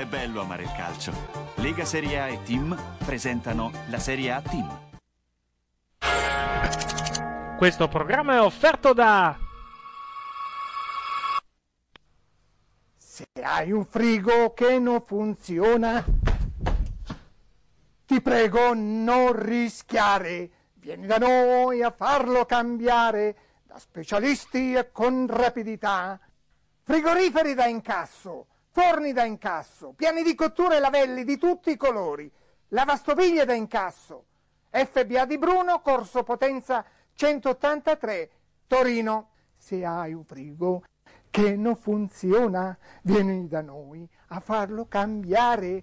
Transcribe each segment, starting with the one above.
bello amare il calcio. Lega Serie A e Team presentano la Serie A Team. Questo programma è offerto da... Se hai un frigo che non funziona, ti prego non rischiare. Vieni da noi a farlo cambiare, da specialisti e con rapidità. Frigoriferi da incasso, forni da incasso, piani di cottura e lavelli di tutti i colori, lavastoviglie da incasso. FBA di Bruno, Corso Potenza 183, Torino. Se hai un frigo che non funziona, vieni da noi a farlo cambiare.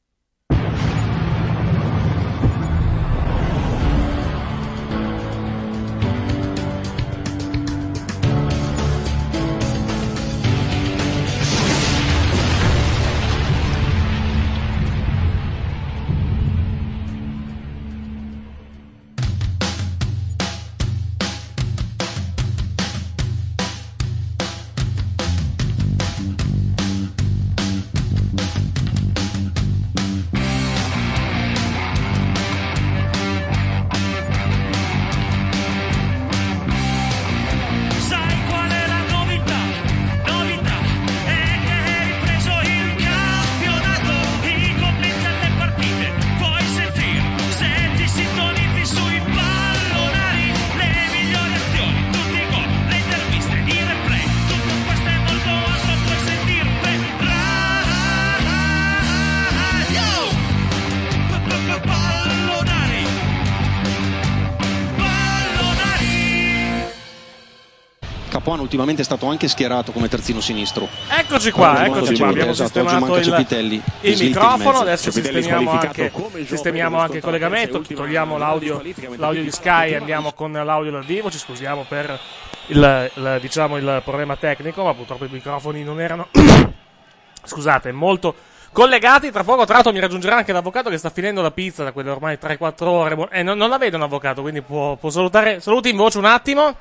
Capuano ultimamente è stato anche schierato come terzino sinistro. Eccoci qua, abbiamo sistemato il microfono, adesso sistemiamo anche il collegamento, togliamo l'audio di Sky e andiamo con l'audio dal vivo. Ci scusiamo per il problema tecnico, ma purtroppo i microfoni non erano scusate, molto collegati. Tra poco, tra l'altro, mi raggiungerà anche l'avvocato che sta finendo la pizza da quelle ormai 3-4 ore. Non la vedo un avvocato, quindi può salutare. Saluti in voce un attimo.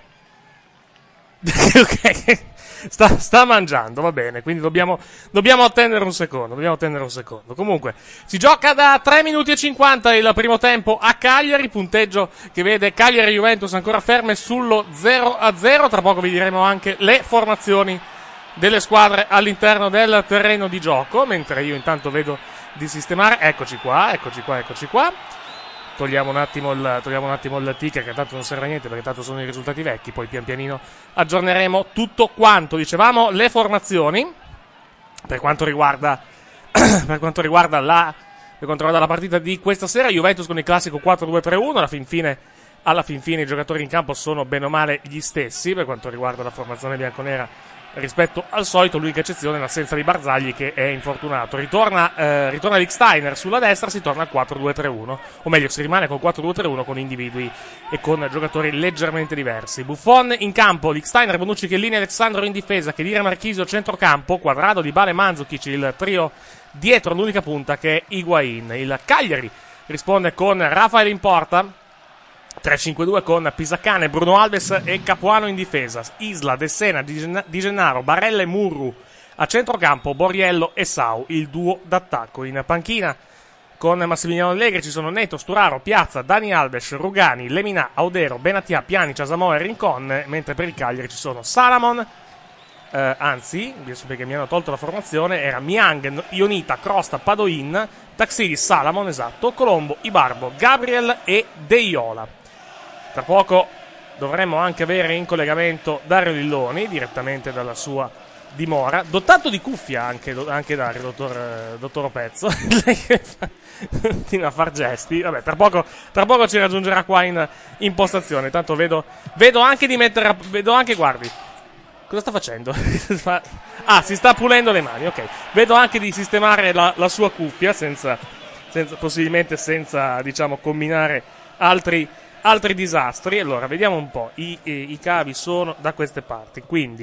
Ok, sta mangiando, va bene, quindi dobbiamo attendere un secondo. Comunque, si gioca da 3 minuti e 50 il primo tempo a Cagliari, punteggio che vede Cagliari e Juventus ancora ferme sullo 0-0. Tra poco vi diremo anche le formazioni delle squadre all'interno del terreno di gioco, mentre io intanto vedo di sistemare. Eccoci qua. Togliamo un attimo il ticker, che tanto non serve a niente perché tanto sono i risultati vecchi, poi pian pianino aggiorneremo tutto quanto. Dicevamo le formazioni per quanto riguarda la partita di questa sera. Juventus con il classico 4-2-3-1, alla fin fine i giocatori in campo sono bene o male gli stessi per quanto riguarda la formazione bianconera rispetto al solito. L'unica eccezione è l'assenza di Barzagli, che è infortunato. Ritorna Lichtsteiner sulla destra, si torna al 4-2-3-1, o meglio si rimane col 4-2-3-1 con individui e con giocatori leggermente diversi. Buffon in campo, Lichtsteiner, Bonucci, Chiellini, Alessandro in difesa, Khedira, Marchisio centrocampo, Quadrado, Dybala e Mandzukic il trio dietro l'unica punta che è Higuain. Il Cagliari risponde con Rafael in porta, 3-5-2 con Pisacane, Bruno Alves e Capuano in difesa, Isla, De Sena, Di Gennaro, Barella e Murru a centrocampo, Borriello e Sau il duo d'attacco. In panchina con Massimiliano Allegri ci sono Neto, Sturaro, Piazza, Dani Alves, Rugani, Lemina, Audero, Benatia, Pjanic, Asamoah e Rincon, mentre per il Cagliari ci sono Salamon, perché mi hanno tolto la formazione, era Miang, Ionita, Crosta, Padoin, Taxidis, Salamon, esatto, Colombo, Ibarbo, Gabriel e Deiola. Tra poco dovremmo anche avere in collegamento Dario Lilloni, direttamente dalla sua dimora, dotato di cuffia anche Dario, dottor Opezzo. Lei continua a far gesti. Vabbè, tra poco ci raggiungerà qua in postazione. Tanto vedo anche di mettere, guardi, cosa sta facendo? Si sta pulendo le mani, ok. Vedo anche di sistemare la sua cuffia possibilmente senza, diciamo, combinare altri disastri. Allora, vediamo un po'. I cavi sono da queste parti, quindi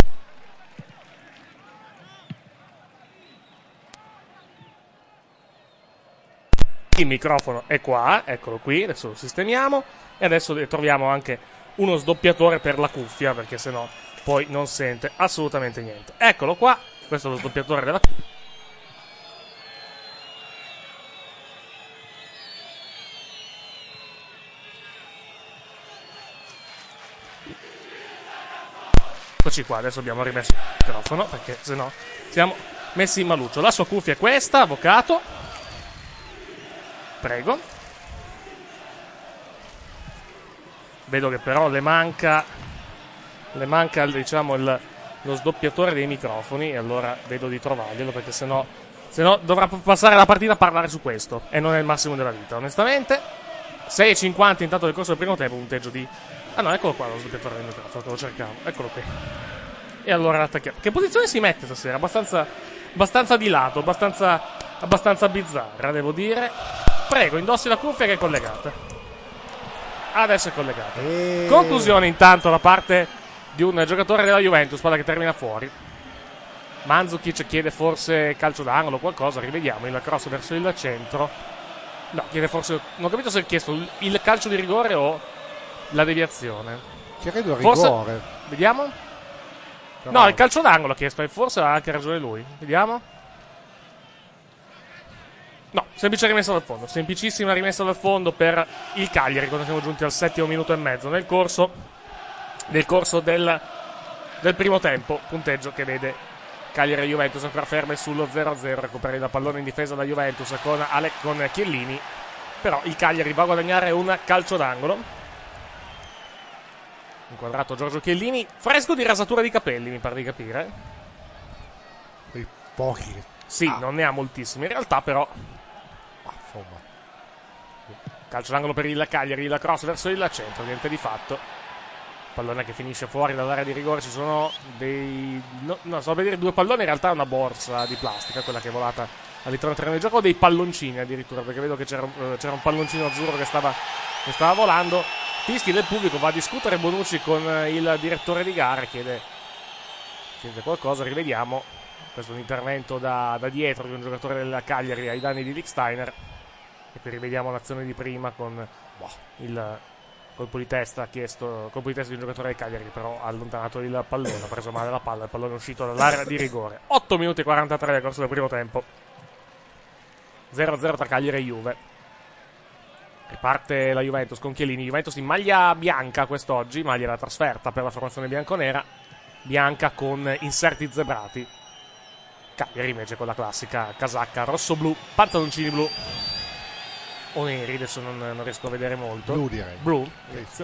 il microfono è qua, eccolo qui, adesso lo sistemiamo e adesso troviamo anche uno sdoppiatore per la cuffia, perché sennò poi non sente assolutamente niente. Eccolo qua, questo è lo sdoppiatore della cuffia. eccoci qua, adesso abbiamo rimesso il microfono perché sennò siamo messi in maluccio. La sua cuffia è questa, avvocato. Prego. Vedo che però le manca diciamo lo sdoppiatore dei microfoni, e allora vedo di trovarglielo perché sennò dovrà passare la partita a parlare su questo e non è il massimo della vita, onestamente. 6:50 intanto del corso del primo tempo, punteggio di... Ah no, eccolo qua lo sdoppiatore del microfono, che lo cercavo, eccolo qui. E allora attacchiamo. Che posizione si mette stasera? Abbastanza di lato, abbastanza bizzarra, devo dire. Prego, indossi la cuffia che è collegata. Adesso è collegata. Conclusione intanto da parte di un giocatore della Juventus, palla che termina fuori. Mandzukic chiede forse calcio d'angolo o qualcosa, rivediamo il cross verso il centro. No, chiede forse, non ho capito se ha chiesto il calcio di rigore o la deviazione. Credo rigore. Forse, vediamo. Però... No, il calcio d'angolo ha chiesto e forse ha anche ragione lui. Vediamo. No, semplice rimessa dal fondo, semplicissima rimessa dal fondo per il Cagliari quando siamo giunti al 7° minuto e mezzo nel corso del primo tempo, punteggio che vede Cagliari e Juventus ancora ferme sullo 0-0, recupera il pallone in difesa da Juventus con Chiellini, però il Cagliari va a guadagnare un calcio d'angolo. Inquadrato Giorgio Chiellini, fresco di rasatura di capelli, mi pare di capire. Quei pochi. Sì, non ne ha moltissimi in realtà, però insomma. Calcio d'angolo per il Cagliari, il cross verso il centro, niente di fatto. Pallone che finisce fuori dall'area di rigore, ci sono dei... No, so per dire due palloni, in realtà è una borsa di plastica, quella che è volata all'interno del terreno di gioco, o dei palloncini addirittura, perché vedo che c'era un palloncino azzurro che stava volando. Fischi del pubblico, va a discutere Bonucci con il direttore di gara, chiede qualcosa, rivediamo. Questo è un intervento da dietro di un giocatore del Cagliari ai danni di Lichtsteiner. E qui rivediamo l'azione di prima con il colpo di testa di un giocatore del Cagliari, però ha allontanato il pallone, ha preso male la palla, il pallone è uscito dall'area di rigore. 8 minuti e 43 nel corso del primo tempo. 0-0 tra Cagliari e Juve. Riparte la Juventus con Chiellini. Juventus in maglia bianca quest'oggi, maglia da trasferta per la formazione bianconera, bianca con inserti zebrati. Cagliari invece con la classica casacca rosso-blu, pantaloncini blu o neri, adesso non riesco a vedere molto. Blu direi. Blu, grazie.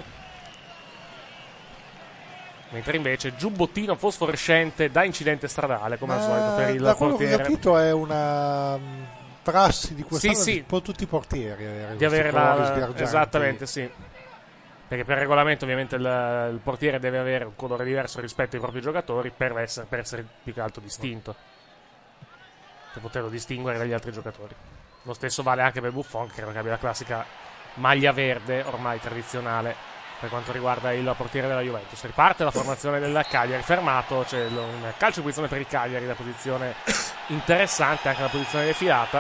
Mentre invece giubbottino fosforescente da incidente stradale, come al solito per il da quello portiere. che ho capito è una prassi di quest'anno sì. un po' tutti i portieri di avere esattamente, sì. Perché per regolamento ovviamente il portiere deve avere un colore diverso rispetto ai propri giocatori per essere più che altro distinto, per poterlo distinguere dagli altri giocatori. Lo stesso vale anche per Buffon, che credo che abbia la classica maglia verde ormai tradizionale per quanto riguarda il portiere della Juventus. Riparte la formazione del Cagliari, fermato, c'è un calcio di posizione per il Cagliari, la posizione interessante, anche la posizione defilata.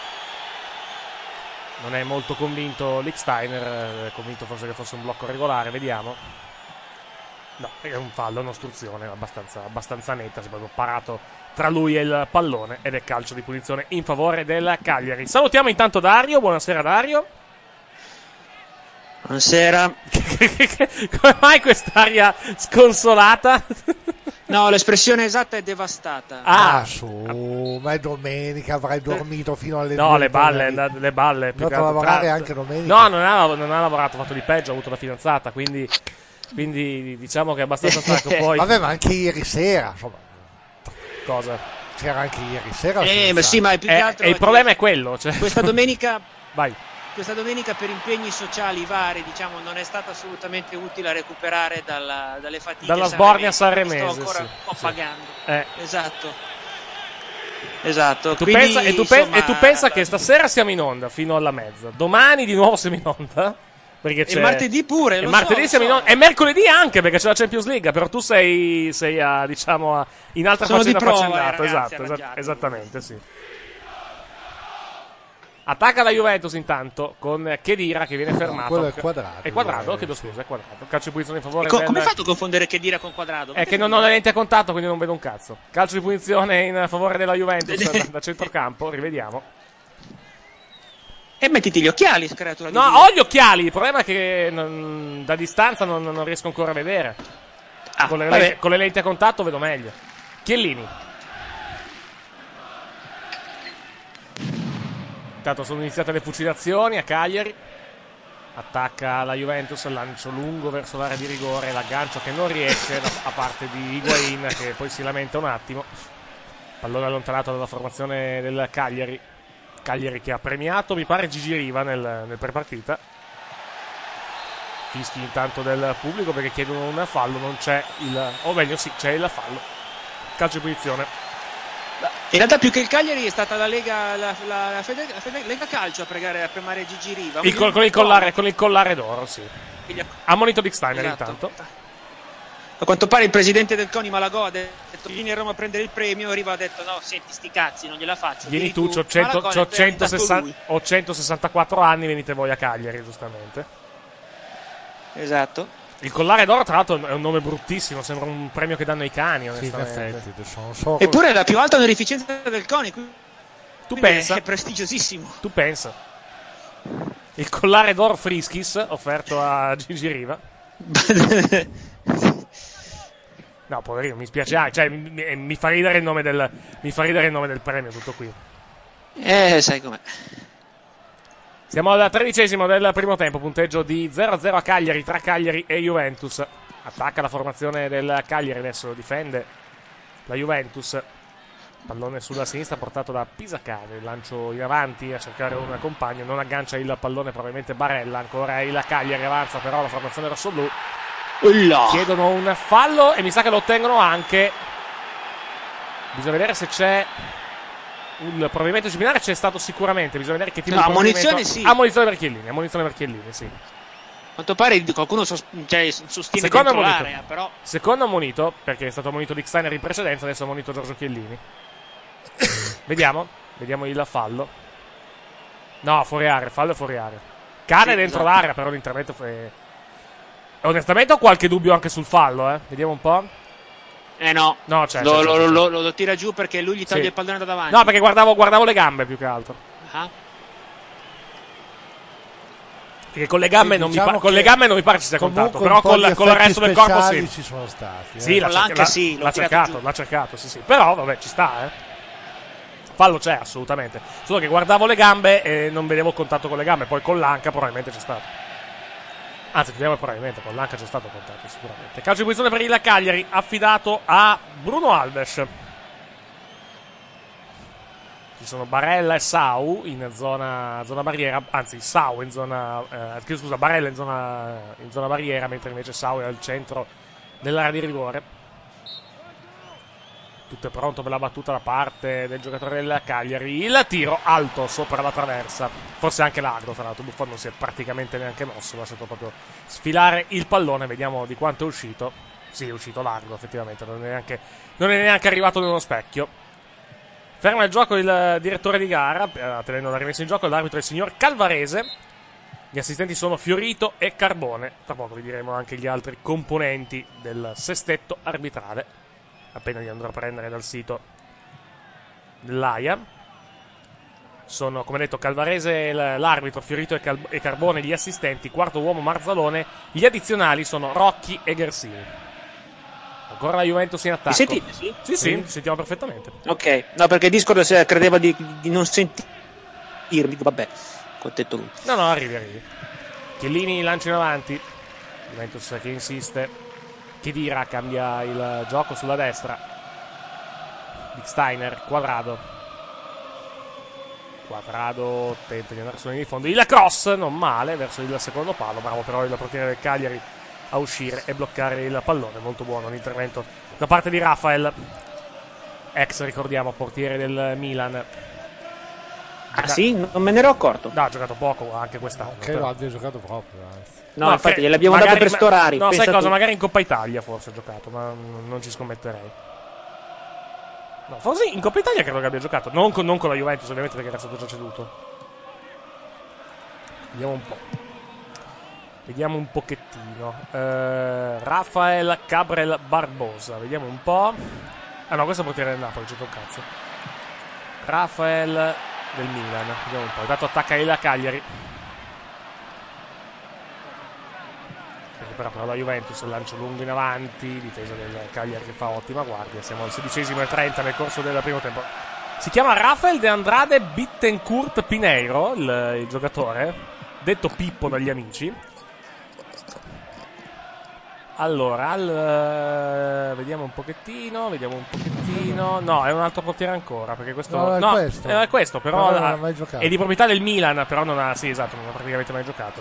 Non è molto convinto Lichtsteiner, è convinto forse che fosse un blocco regolare, vediamo. No, è un fallo, un'ostruzione abbastanza netta, si è proprio parato tra lui e il pallone ed è calcio di punizione in favore del Cagliari. Salutiamo intanto Dario, buonasera Dario. Buonasera. Come mai quest'aria sconsolata? No, l'espressione esatta è devastata. Ma è domenica, avrai dormito fino alle 2. No, le balle. Più che lavorare anche domenica. No, non ha lavorato, ha fatto di peggio, ha avuto la fidanzata, quindi diciamo che è abbastanza stanco poi. Vabbè, ma anche ieri sera, insomma. Cosa? C'era anche ieri sera. Ma sì, ma è più che altro. E il problema è quello. Cioè... Questa domenica. Vai. Questa domenica per impegni sociali vari, diciamo, non è stata assolutamente utile a recuperare dalle fatiche. Dalla sbornia sanremese. Sto ancora un po' pagando. Esatto. E tu pensa che stasera siamo in onda fino alla mezza. Domani di nuovo siamo in onda. Perché c'è... E martedì pure. E martedì siamo in onda. E mercoledì anche perché c'è la Champions League. Però tu sei diciamo in altra faccenda affaccendata. Esatto, esattamente, sì. Attacca la Juventus intanto con Khedira che viene fermato. Quello è Quadrado. È Quadrado, chiedo scusa, è Quadrado. Calcio di punizione in favore come hai fatto a confondere Khedira con Quadrado? È che non ho le lenti a contatto, quindi non vedo un cazzo. Calcio di punizione in favore della Juventus da centrocampo, rivediamo. E mettiti gli occhiali, creatura di No, Dio. ho gli occhiali, il problema è che da distanza non riesco ancora a vedere. con le lenti a contatto vedo meglio. Chiellini. Intanto sono iniziate le fucilazioni a Cagliari. Attacca la Juventus, lancio lungo verso l'area di rigore, l'aggancio che non riesce a parte di Higuain, che poi si lamenta un attimo. Pallone allontanato dalla formazione del Cagliari. Cagliari che ha premiato, mi pare, Gigi Riva nel prepartita. Fischi intanto del pubblico perché chiedono un fallo, non c'è o meglio sì, c'è il fallo. Calcio di punizione. In realtà più che il Cagliari è stata la Lega, la Lega Calcio a premare Gigi Riva. Con il collare d'oro, sì. Ammonito Dick Steiner, esatto. Intanto. A quanto pare il presidente del CONI Malagò ha detto vieni a Roma a prendere il premio. Riva ha detto no, senti sti cazzi, non gliela faccio. Vieni tu, ho 164 anni, venite voi a Cagliari, giustamente. Esatto. Il collare d'oro, tra l'altro, è un nome bruttissimo. Sembra un premio che danno ai cani, onestamente. Sì, eppure è la più alta onorificenza del CONI. Tu pensa? È prestigiosissimo. Tu pensa? Il collare d'oro Friskis offerto a Gigi Riva. No, poverino, mi spiace anche. Cioè, mi fa ridere il nome del premio, tutto qui. Sai com'è. Siamo al 13° del primo tempo, punteggio di 0-0 a Cagliari, tra Cagliari e Juventus. Attacca la formazione del Cagliari, adesso difende la Juventus. Pallone sulla sinistra portato da Pisacane, lancio in avanti a cercare un compagno, non aggancia il pallone probabilmente Barella, ancora il Cagliari, avanza però la formazione rossoblù. Chiedono un fallo e mi sa che lo ottengono anche. Bisogna vedere se c'è un provvedimento disciplinare, c'è stato sicuramente, bisogna vedere che tipo di ammonizione sì. Ammonizione per Chiellini, sì. A quanto pare qualcuno sostiene secondo dentro l'area, però. Secondo ammonito, perché è stato ammonito Dick Steiner in precedenza, adesso è ammonito Giorgio Chiellini. Vediamo il fallo. No, fuori area, fallo è fuori area. Cade sì, dentro l'area, però l'intervento onestamente ho qualche dubbio anche sul fallo, Vediamo un po'. No, c'è. Lo tira giù perché lui gli toglie il pallone da davanti. No, perché guardavo le gambe più che altro. Perché con le gambe, non, con le gambe non mi pare ci sia contatto, però con il resto del corpo sì. Ci sono stati. Sì, l'ha cercato, sì. Però vabbè, ci sta, Fallo c'è assolutamente. Solo che guardavo le gambe e non vedevo il contatto con le gambe, poi con l'anca probabilmente c'è stato. Anzi, probabilmente con l'anca c'è stato contatto sicuramente. Calcio di punizione per il Cagliari, affidato a Bruno Alves. Ci sono Barella e Sau in zona barriera, anzi Sau in zona Barella in zona barriera, mentre invece Sau è al centro dell'area di rigore. Tutto è pronto per la battuta da parte del giocatore del Cagliari. Il tiro alto sopra la traversa, forse anche largo, tra l'altro Buffon non si è praticamente neanche mosso, ha lasciato proprio sfilare il pallone. Vediamo di quanto è uscito. Sì, è uscito largo effettivamente, non è neanche arrivato nello specchio. Ferma il gioco il direttore di gara, tenendo la rimessa in gioco l'arbitro è il signor Calvarese. Gli assistenti sono Fiorito e Carbone. Tra poco vi diremo anche gli altri componenti del sestetto arbitrale, appena li andrò a prendere dal sito dell'AIA. Sono, come detto, Calvarese l'arbitro, Fiorito e Carbone gli assistenti, quarto uomo Marzalone, gli addizionali sono Rocchi e Gersini. Ancora la Juventus in attacco. Mi sentite? Sì? Sì, sentiamo perfettamente. Ok, no, perché Discord credeva di non sentirmi, vabbè, ho detto lui. No, arrivi. Chiellini lancia in avanti, Juventus che insiste. Khedira cambia il gioco sulla destra. Dick Steiner, Quadrado tenta di andare sulla linea di fondo. Il cross, non male, verso il secondo palo. Bravo però il portiere del Cagliari a uscire e bloccare il pallone. Molto buono l'intervento da parte di Rafael, ex, ricordiamo, portiere del Milan. Sì? Non me ne ero accorto. No, ha giocato poco anche quest'anno. Credo abbia giocato proprio, No, infatti gliel'abbiamo dato per storari. No, sai cosa? Magari in Coppa Italia forse ha giocato, ma non ci scommetterei. No, forse in Coppa Italia credo che abbia giocato. Non con la Juventus, ovviamente, perché era stato già ceduto. Vediamo un po'. Vediamo un pochettino. Rafael Cabrel Barbosa. Vediamo un po'. Ah no, questo è il portiere del Napoli, c'è un cazzo. Rafael del Milan. Vediamo un po'. Intanto attacca il Cagliari. recupera però la Juventus, lancio lungo in avanti, difesa del Cagliari che fa ottima guardia. Siamo al 16:30 nel corso del primo tempo. Si chiama Rafael de Andrade Bittencourt Pineiro, il giocatore, detto Pippo dagli amici. Allora, vediamo un pochettino. No, è un altro portiere ancora, perché questo no, è questo, però non ha mai giocato. è di proprietà del Milan, però non ha, sì, esatto, non ha praticamente mai giocato.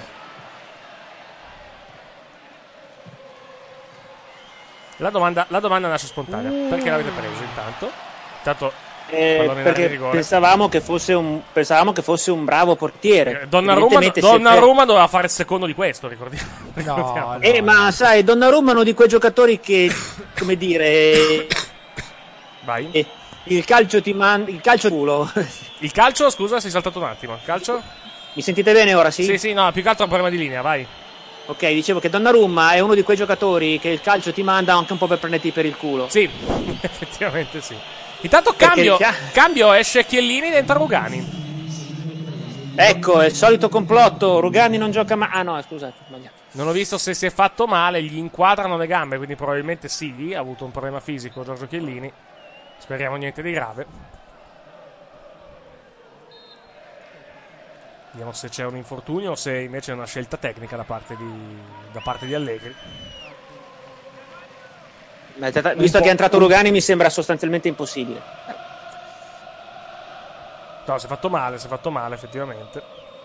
La domanda nasce spontanea. Perché l'avete preso intanto? Perché pensavamo che fosse un bravo portiere. Donnarumma doveva fare il secondo di questo, ricordiamo. No. Ma sai, Donnarumma è uno di quei giocatori che, come dire, vai. Il calcio il calcio culo. Il calcio, scusa, sei saltato un attimo. Il calcio? Mi sentite bene ora, sì? Sì, no, più che altro è un problema di linea, vai. Ok, dicevo che Donnarumma è uno di quei giocatori che il calcio ti manda anche un po' per prenderti per il culo. Sì, effettivamente sì. Intanto cambio, esce Chiellini dentro Rugani. Ecco, è il solito complotto. Rugani non gioca mai. Ah no, scusate, sbagliato. Non ho visto se si è fatto male, gli inquadrano le gambe, quindi probabilmente sì, ha avuto un problema fisico Giorgio Chiellini. Speriamo niente di grave. Vediamo se c'è un infortunio o se invece è una scelta tecnica da parte di Allegri. Visto che è entrato Rugani mi sembra sostanzialmente impossibile. No, si è fatto male effettivamente.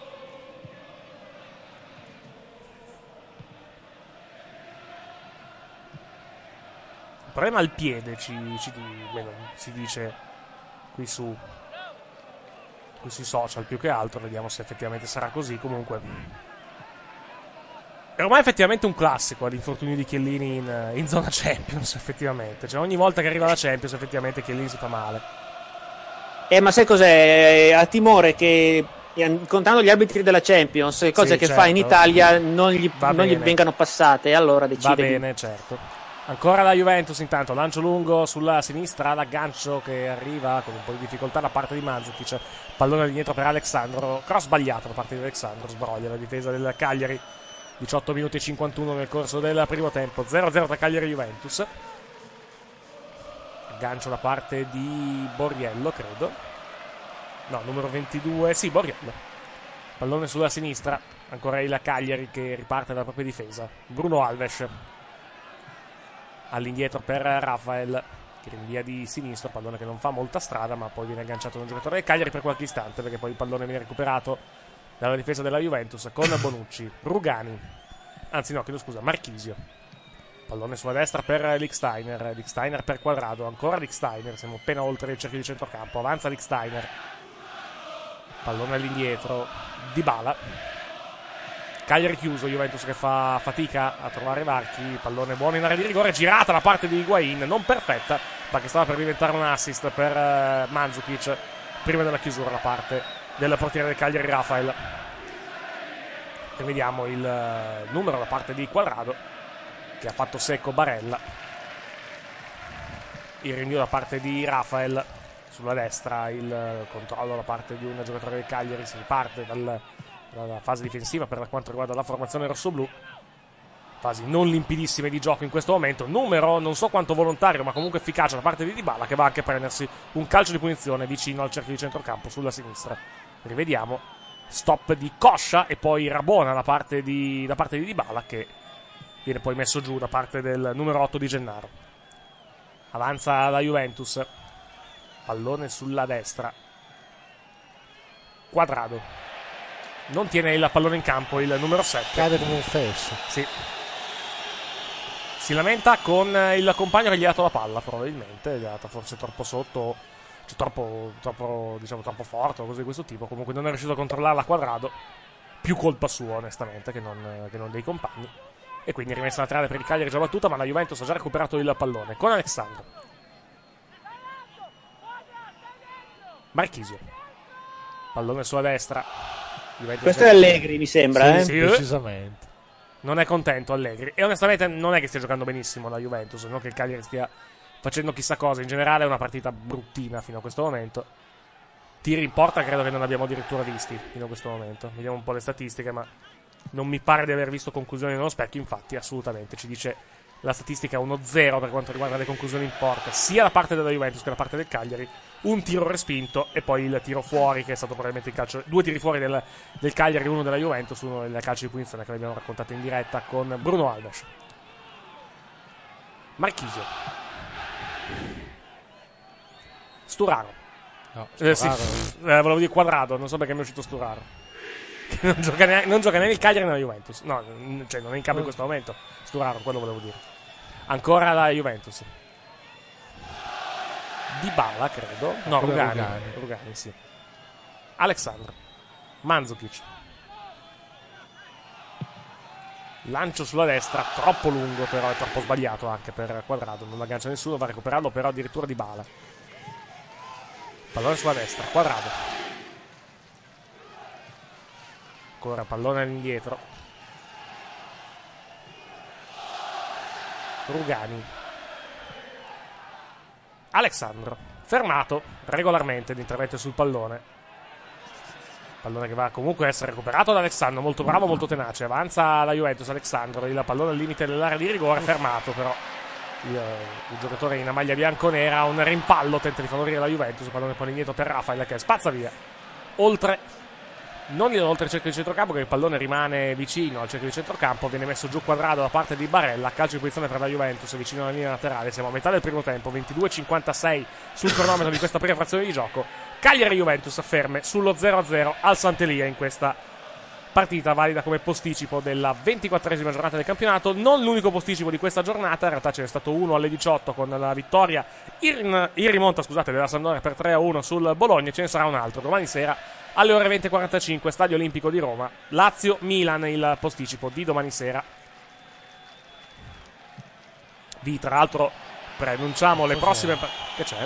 Il problema al piede ci dice qui sui social più che altro. Vediamo se effettivamente sarà così. Comunque è ormai effettivamente un classico l'infortunio di Chiellini in zona Champions, effettivamente. Cioè ogni volta che arriva la Champions effettivamente Chiellini si fa male. Ma sai cos'è? Ha timore che, contando gli arbitri della Champions, le cose che fa in Italia non gli vengano passate, allora decide. Va bene, certo. Ancora la Juventus intanto, lancio lungo sulla sinistra, l'aggancio che arriva con un po' di difficoltà da parte di Mandzukic, pallone indietro per Alexandro, cross sbagliato da parte di Alexandro, sbroglia la difesa del Cagliari. 18 minuti e 51 nel corso del primo tempo, 0-0 tra Cagliari e Juventus. Aggancio da parte di Borriello, credo. No, numero 22, sì, Borriello. Pallone sulla sinistra, ancora il Cagliari che riparte dalla propria difesa. Bruno Alves all'indietro per Rafael, che rinvia di sinistro, pallone che non fa molta strada, ma poi viene agganciato da un giocatore del Cagliari per qualche istante, perché poi il pallone viene recuperato dalla difesa della Juventus con Bonucci, Rugani, anzi no, chiedo scusa, Marchisio. Pallone sulla destra per Lichtsteiner per Quadrado, ancora Lichtsteiner, siamo appena oltre il cerchio di centrocampo, avanza Lichtsteiner, pallone all'indietro, Dybala, Cagliari chiuso, Juventus che fa fatica a trovare varchi, pallone buono in area di rigore, girata da parte di Higuain, non perfetta, ma che stava per diventare un assist per Mandzukic, prima della chiusura da parte del portiere del Cagliari Rafael. E vediamo il numero da parte di Quadrado, che ha fatto secco Barella. Il rinvio da parte di Rafael sulla destra, il controllo da parte di un giocatore del Cagliari, si riparte dalla fase difensiva per quanto riguarda la formazione rossoblù. Fasi non limpidissime di gioco in questo momento, numero non so quanto volontario ma comunque efficace da parte di Dybala, che va anche a prendersi un calcio di punizione vicino al cerchio di centrocampo sulla sinistra. Rivediamo, stop di Coscia e poi Rabona da parte di Dybala, che viene poi messo giù da parte del numero 8 di Gennaro. Avanza la Juventus, pallone sulla destra, Quadrado non tiene il pallone in campo, il numero 7 cade come un fesso. sì. Si lamenta con il compagno che gli ha dato la palla, probabilmente gli ha data forse troppo sotto, cioè troppo forte o cose di questo tipo. Comunque non è riuscito a controllarla Quadrado, più colpa sua onestamente che non dei compagni, e quindi rimessa laterale per il Cagliari già battuta, ma la Juventus ha già recuperato il pallone con Alexandro. Marchisio, pallone sulla destra. Juventus questo è Allegri, mi sembra. Sì, Precisamente. Non è contento Allegri, e onestamente non è che stia giocando benissimo la Juventus, non che il Cagliari stia facendo chissà cosa. In generale è una partita bruttina fino a questo momento. Tiri in porta credo che non abbiamo addirittura visti fino a questo momento. Vediamo un po' le statistiche, ma Non mi pare di aver visto conclusioni nello specchio, infatti, assolutamente. Ci dice la statistica 1-0 per quanto riguarda le conclusioni in porta, sia da parte della Juventus che da parte del Cagliari. Un tiro respinto e poi il tiro fuori, che è stato probabilmente il calcio. 2 tiri fuori del Cagliari, uno della Juventus, uno del calcio di punizione che abbiamo raccontato in diretta con Bruno Alves. Marchisio. Sturaro. No, Sì, volevo dire Quadrado, non so perché mi è uscito Sturaro. Che non gioca né il Cagliari né la Juventus. No, cioè non è in campo in questo momento. Sturaro, quello volevo dire. Ancora la Juventus. Dybala, credo. No, Rugani, sì. Alexandro. Mandzukic. Lancio sulla destra, troppo lungo però, è troppo sbagliato anche per Quadrado. Non aggancia nessuno, va a recuperarlo però addirittura Dybala. Pallone sulla destra, Quadrado. Ancora pallone all'indietro. Rugani. Alexandro, fermato regolarmente l'intervento sul pallone. Pallone che va comunque a essere recuperato da Alexandro, molto bravo, molto tenace. Avanza la Juventus, Alexandro, il pallone al limite dell'area di rigore, fermato però. Il giocatore in maglia bianconera, un rimpallo, tenta di favorire la Juventus, il pallone poi indietro per Rafael che spazza via. Non oltre il cerchio di centrocampo, che il pallone rimane vicino al cerchio di centrocampo, viene messo giù Quadrado da parte di Barella, calcio di posizione per la Juventus vicino alla linea laterale. Siamo a metà del primo tempo, 22:56 sul cronometro di questa prima frazione di gioco. Cagliari e Juventus ferme sullo 0-0 al Sant'Elia in questa partita valida come posticipo della 24esima giornata del campionato. Non l'unico posticipo di questa giornata, in realtà ce n'è stato uno alle 18 con la vittoria in rimonta della Sampdoria per 3-1 sul Bologna. Ce ne sarà un altro domani sera alle ore 20:45, Stadio Olimpico di Roma. Lazio-Milan, il posticipo di domani sera. Tra l'altro preannunciamo le prossime che c'è?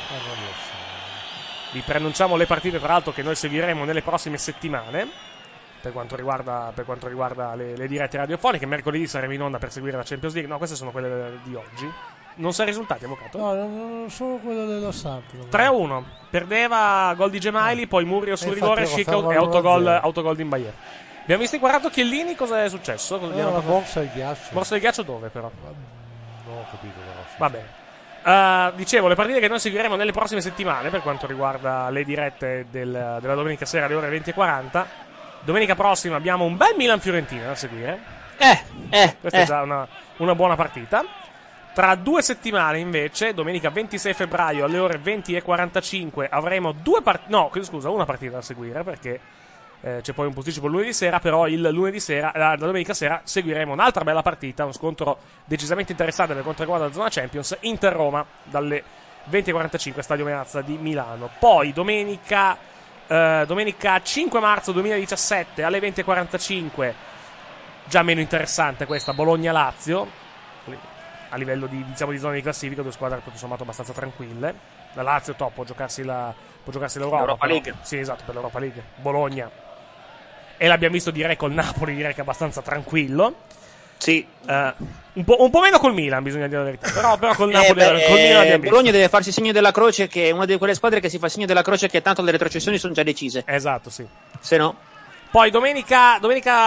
Vi preannunciamo le partite tra l'altro che noi seguiremo nelle prossime settimane per quanto riguarda le dirette radiofoniche. Mercoledì saremo in onda per seguire la Champions League. No, queste sono quelle di oggi. Non sai i risultati, avvocato? No, non solo quello dello Samp. 3-1. Perdeva gol di Gemelli, poi Murio sul rigore, Schick e autogol di Mbaye. Abbiamo visto inquadrato Chiellini, cosa è successo? La borsa di ghiaccio. Borsa di ghiaccio dove però? Non ho capito però. Va bene. Dicevo, le partite che noi seguiremo nelle prossime settimane per quanto riguarda le dirette della domenica sera alle ore 20:40. Domenica prossima abbiamo un bel Milan-Fiorentina da seguire. Questa è già una buona partita. Tra 2 settimane invece, domenica 26 febbraio alle ore 20:45 avremo una partita da seguire perché c'è poi un posticipo lunedì sera, però il lunedì sera, la domenica sera seguiremo un'altra bella partita, uno scontro decisamente interessante per quanto riguarda la zona Champions, Inter-Roma dalle 20:45 Stadio Meazza di Milano. Poi domenica 5 marzo 2017 alle 20:45, già meno interessante questa, Bologna-Lazio. A livello di zona di classifica, due squadre tutto sommato abbastanza tranquille. La Lazio può giocarsi l'Europa League. Sì, esatto, per l'Europa League. Bologna. E l'abbiamo visto direi col Napoli, direi che è abbastanza tranquillo. Sì. Un po' meno col Milan, bisogna dire la verità. Però col Napoli, col Milan abbiamo visto. Bologna deve farsi segno della croce, che è una di quelle squadre che si fa segno della croce che tanto le retrocessioni sono già decise. Esatto, sì. Se no. Poi domenica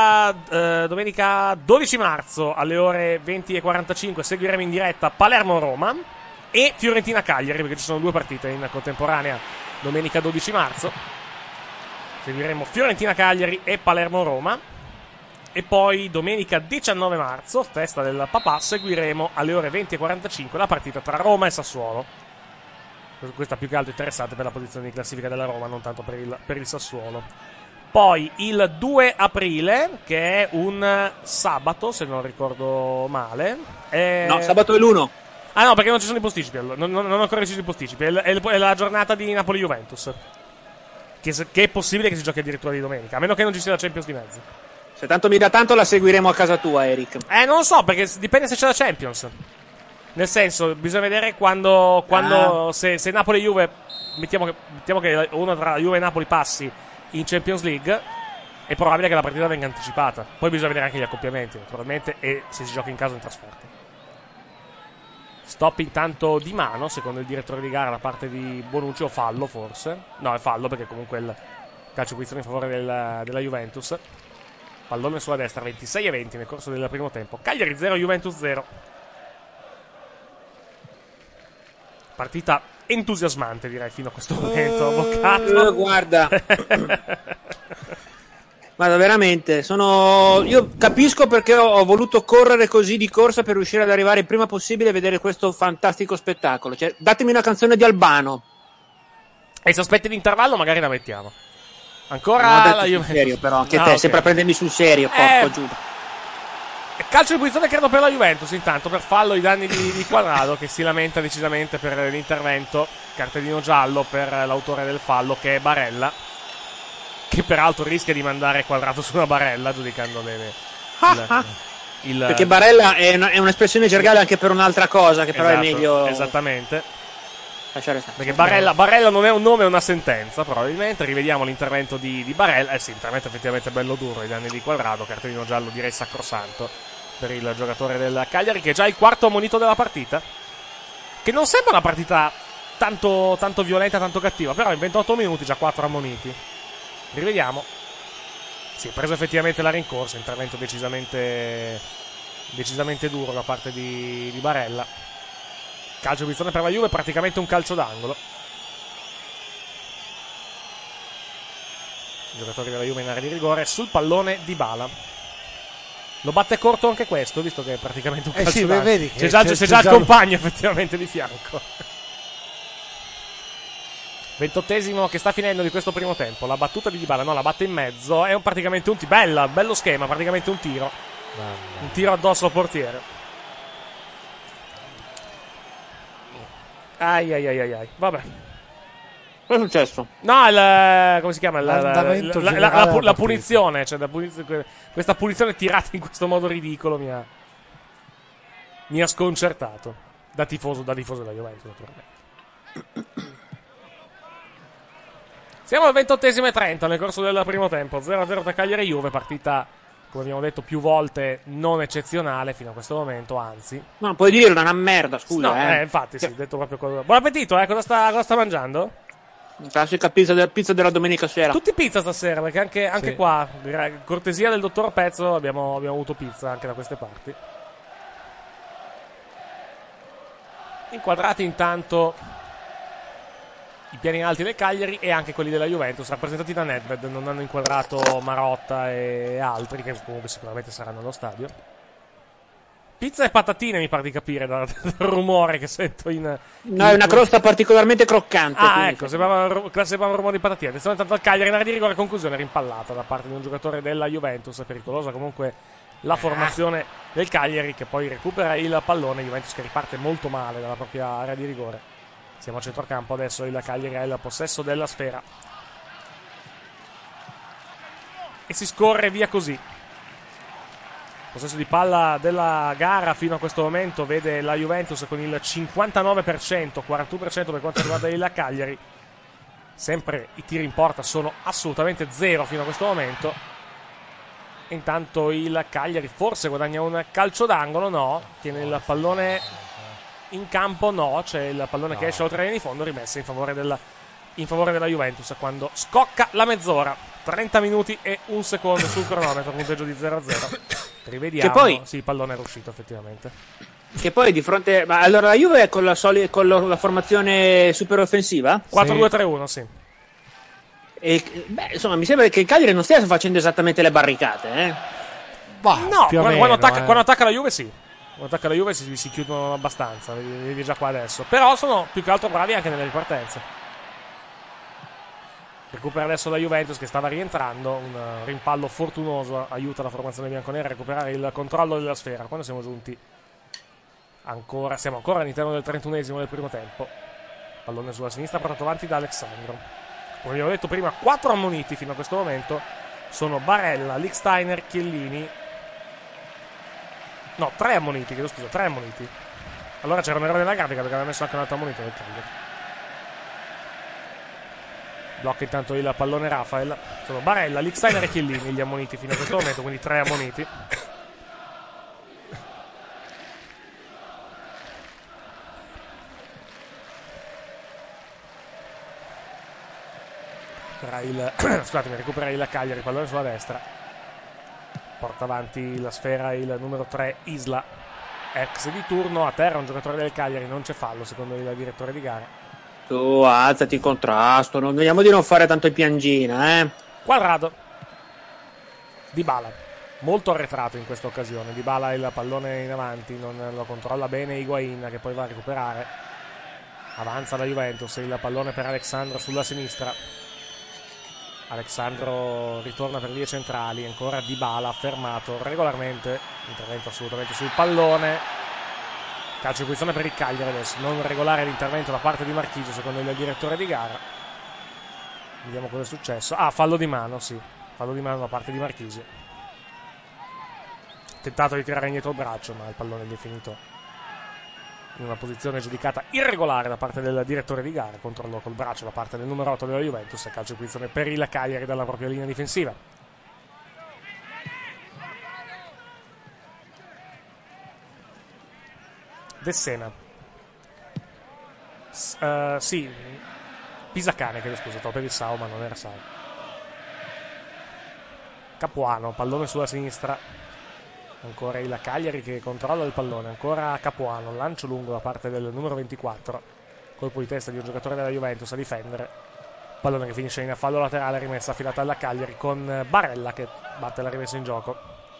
12 marzo alle ore 20:45 seguiremo in diretta Palermo-Roma e Fiorentina-Cagliari, perché ci sono 2 partite in contemporanea domenica 12 marzo. Seguiremo Fiorentina-Cagliari e Palermo-Roma. E poi domenica 19 marzo, festa del papà, seguiremo alle ore 20:45 la partita tra Roma e Sassuolo. Questa più che altro interessante per la posizione di classifica della Roma, non tanto per il Sassuolo. Poi il 2 aprile, che è un sabato, se non ricordo male. No, sabato è l'1. Ah no, perché non ci sono i posticipi. Non ho ancora deciso i posticipi. È la giornata di Napoli-Juventus. Che è possibile che si giochi addirittura di domenica, a meno che non ci sia la Champions di mezzo. Se tanto mi dà tanto, la seguiremo a casa tua, Eric. Non lo so, perché dipende se c'è la Champions. Nel senso, bisogna vedere quando se Napoli e Juve, mettiamo che uno tra Juve e Napoli passi in Champions League, è probabile che la partita venga anticipata. Poi bisogna vedere anche gli accoppiamenti, naturalmente, e se si gioca in casa o in trasferta. Stop intanto di mano, secondo il direttore di gara, da parte di Bonucci, o fallo forse. No, è fallo perché comunque il calcio di punizione in favore della Juventus. Pallone sulla destra, 26-20 nel corso del primo tempo. Cagliari 0, Juventus 0. Partita entusiasmante, direi, fino a questo momento. Avvocato. Guarda. Guarda, veramente, io capisco perché ho voluto correre così di corsa per riuscire ad arrivare il prima possibile a vedere questo fantastico spettacolo. Cioè, datemi una canzone di Albano. E se aspetti l'intervallo magari la mettiamo. Ancora la Juventus. Serio, però, anche te, okay. Sempre a prendermi sul serio, porco giù. Calcio di posizione credo per la Juventus, intanto, per fallo ai danni di Quadrado, che si lamenta decisamente per l'intervento. Cartellino giallo per l'autore del fallo, che è Barella, che peraltro rischia di mandare Quadrado su una barella, giudicando bene perché barella è un'espressione gergale anche per un'altra cosa, che però è meglio esattamente lasciare stare. Perché Barella non è un nome, è una sentenza. Probabilmente rivediamo l'intervento di Barella. Sì, intervento effettivamente bello duro ai danni di Quadrado. Cartellino giallo, direi sacrosanto per il giocatore del Cagliari, che è già il quarto ammonito della partita, che non sembra una partita tanto violenta, tanto cattiva, però in 28 minuti già 4 ammoniti. Rivediamo. Si è preso effettivamente la rincorsa. Intervento decisamente duro da parte di Barella. Calcio di punizione per la Juve, praticamente un calcio d'angolo. I giocatori della Juve in area di rigore. Sul pallone Dybala. Lo batte corto anche questo, visto che è praticamente un calcio d'angolo. Vedi che c'è già il compagno effettivamente di fianco. 28esimo che sta finendo di questo primo tempo. La battuta di Dybala, no, la batte in mezzo. È praticamente un tiro. Bello schema, praticamente un tiro. Un tiro addosso al portiere. Ai. Vabbè. Cosa è successo? No, come si chiama? La punizione. Cioè, questa punizione tirata in questo modo ridicolo mi ha sconcertato. Da tifoso della Juventus, naturalmente. Siamo al 28esimo e 30 nel corso del primo tempo. 0-0 tra Cagliari e Juve. Partita, come abbiamo detto più volte, non eccezionale fino a questo momento, anzi. No, puoi dirlo, è una merda, scusa. No, infatti, sì, detto proprio cosa. Buon appetito, cosa sta mangiando? Classica pizza della domenica sera. Tutti pizza stasera, perché anche qua, cortesia del dottor Pezzo, abbiamo avuto pizza anche da queste parti. Inquadrati intanto i piani alti del Cagliari e anche quelli della Juventus, rappresentati da Nedved. Non hanno inquadrato Marotta e altri, che comunque sicuramente saranno allo stadio. Pizza e patatine, mi pare di capire dal rumore che sento No, è una crosta particolarmente croccante. Ecco, sembrava un rumore di patatine. Attenzione tanto al Cagliari in area di rigore, conclusione rimpallata da parte di un giocatore della Juventus. È pericolosa comunque la formazione del Cagliari, che poi recupera il pallone. Juventus che riparte molto male dalla propria area di rigore. Siamo a centrocampo adesso, il Cagliari ha il possesso della sfera e si scorre via così. Possesso di palla della gara fino a questo momento vede la Juventus con il 59%, 41% per quanto riguarda il Cagliari. Sempre i tiri in porta sono assolutamente zero fino a questo momento. Intanto il Cagliari forse guadagna un calcio d'angolo, no, tiene il pallone in campo, no, c'è il pallone che esce oltre la linea di fondo, rimessa in favore della Juventus quando scocca la mezz'ora. 30 minuti e un secondo sul cronometro, punteggio di 0-0. Rivediamo. Che poi, sì, il pallone era uscito effettivamente. Che poi di fronte, ma allora la Juve è con la formazione super offensiva? 4-2-3-1, sì. E, insomma, mi sembra che il Cagliari non stia facendo esattamente le barricate, no, quando attacca la Juve sì. Quando attacca la Juve si chiudono abbastanza, vedi già qua adesso. Però sono più che altro bravi anche nelle ripartenze. Recupera adesso la Juventus che stava rientrando. Un rimpallo fortunoso aiuta la formazione bianconera a recuperare il controllo della sfera. Quando siamo giunti siamo ancora all'interno del 31esimo del primo tempo. Pallone sulla sinistra portato avanti da Alexandro. Come abbiamo detto prima, 4 ammoniti fino a questo momento sono Barella, Lichtsteiner, Chiellini. No, 3 ammoniti, chiedo scusa, 3 ammoniti. Allora c'era un errore nella grafica perché aveva messo anche un altro ammonito nel Cagliari. Blocca intanto il pallone Rafael. Sono Barella, Lichtsteiner e Chiellini gli ammoniti fino a questo momento, quindi 3 ammoniti. Scusatemi, recupera il Cagliari, pallone sulla destra. porta avanti la sfera il numero 3 Isla, ex di turno, a terra un giocatore del Cagliari, non c'è fallo secondo il direttore di gara. Tu alzati in contrasto, vediamo di non fare tanto il piangina, Quadrado, Dybala molto arretrato in questa occasione. Dybala il pallone in avanti, non lo controlla bene Higuain, che poi va a recuperare. Avanza la Juventus, il pallone per Alexandro sulla sinistra. Alexandro ritorna per vie centrali, ancora Dybala fermato regolarmente, intervento assolutamente sul pallone. Calcio di punizione per il Cagliari adesso, non regolare l'intervento da parte di Marchisio secondo il direttore di gara. Vediamo cosa è successo. Fallo di mano, sì, fallo di mano da parte di Marchisio. Tentato di tirare indietro il braccio, ma il pallone gli è finito in una posizione giudicata irregolare da parte del direttore di gara. Controllo col braccio da parte del numero 8 della Juventus e calcio di punizione per il Cagliari dalla propria linea difensiva. De Sena, sì, Pisacane, chiedo scusa, per il Sao, ma non era Sao. Capuano, pallone sulla sinistra. Ancora il Cagliari che controlla il pallone, ancora Capuano, lancio lungo da parte del numero 24, colpo di testa di un giocatore della Juventus a difendere, pallone che finisce in fallo laterale, rimessa affidata alla Cagliari con Barella che batte la rimessa in gioco.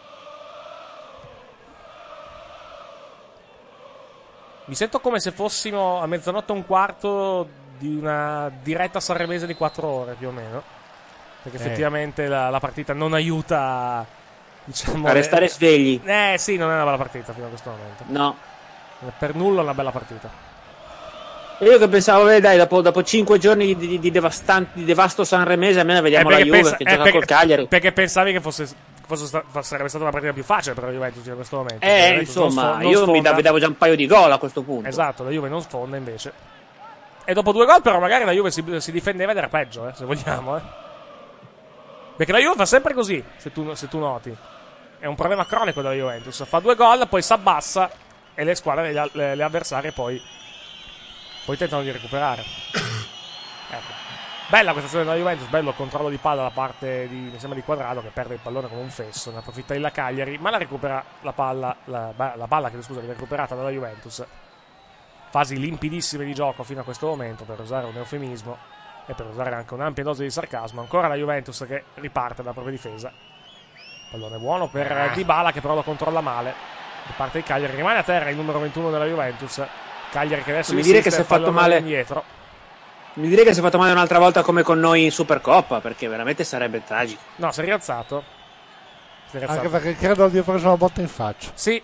Mi sento come se fossimo a mezzanotte e un quarto di una diretta sanremese di 4 ore più o meno, perché effettivamente la partita non aiuta, diciamo, a restare svegli. Sì, non è una bella partita fino a questo momento. No. Per nulla una bella partita. E io che pensavo, dai, dopo 5 giorni di devasto sanremese, almeno vediamo la Juve che gioca col Cagliari. Perché pensavi che sarebbe stata una partita più facile per la Juventus in questo momento. Insomma, io mi vedevo già un paio di gol a questo punto. Esatto, la Juve non sfonda invece. E dopo 2 gol però magari la Juve si difendeva ed era peggio, se vogliamo. Perché la Juve fa sempre così, se tu noti. È un problema cronico della Juventus. Fa 2 gol, poi si abbassa e le squadre, le avversarie poi tentano di recuperare. Ecco. Bella questa azione della Juventus, bello il controllo di palla da parte mi sembra di Quadrado, che perde il pallone come un fesso, ne approfitta il Cagliari, ma la recupera la palla che viene recuperata dalla Juventus. Fasi limpidissime di gioco fino a questo momento, per usare un eufemismo e per usare anche un'ampia dose di sarcasmo. Ancora la Juventus che riparte dalla propria difesa. Pallone buono per Dybala che però lo controlla male. Da parte di Cagliari rimane a terra il numero 21 della Juventus. Cagliari che adesso mi dire che si è fatto male indietro. Mi direi che si è fatto male un'altra volta come con noi in Supercoppa, perché veramente sarebbe tragico. No, si è rialzato. Anche perché credo di aver preso una botta in faccia. Sì.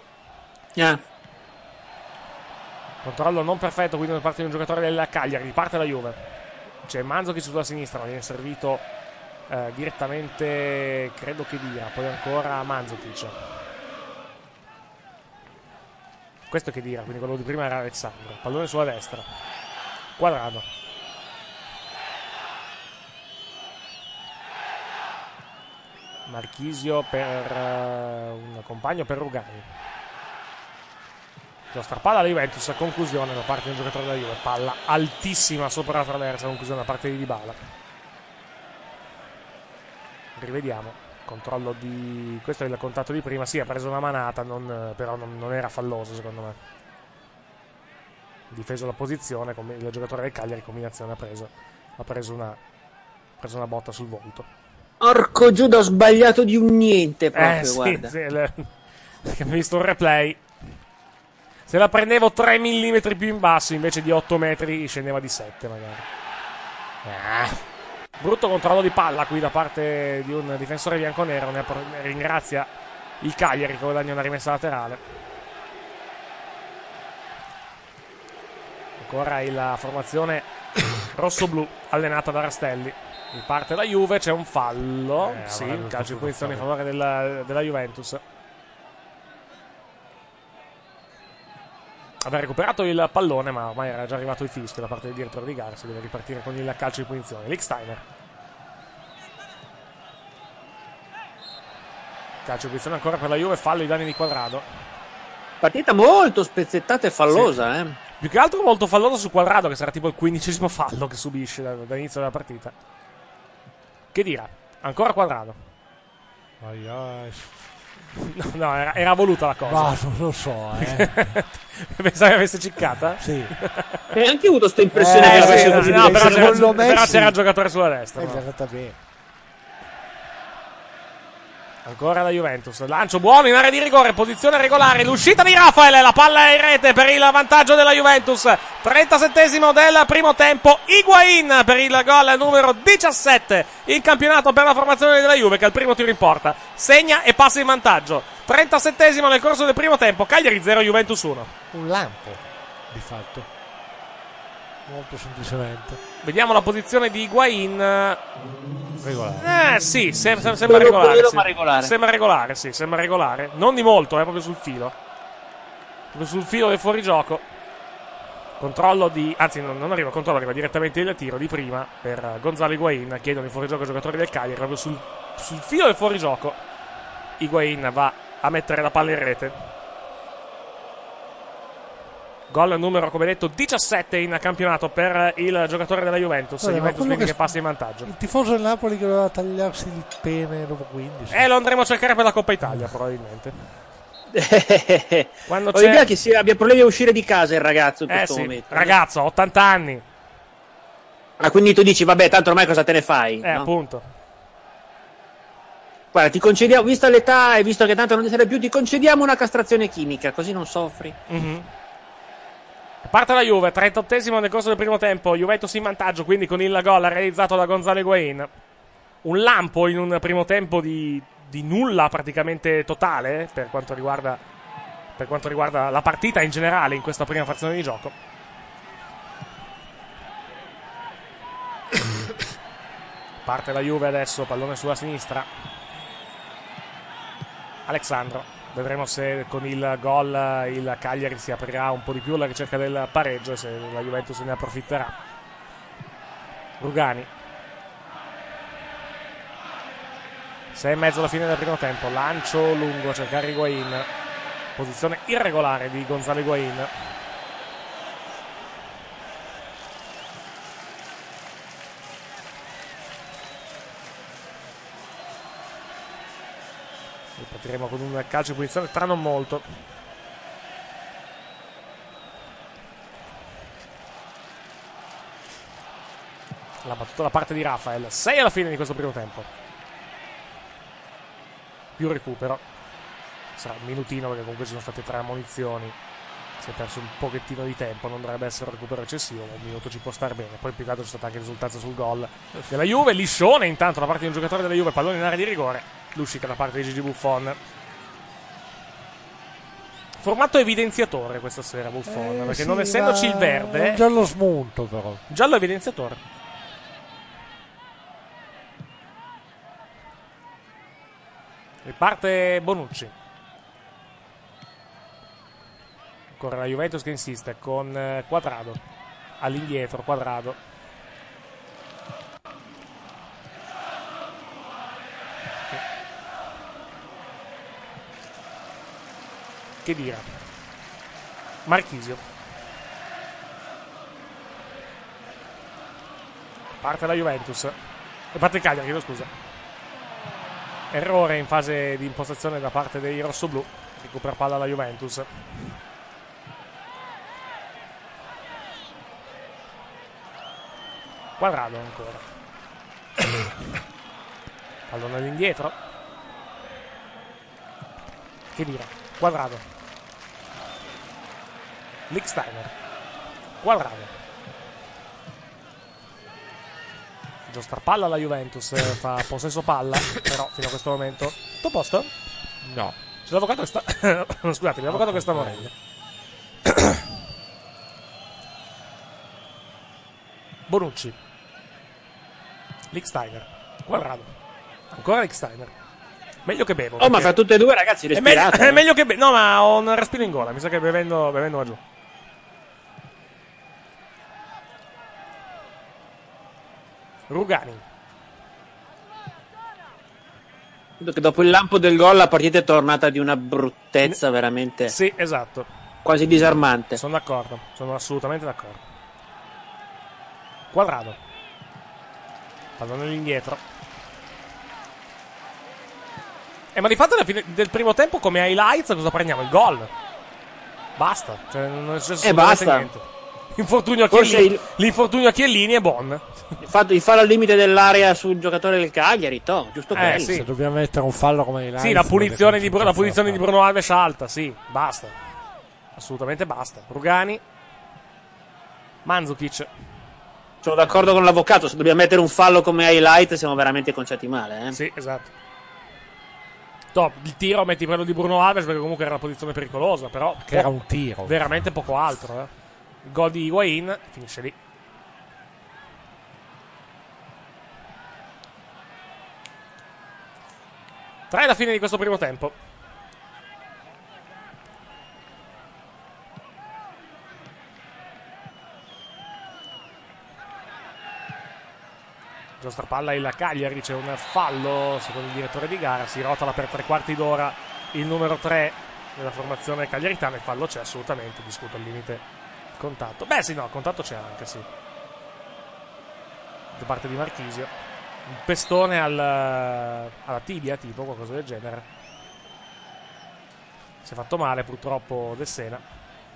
Controllo non perfetto quindi da parte di un giocatore della Cagliari. Riparte la Juve. C'è Mandzukic sulla sinistra, ma viene servito direttamente, credo che dia. Poi ancora Mandzukic. Questo che dira, quindi quello di prima era Alexandro. Pallone sulla destra. Quadrado. Marchisio per un compagno per Rugani. Nostra palla alla Juventus, conclusione da parte di un giocatore della Juve, palla altissima sopra la traversa, conclusione da parte di Dybala. Rivediamo, controllo di... questo è il contatto di prima, sì ha preso una manata, però non era falloso secondo me. Difeso la posizione, il giocatore del Cagliari combinazione ha preso una botta sul volto. Orco Giuda, ho sbagliato di un niente proprio, sì, guarda. Sì, perché ho visto il replay. Se la prendevo 3 mm più in basso invece di 8 metri scendeva di 7 magari. Brutto controllo di palla qui da parte di un difensore bianconero. Ne ringrazia il Cagliari che guadagna una rimessa laterale. Ancora la formazione rosso-blu allenata da Rastelli. Riparte la Juve, c'è un fallo. Sì, calcio di punizione in favore della Juventus. Aveva recuperato il pallone, ma ormai era già arrivato il fischio da parte del direttore di gara. Si deve ripartire con il calcio di punizione. Lichtsteiner. Calcio di punizione ancora per la Juve, fallo ai danni di Quadrado. Partita molto spezzettata e fallosa, sì. Più che altro molto falloso su Quadrado, che sarà tipo il 15° fallo che subisce dall'inizio della partita. Che dirà? Ancora Quadrado. No, era voluta la cosa. Ma non lo so, Pensavi avesse ciccata? Sì. Hai anche avuto questa impressione che Sì, avesse no, così no, però secondo me però sì. c'era il giocatore sulla destra. È No? andata bene. Ancora la Juventus, lancio buono in area di rigore, posizione regolare, l'uscita di Rafael, la palla è in rete per il vantaggio della Juventus, 37esimo del primo tempo, Higuain per il gol numero 17 in campionato per la formazione della Juve che al primo tiro in porta segna e passa in vantaggio, 37esimo nel corso del primo tempo, Cagliari 0, Juventus 1. Un lampo, di fatto. Molto semplicemente. Vediamo la posizione di Higuain. Regolare. Sì, sembra regolare. Quello, Sì. ma regolare. Sembra regolare. Non di molto, proprio sul filo. Proprio sul filo del fuorigioco. Controllo di. Anzi, non arriva controllo, arriva direttamente il tiro di prima per Gonzalo Higuain. Chiedono il fuorigioco ai giocatori del Cagliari. Proprio sul filo del fuorigioco. Higuain va a mettere la palla in rete. Gol numero, come detto, 17 in campionato per il giocatore della Juventus. Vabbè, Juventus quello quindi che passa in vantaggio. Il tifoso del Napoli che doveva tagliarsi il pene dopo 15. Lo andremo a cercare per la Coppa Italia, probabilmente. Quando Ho l'idea che abbia problemi a uscire di casa il ragazzo in questo sì, momento. ragazzo, 80 anni. Ah, quindi tu dici, vabbè, tanto ormai cosa te ne fai? No? Appunto. Guarda, ti concediamo, vista l'età e visto che tanto non ti serve più, ti concediamo una castrazione chimica, così non soffri. Mm-hmm. Parte la Juve, 38esimo nel corso del primo tempo, Juventus in vantaggio, quindi con il gol realizzato da Gonzalo Higuain. Un lampo in un primo tempo di nulla praticamente totale per quanto riguarda la partita in generale in questa prima frazione di gioco. Parte la Juve adesso, pallone sulla sinistra. Alexandro. Vedremo se con il gol il Cagliari si aprirà un po' di più alla ricerca del pareggio e se la Juventus ne approfitterà. Rugani. 6:30 alla fine del primo tempo. Lancio lungo a cercare Higuain. Posizione irregolare di Gonzalo Higuain. Ripartiremo con un calcio di punizione tra non molto. La battuta da parte di Rafael. 6 alla fine di questo primo tempo. Più recupero. Sarà un minutino perché comunque ci sono state 3 ammonizioni. Si è perso un pochettino di tempo. Non dovrebbe essere un recupero eccessivo. Un minuto ci può stare bene. Poi più che altro c'è stata anche risultanza sul gol della Juve. Liscione intanto da parte di un giocatore della Juve. Pallone in area di rigore. L'uscita da parte di Gigi Buffon. Formato evidenziatore questa sera Buffon, perché sì, non essendoci il verde, è un giallo smunto però. Giallo evidenziatore. Riparte Bonucci. Ancora la Juventus che insiste con Quadrado all'indietro. Quadrado che dire, Marchisio. Parte la Juventus, parte il Cagliari, chiedo scusa. Errore in fase di impostazione da parte dei rossoblù. Recupera palla la Juventus. Quadrado ancora. Pallone all'indietro. Che dire, Quadrado. Lichtsteiner. Quadrado. Giostra palla alla Juventus, fa possesso palla, però fino a questo momento tutto a posto? No. C'è l'avvocato che sta scusate, l'avvocato che sta morendo. Bonucci. Lichtsteiner. Quadrado. Ancora Lichtsteiner. Meglio che bevo. Oh, ma fra tutte e due, ragazzi, respirate. È meglio che no, ma ho un respiro in gola. Mi sa che bevendo va giù. Rugani. Credo che dopo il lampo del gol la partita è tornata di una bruttezza veramente. Sì, esatto. Quasi disarmante. Sono d'accordo. Sono assolutamente d'accordo. Quadrado. Pallone all'indietro. Ma di fatto alla fine del primo tempo come highlights cosa prendiamo? Il gol. Basta. Cioè, non è successo basta. niente. L'infortunio a Chiellini, l'infortunio a Chiellini è buon. Il fallo al limite dell'area sul giocatore del Cagliari, giusto quello. Sì. Se dobbiamo mettere un fallo come highlights, Sì, la punizione di Bruno Alves alta, sì, basta. Assolutamente basta. Rugani. Mandzukic. Sono d'accordo con l'avvocato, se dobbiamo mettere un fallo come highlight siamo veramente conciati male. Sì, esatto. Top, il tiro metti quello di Bruno Alves perché comunque era una posizione pericolosa, però che era un tiro. Veramente poco altro, Il gol di Higuain finisce lì. Tre alla fine di questo primo tempo. Giostra palla il Cagliari, c'è un fallo secondo il direttore di gara, si rotola per 3/4 d'ora il numero 3 della formazione cagliaritana, il fallo c'è assolutamente, discuto al limite il contatto. Beh sì, no, il contatto c'è anche, sì. Da parte di Marchisio. Un pestone alla tibia, tipo, qualcosa del genere. Si è fatto male purtroppo De Sena.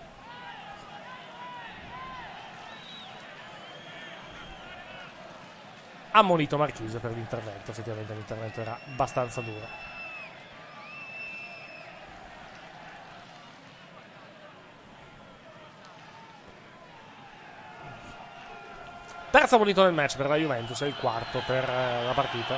Ammonito Marchisio per l'intervento, effettivamente l'intervento era abbastanza duro. Terzo ammonito del match per la Juventus, è il quarto per la partita.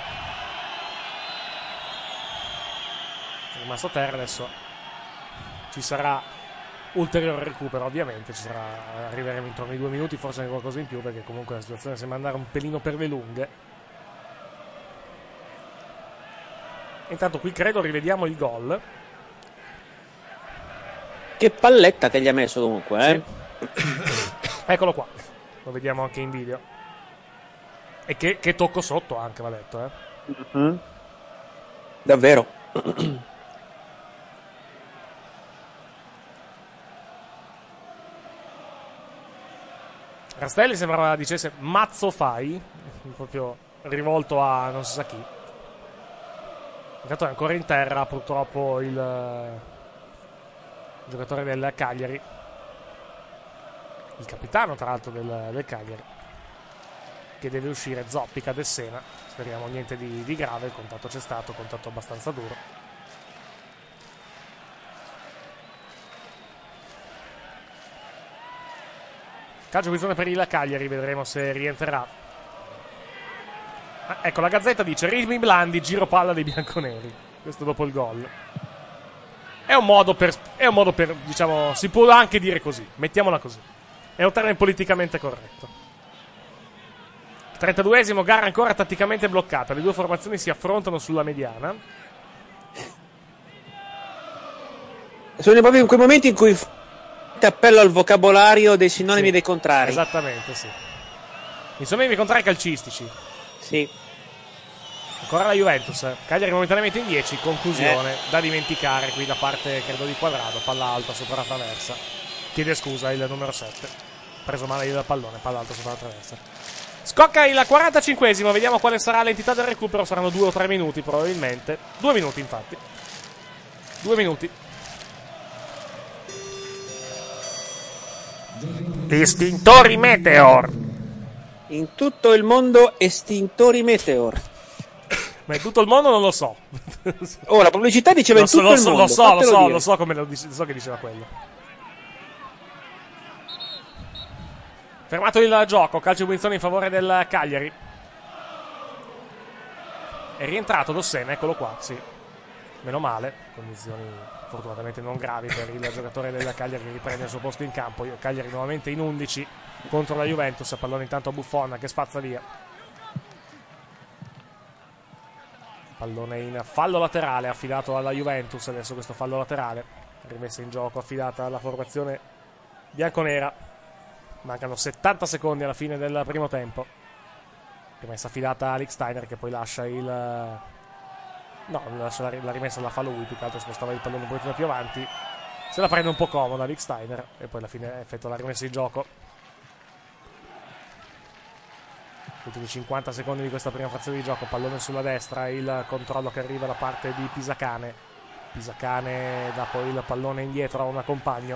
È rimasto a terra, adesso ci sarà ulteriore recupero, ovviamente arriveremo intorno ai 2 minuti, forse anche qualcosa in più, perché comunque la situazione sembra andare un pelino per le lunghe. Intanto qui credo rivediamo il gol. Che palletta che gli ha messo comunque, Sì. Eccolo qua, lo vediamo anche in video. E che tocco sotto anche, va detto, Mm-hmm. Davvero. Rastelli sembrava dicesse mazzo fai, proprio rivolto a non si sa chi. Intanto è ancora in terra purtroppo il giocatore del Cagliari, il capitano tra l'altro del Cagliari, che deve uscire. Zoppica De Sena, speriamo niente di grave, il contatto c'è stato, contatto abbastanza duro. Calcio punizione per il Cagliari, vedremo se rientrerà. Ecco, la Gazzetta dice ritmi blandi, giro palla dei bianconeri. Questo dopo il gol. È un modo per, diciamo, si può anche dire così, mettiamola così. È un termine politicamente corretto. 32esimo, gara ancora tatticamente bloccata. Le due formazioni si affrontano sulla mediana. Sono proprio in quei momenti in cui appello al vocabolario dei sinonimi Sì, dei contrari. Esattamente, sì. I sinonimi contrari calcistici. Sì. Ancora la Juventus, Cagliari momentaneamente in 10, conclusione da dimenticare qui da parte credo di Quadrado, palla alta sopra la traversa. Chiede scusa il numero 7. Preso male il pallone, palla alta sopra la traversa. Scocca il 45esimo, vediamo quale sarà l'entità del recupero, saranno 2 o 3 minuti probabilmente. 2 minuti infatti. 2 minuti. Estintori Meteor. In tutto il mondo estintori Meteor. Ma in tutto il mondo non lo so. Oh, la pubblicità diceva in tutto il mondo. Lo so come so che diceva quello. Fermato il gioco, calcio di punizione in favore del Cagliari. È rientrato Dossena, eccolo qua, sì. Meno male, condizioni fortunatamente non gravi per il giocatore del Cagliari che riprende il suo posto in campo. Cagliari nuovamente in 11 contro la Juventus, pallone intanto a Buffon che spazza via. Pallone in fallo laterale affidato alla Juventus, adesso questo fallo laterale, rimessa in gioco, affidata alla formazione bianconera. Mancano 70 secondi alla fine del primo tempo. Rimessa affidata a Lichtsteiner che poi lascia il... No, la rimessa la fa lui, più che altro spostava il pallone un pochettino più avanti. Se la prende un po' comoda Lichtsteiner e poi alla fine effettua la rimessa in gioco. ultimi 50 secondi di questa prima frazione di gioco. Pallone sulla destra, il controllo che arriva da parte di Pisacane. Pisacane dà poi il pallone indietro a un compagno.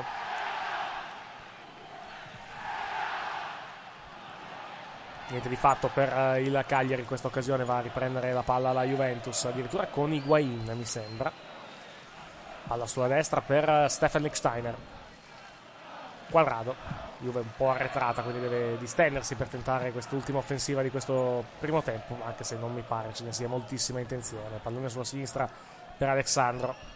Niente di fatto per il Cagliari in questa occasione, va a riprendere la palla la Juventus, addirittura con Higuaín mi sembra. Palla sulla destra per Stefan Lichtsteiner. Quadrado, Juve un po' arretrata, quindi deve distendersi per tentare quest'ultima offensiva di questo primo tempo, anche se non mi pare ce ne sia moltissima intenzione. Pallone sulla sinistra per Alexandro.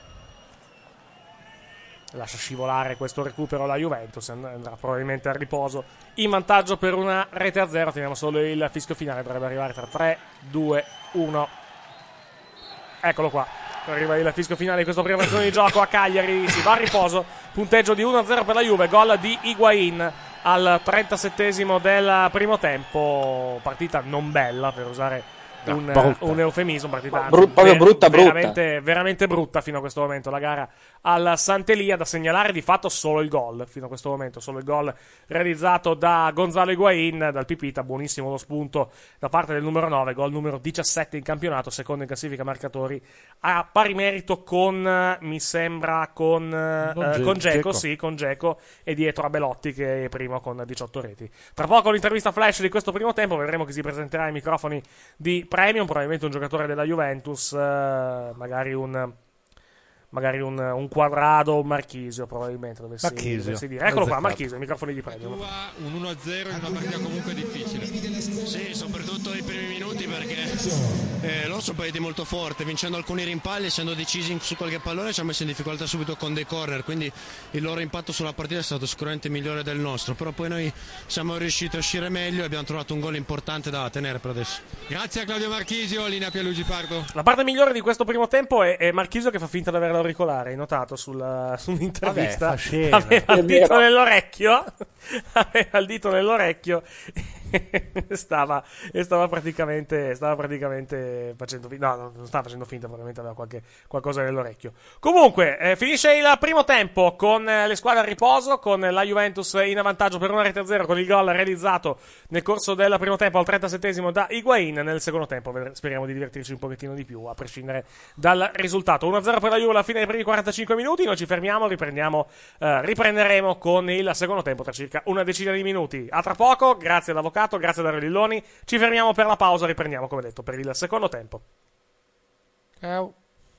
Lascia scivolare questo recupero la Juventus, andrà probabilmente al riposo in vantaggio per una rete a 0. Teniamo solo il fischio finale, dovrebbe arrivare tra 3, 2, 1. Eccolo qua, arriva il fischio finale di questa prima frazione di gioco. A Cagliari si va a riposo, punteggio di 1-0 per la Juve, gol di Higuaín al 37esimo del primo tempo. Partita non bella, per usare un eufemismo, partita proprio brutta. Veramente brutta fino a questo momento la gara al Sant'Elia. Da segnalare di fatto solo il gol fino a questo momento, solo il gol realizzato da Gonzalo Higuaín dal Pipita. Buonissimo lo spunto da parte del numero 9, gol numero 17 in campionato, secondo in classifica marcatori, a pari merito con mi sembra con Dzeko, sì, con Dzeko, e dietro a Belotti che è primo con 18 reti. Tra poco l'intervista flash di questo primo tempo, vedremo chi si presenterà ai microfoni di Premium, probabilmente un giocatore della Juventus, magari un Quadrado o un Marchisio, probabilmente dovessi dire. Eccolo qua, Marchisio, i microfoni di Premium. Un 1-0 in una partita comunque difficile. Sì, soprattutto i primi minuti, perché loro sono partiti molto forte, vincendo alcuni rimpalli, essendo decisi su qualche pallone ci ha messo in difficoltà subito con dei corner, quindi il loro impatto sulla partita è stato sicuramente migliore del nostro, però poi noi siamo riusciti a uscire meglio e abbiamo trovato un gol importante da tenere per adesso. Grazie a Claudio Marchisio, linea Pierluigi Pardo. La parte migliore di questo primo tempo è Marchisio che fa finta di avere l'auricolare, hai notato sull'intervista? Aveva il dito nell'orecchio, aveva il dito nell'orecchio e stava praticamente facendo finta, no, non stava facendo finta, probabilmente aveva qualcosa nell'orecchio. Comunque finisce il primo tempo con le squadre a riposo, con la Juventus in vantaggio per una rete a 0 con il gol realizzato nel corso del primo tempo al 37esimo da Higuaín. Nel secondo tempo speriamo di divertirci un pochettino di più, a prescindere dal risultato. 1-0 per la Juve alla fine dei primi 45 minuti. Noi ci fermiamo, riprenderemo con il secondo tempo tra circa una decina di minuti. A tra poco, grazie all'avvocato, grazie a Dario Lilloni. Ci fermiamo per la pausa, riprendiamo come detto per il secondo tempo. Ciao.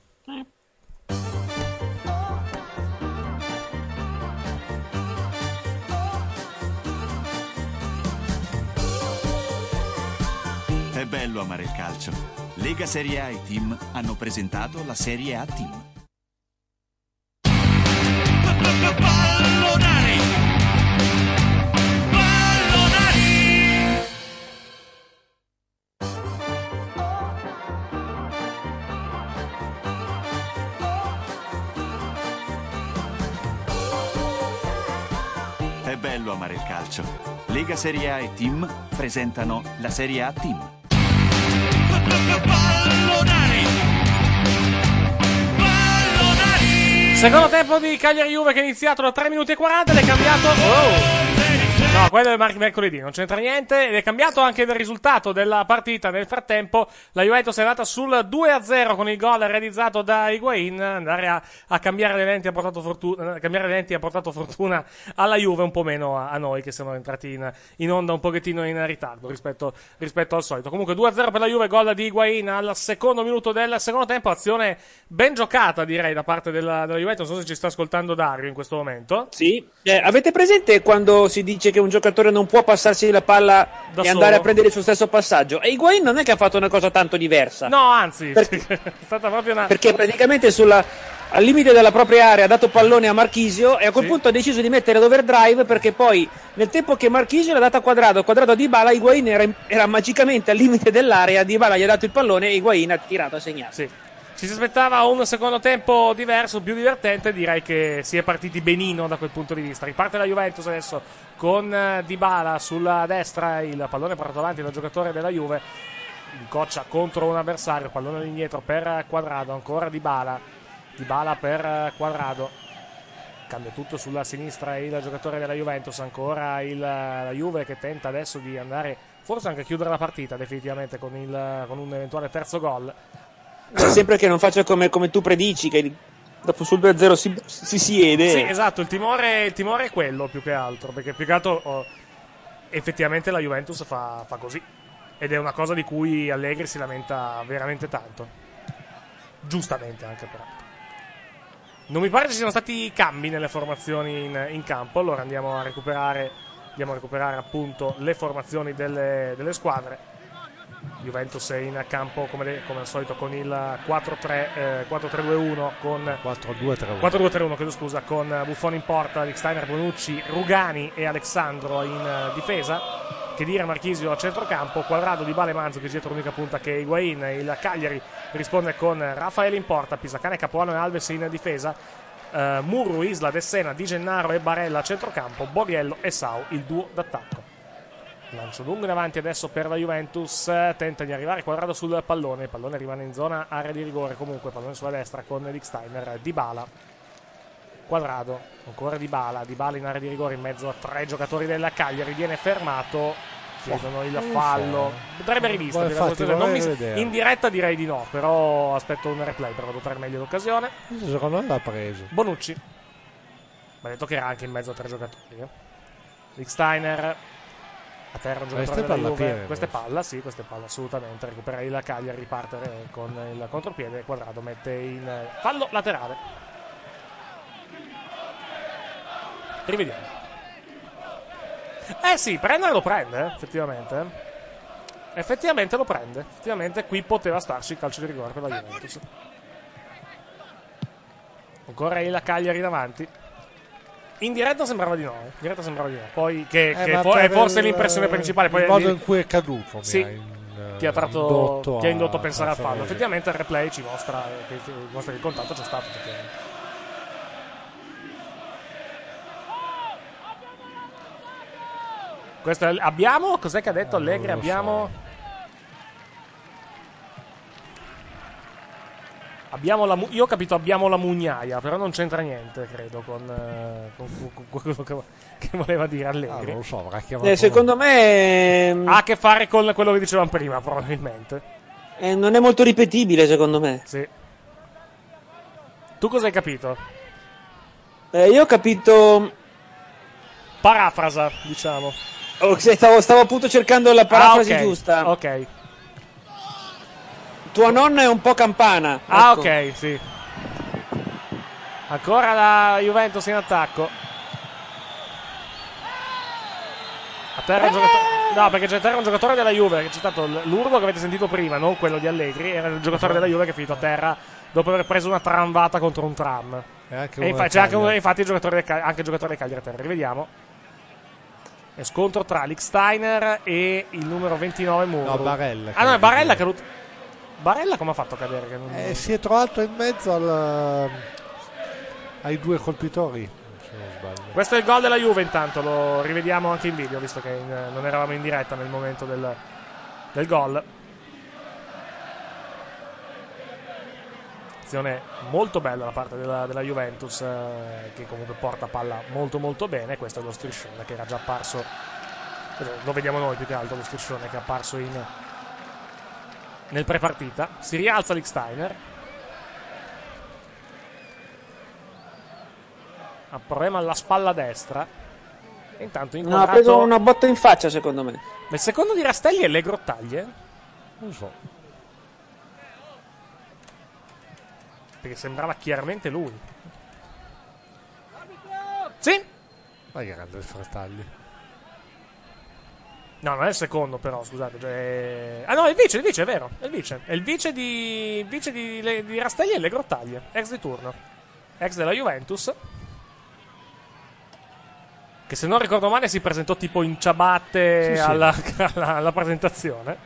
È bello amare il calcio. Lega Serie A e Team hanno presentato la Serie A Team. Pallonari! È bello amare il calcio. Lega Serie A e Team presentano la Serie A Team. Pallonari! Secondo tempo di Cagliari-Juve che è iniziato da 3 minuti e 40 ed è cambiato... No, quello è mercoledì, non c'entra niente. Ed è cambiato anche il risultato della partita. Nel frattempo la Juventus è andata sul 2-0 con il gol realizzato da Higuaín. Andare a cambiare le lenti ha portato fortuna alla Juve, un po' meno a noi che siamo entrati in onda un pochettino in ritardo rispetto al solito. Comunque 2-0 per la Juve, gol di Higuaín al secondo minuto del secondo tempo. Azione ben giocata, direi, da parte della Juventus. Non so se ci sta ascoltando Dario in questo momento. Sì, avete presente quando si dice che un giocatore non può passarsi la palla da e solo, andare a prendere il suo stesso passaggio? E Higuaín non è che ha fatto una cosa tanto diversa. No, anzi, perché, è stata proprio una... perché praticamente al limite della propria area ha dato pallone a Marchisio e a quel punto ha deciso di mettere l'overdrive, perché poi nel tempo che Marchisio l'ha data a Quadrado a Dybala, Higuaín era magicamente al limite dell'area, Dybala gli ha dato il pallone e Higuaín ha tirato, ha segnato. Sì. Ci si aspettava un secondo tempo diverso, più divertente. Direi che si è partiti benino da quel punto di vista. Riparte la Juventus adesso con Dybala sulla destra, il pallone portato avanti dal giocatore della Juve, incoccia contro un avversario, pallone indietro per Quadrado, ancora Dybala per Quadrado, cambia tutto sulla sinistra il giocatore della Juventus, ancora la Juve che tenta adesso di andare forse anche chiudere la partita definitivamente con un eventuale terzo gol. Sempre che non faccia come tu predici, che dopo sul 2-0 si siede. Sì, esatto, il timore è quello più che altro, perché più che altro effettivamente la Juventus fa così, ed è una cosa di cui Allegri si lamenta veramente tanto, giustamente anche peraltro. Non mi pare ci siano stati cambi nelle formazioni in campo, allora andiamo a recuperare appunto le formazioni delle squadre. Juventus è in campo come al solito con il 4-3-2-1 con 4-2-3-1, chiedo scusa, con Buffon in porta, Lichtsteiner, Bonucci, Rugani e Alexandro in difesa. Che dire, Marchisio a centrocampo, Quadrado, Dybala e Mandzukic dietro l'unica punta che è Higuain. Il Cagliari risponde con Raffaele in porta, Pisacane, Capuano e Alves in difesa, Murru, Isla, De Sena, Di Gennaro e Barella a centrocampo, Borriello e Sau il duo d'attacco. Lancio lungo in avanti adesso per la Juventus, tenta di arrivare Quadrado sul pallone, il pallone rimane in zona area di rigore, comunque pallone sulla destra con Lichtsteiner, Dybala, Quadrado, ancora Dybala in area di rigore in mezzo a 3 giocatori della Cagliari, viene fermato, chiedono il fallo, potrebbe rivisto, in diretta direi di no, però aspetto un replay per valutare meglio l'occasione. Secondo me l'ha preso Bonucci, ma ha detto che era anche in mezzo a 3 giocatori. Lichtsteiner a terra un giocatore della Juve, questa è palla assolutamente, recupera il Cagliari, riparte con il contropiede, Quadrado mette in fallo laterale. Rivediamo. Sì, prendere lo prende, effettivamente lo prende, effettivamente qui poteva starci il calcio di rigore per la Juventus. Ancora il Cagliari davanti. In diretta sembrava di no, poi che è forse l'impressione principale. Poi il modo in cui è caduto sì, ti ha indotto a pensare al fallo. Effettivamente il replay ci mostra che il contatto c'è stato. Abbiamo, cos'è che ha detto Allegri? Io ho capito abbiamo la mugnaia, però non c'entra niente, credo, con quello che voleva dire Allegri. Non lo so, avrà chiamato. Secondo me ha a che fare con quello che dicevamo prima, probabilmente. Non è molto ripetibile, secondo me. Sì. Tu cosa hai capito? Io ho capito. Parafrasa, diciamo. Stavo appunto cercando la parafrasi giusta. Ok. Tua nonna è un po' campana. Ecco. Ok, sì. Ancora la Juventus in attacco. A terra un giocatore. No, perché c'è a terra un giocatore della Juve. C'è stato l'urlo che avete sentito prima, non quello di Allegri. Era il giocatore della Juve che è finito a terra dopo aver preso una tramvata contro un tram. C'è anche il giocatore del Cagliari a terra. Rivediamo. È scontro tra Lichtsteiner e il numero 29 Murru. No, Barella. No, è Barella caduto. Barella come ha fatto a cadere? Che non... si è trovato in mezzo ai 2 colpitori, se non sbaglio. Questo è il gol della Juve, intanto lo rivediamo anche in video, visto che non eravamo in diretta nel momento del gol. Azione molto bella da parte della Juventus, che comunque porta palla molto molto bene. Questo è lo striscione che era già apparso, lo vediamo noi più che altro, lo striscione che è apparso nel prepartita. Si rialza Lichtsteiner, ha problema alla spalla destra e intanto inquadrato... ha preso una botta in faccia, secondo me. Ma il secondo di Rastelli è le grottaglie? Non so, perché sembrava chiaramente lui. Sì, ma grande il Frattagli. no, non è il secondo, però scusate. No, è il vice, è vero. È il vice di Rastelli e le grottaglie, ex di turno, ex della Juventus, che se non ricordo male si presentò tipo in ciabatte sì. alla presentazione.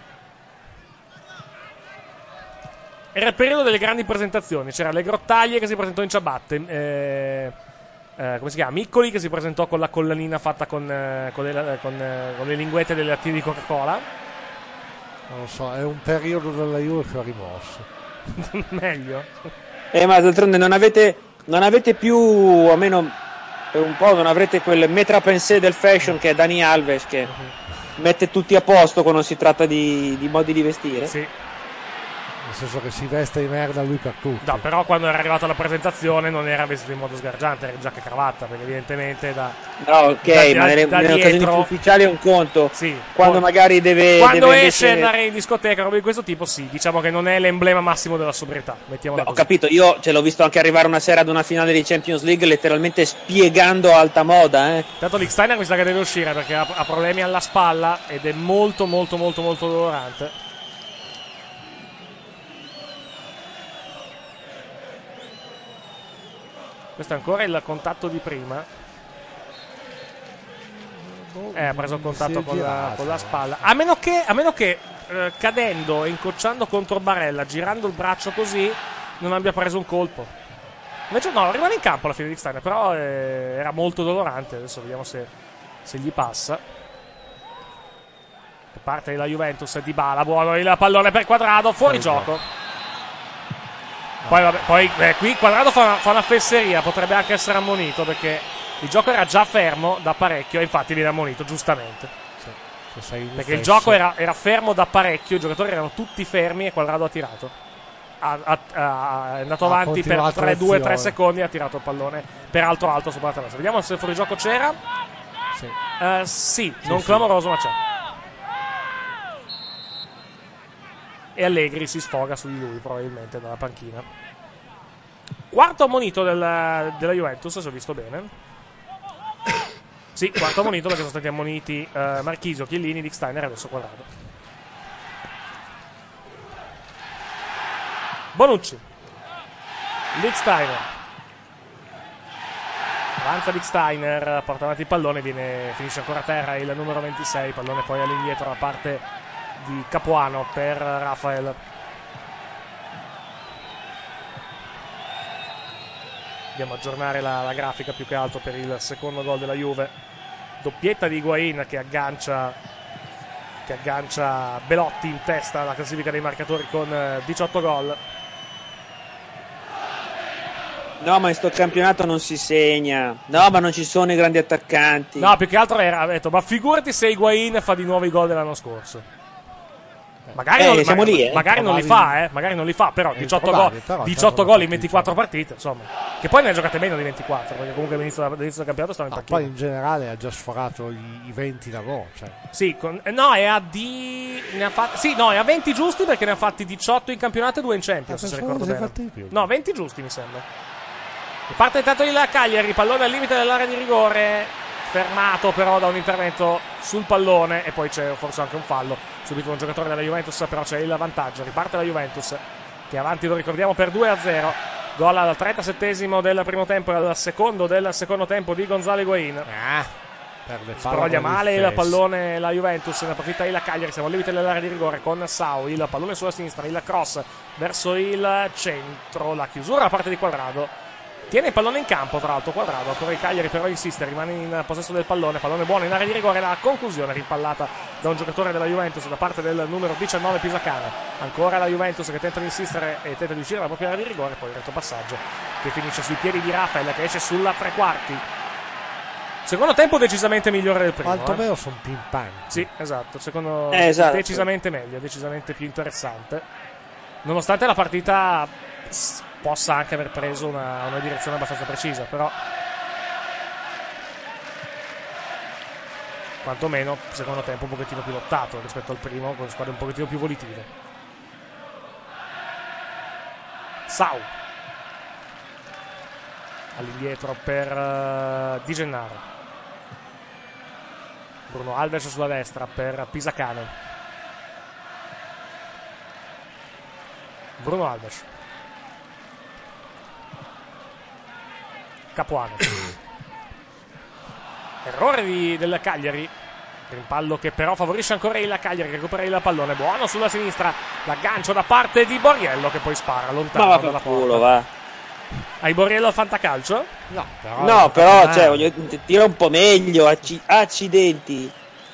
Era il periodo delle grandi presentazioni, c'era le grottaglie che si presentò in ciabatte, come si chiama? Miccoli che si presentò con la collanina fatta con le linguette delle lattine di Coca-Cola. Non lo so, è un periodo della Juve che ha rimosso. Meglio. Ma d'altronde non avete più, almeno per un po', non avrete quel metra pensée del fashion che è Dani Alves, che mette tutti a posto quando si tratta di modi di vestire. Sì. Nel senso che si veste di merda lui per tutti. No, però quando era arrivato alla presentazione non era vestito in modo sgargiante, era in giacca e cravatta, perché evidentemente No, ok, ma nelle occasioni più ufficiali è un conto. Sì. Quando magari Quando deve esce andare in discoteca, roba di questo tipo, sì, diciamo che non è l'emblema massimo della sobrietà. Mettiamola così. Ho capito, io l'ho visto anche arrivare una sera ad una finale di Champions League letteralmente spiegando alta moda, Tanto Lichtsteiner mi sa che deve uscire perché ha problemi alla spalla ed è molto molto molto molto dolorante. Questo è ancora il contatto di prima. Ha preso il contatto con la spalla. A meno che cadendo e incrociando contro Barella, girando il braccio così, non abbia preso un colpo. Invece no, rimane in campo alla fine di Steiner, però era molto dolorante. Adesso vediamo se gli passa. Da parte della Juventus, Dybala, buono il pallone per Quadrado, fuori gioco. Poi qui Quadrado fa una fesseria, potrebbe anche essere ammonito perché il gioco era già fermo da parecchio e infatti viene ammonito, giustamente. Perché il gioco era fermo da parecchio, i giocatori erano tutti fermi e Quadrado ha tirato. È andato avanti per 2-3 secondi e ha tirato il pallone peraltro alto sopra la traversa. Vediamo se fuori gioco c'era. Sì, non clamoroso ma c'è. E Allegri si sfoga su di lui probabilmente dalla panchina. Quarto ammonito della Juventus, se ho visto bene. Sì, quarto ammonito perché sono stati ammoniti Marchisio, Chiellini, Lichtsteiner e adesso Quadrado. Bonucci, Lichtsteiner, avanza Lichtsteiner, porta avanti il pallone, finisce ancora a terra il numero 26, pallone poi all'indietro da parte di Capuano per Rafael. Andiamo a aggiornare la grafica più che altro per il secondo gol della Juve. Doppietta di Higuaín che aggancia Belotti in testa alla classifica dei marcatori con 18 gol. No, ma in sto campionato non si segna. No, ma non ci sono i grandi attaccanti. No, più che altro ha detto, ma figurati se Higuaín fa di nuovo i gol dell'anno scorso. Magari non li fa, però 18 gol in 24 partite, insomma. Che poi ne ha giocate meno di 24, perché comunque all'inizio del campionato stava in panchina. Poi in generale ha già sforato i 20 da gol. Sì, è a 20 giusti perché ne ha fatti 18 in campionato e 2 in Champions, se ricordo bene. No, 20 giusti mi sembra. Parte intanto il Cagliari, pallone al limite dell'area di rigore, fermato però da un intervento sul pallone e poi c'è forse anche un fallo subito un giocatore della Juventus, però c'è il vantaggio. Riparte la Juventus che è avanti, lo ricordiamo, per 2-0. Gol al 37esimo del primo tempo e al secondo del secondo tempo di Gonzalo Higuaín. Sproglia male il pallone la Juventus, ne approfitta il Cagliari, siamo al limite dell'area di rigore con Sau, il pallone sulla sinistra, il cross verso il centro, la chiusura da parte di Quadrado. Tiene il pallone in campo, tra l'altro Quadrado, ancora il Cagliari però insiste, rimane in possesso del pallone buono in area di rigore, la conclusione rimpallata da un giocatore della Juventus da parte del numero 19 Pisacane. Ancora la Juventus che tenta di insistere e tenta di uscire dalla propria area di rigore, poi il retropassaggio che finisce sui piedi di Rafael che esce sulla tre quarti. Secondo tempo decisamente migliore del primo. Quantomeno sono pimpanti. Sì, esatto, secondo esatto. Decisamente meglio, decisamente più interessante. Nonostante la partita possa anche aver preso una direzione abbastanza precisa, però quantomeno secondo tempo un pochettino più lottato rispetto al primo, con squadre un pochettino più volitive. Sau all'indietro per Di Gennaro, Bruno Alves sulla destra per Pisacane, Bruno Alves, Capuano, errore del Cagliari, rimpallo che però favorisce ancora il Cagliari che recupera il pallone, buono sulla sinistra, l'aggancio da parte di Borriello che poi spara lontano dalla porta. Va. Hai Borriello al fantacalcio? No, però tira un po' meglio, accidenti.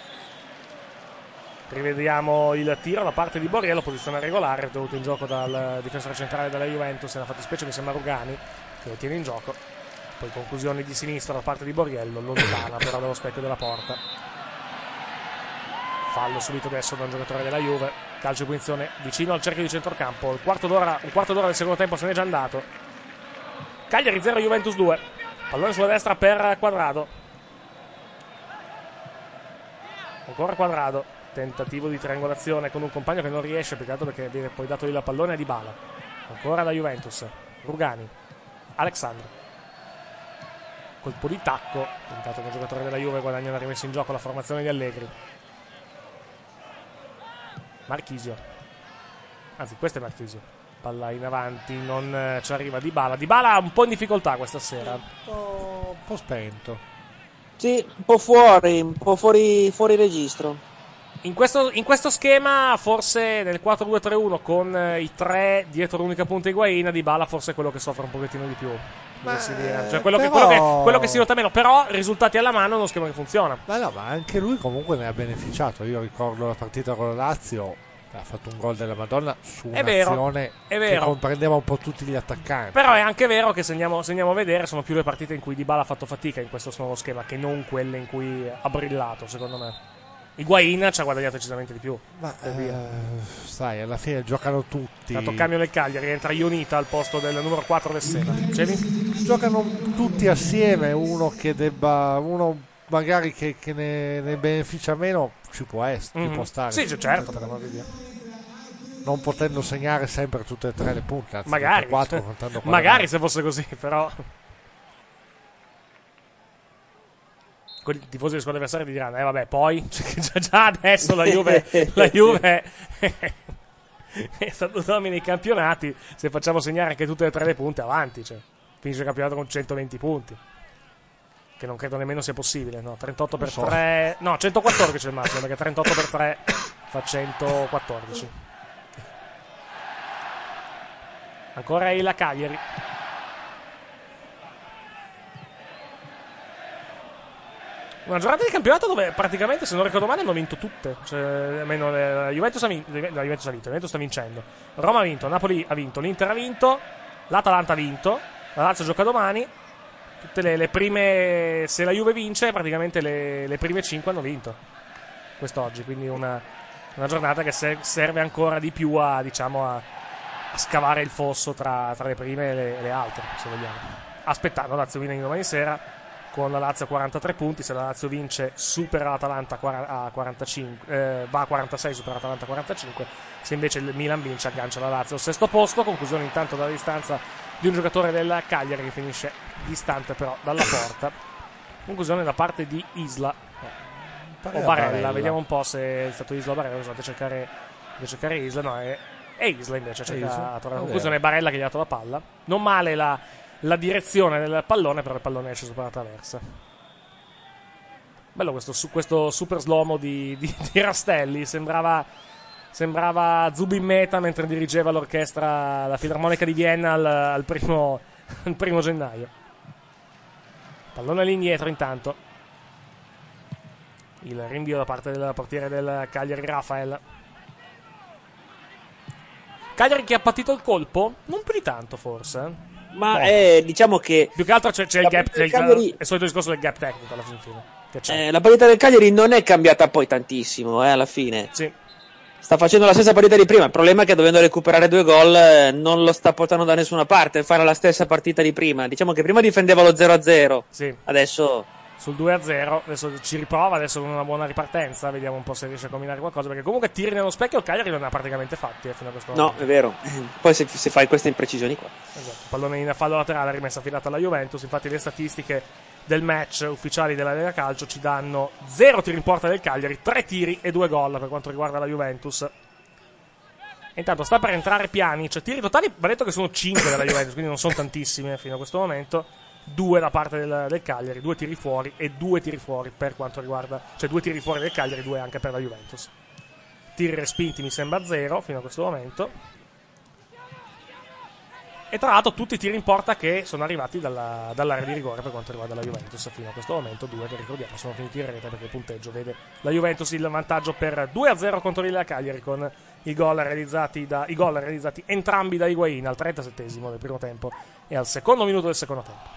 Rivediamo il tiro da parte di Borriello, posizione regolare, tenuto in gioco dal difensore centrale della Juventus, nella fattispecie mi sembra Rugani che lo tiene in gioco. Poi conclusione di sinistra da parte di Borriello, lontana però dallo specchio della porta. fallo subito adesso da un giocatore della Juve. Calcio di punizione vicino al cerchio di centrocampo. Un quarto d'ora del secondo tempo se n'è già andato. Cagliari 0, Juventus 2. Pallone sulla destra per Quadrado. Ancora Quadrado. Tentativo di triangolazione con un compagno che non riesce, peccato perché viene poi dato lì la pallone a Dybala. Ancora la Juventus. Rugani. Alexandro. Colpo di tacco. Intanto che il giocatore della Juve guadagna una rimessa in gioco la formazione di Allegri. Marchisio. Anzi, questo è Marchisio. Palla in avanti, non ci arriva Dybala. Dybala ha un po' in difficoltà questa sera. Un po' spento. Sì, un po' fuori registro. In questo schema, forse nel 4-2-3-1 con i tre dietro l'unica punta Higuain, Dybala forse è quello che soffre un pochettino di più. Cioè quello che si nota meno, però risultati alla mano è uno schema che funziona. No, ma anche lui comunque ne ha beneficiato. Io ricordo la partita con la Lazio, ha fatto un gol della Madonna su un'azione che comprendeva un po' tutti gli attaccanti. Però è anche vero che se andiamo a vedere, sono più le partite in cui Dybala ha fatto fatica in questo nuovo schema che non quelle in cui ha brillato, secondo me. Higuain ci ha guadagnato decisamente di più. Ma sai, alla fine giocano tutti. Tanto cambio nel Cagliari, entra Ionita al posto del numero 4 del Sena. Giocano tutti assieme, uno magari che ne beneficia meno ci può essere, ci può stare. Sì, certo, non potendo segnare sempre tutte e tre le punte, anzi magari 4 contando magari se fosse così, però quelli tifosi delle squadre avversarie diranno vabbè, poi già adesso la Juve sta domina i campionati, se facciamo segnare anche tutte e tre le punte avanti, cioè finisce il campionato con 120 punti, che non credo nemmeno sia possibile, no? 38 per 3, no, 114 è il massimo, perché 38 per 3 fa 114. Ancora il Cagliari. Una giornata di campionato dove praticamente, se non ricordo male, hanno vinto tutte. Cioè, almeno la Juventus ha vinto, la Juventus sta vincendo. Roma ha vinto, Napoli ha vinto, l'Inter ha vinto, l'Atalanta ha vinto, la Lazio gioca domani. Tutte le prime, se la Juve vince, praticamente le prime 5 hanno vinto quest'oggi. Quindi una giornata che serve ancora di più a scavare il fosso tra le prime e le altre, se vogliamo. Aspettando la Lazio vince domani sera, con la Lazio a 43 punti. Se la Lazio vince supera l'Atalanta a 45, va a 46, supera l'Atalanta a 45. Se invece il Milan vince aggancia la Lazio al sesto posto. Conclusione intanto dalla distanza di un giocatore del Cagliari che finisce distante però dalla porta. Conclusione da parte di Isla o Barella. Vediamo un po' se è stato Isla o Barella. Bisogna cercare Isla. No, è Isla invece la conclusione. È Barella che gli ha dato la palla. Non male la direzione del pallone, però il pallone esce sopra la traversa. Bello questo super slow-mo di Rastelli. Sembrava Zubin Mehta mentre dirigeva l'orchestra, la Filarmonica di Vienna al primo gennaio. Pallone all'indietro intanto. Il rinvio da parte del portiere del Cagliari, Rafael. Cagliari che ha patito il colpo? Non più di tanto forse. Ma diciamo che più che altro c'è il gap, è il solito discorso del gap tecnico alla fine. La partita del Cagliari non è cambiata poi tantissimo alla fine. Sì. Sta facendo la stessa partita di prima. Il problema è che dovendo recuperare 2 gol non lo sta portando da nessuna parte. Fare la stessa partita di prima. Diciamo che prima difendeva lo 0-0. Sì. Adesso sul 2-0 adesso ci riprova, adesso con una buona ripartenza vediamo un po' se riesce a combinare qualcosa, perché comunque tiri nello specchio il Cagliari non ne ha praticamente fatti fino a questo momento. No, è vero. Poi se fai queste imprecisioni qua. Esatto. Pallone in fallo laterale, rimessa affidata alla Juventus. Infatti le statistiche del match ufficiali della Lega Calcio ci danno 0 tiri in porta del Cagliari, 3 tiri e 2 gol per quanto riguarda la Juventus. E intanto sta per entrare Pjanic. Tiri totali va detto che sono 5 della Juventus, quindi non sono tantissime fino a questo momento. 2 da parte del Cagliari, 2 tiri fuori e 2 tiri fuori per quanto riguarda, cioè 2 tiri fuori del Cagliari, 2 anche per la Juventus. Tiri respinti mi sembra 0 fino a questo momento. E tra l'altro tutti i tiri in porta che sono arrivati dall'area di rigore per quanto riguarda la Juventus fino a questo momento. 2 che ricordiamo sono finiti in rete, perché il punteggio vede la Juventus il vantaggio per 2-0 contro il Cagliari, con i gol realizzati entrambi da Higuain al 37esimo del primo tempo e al secondo minuto del secondo tempo.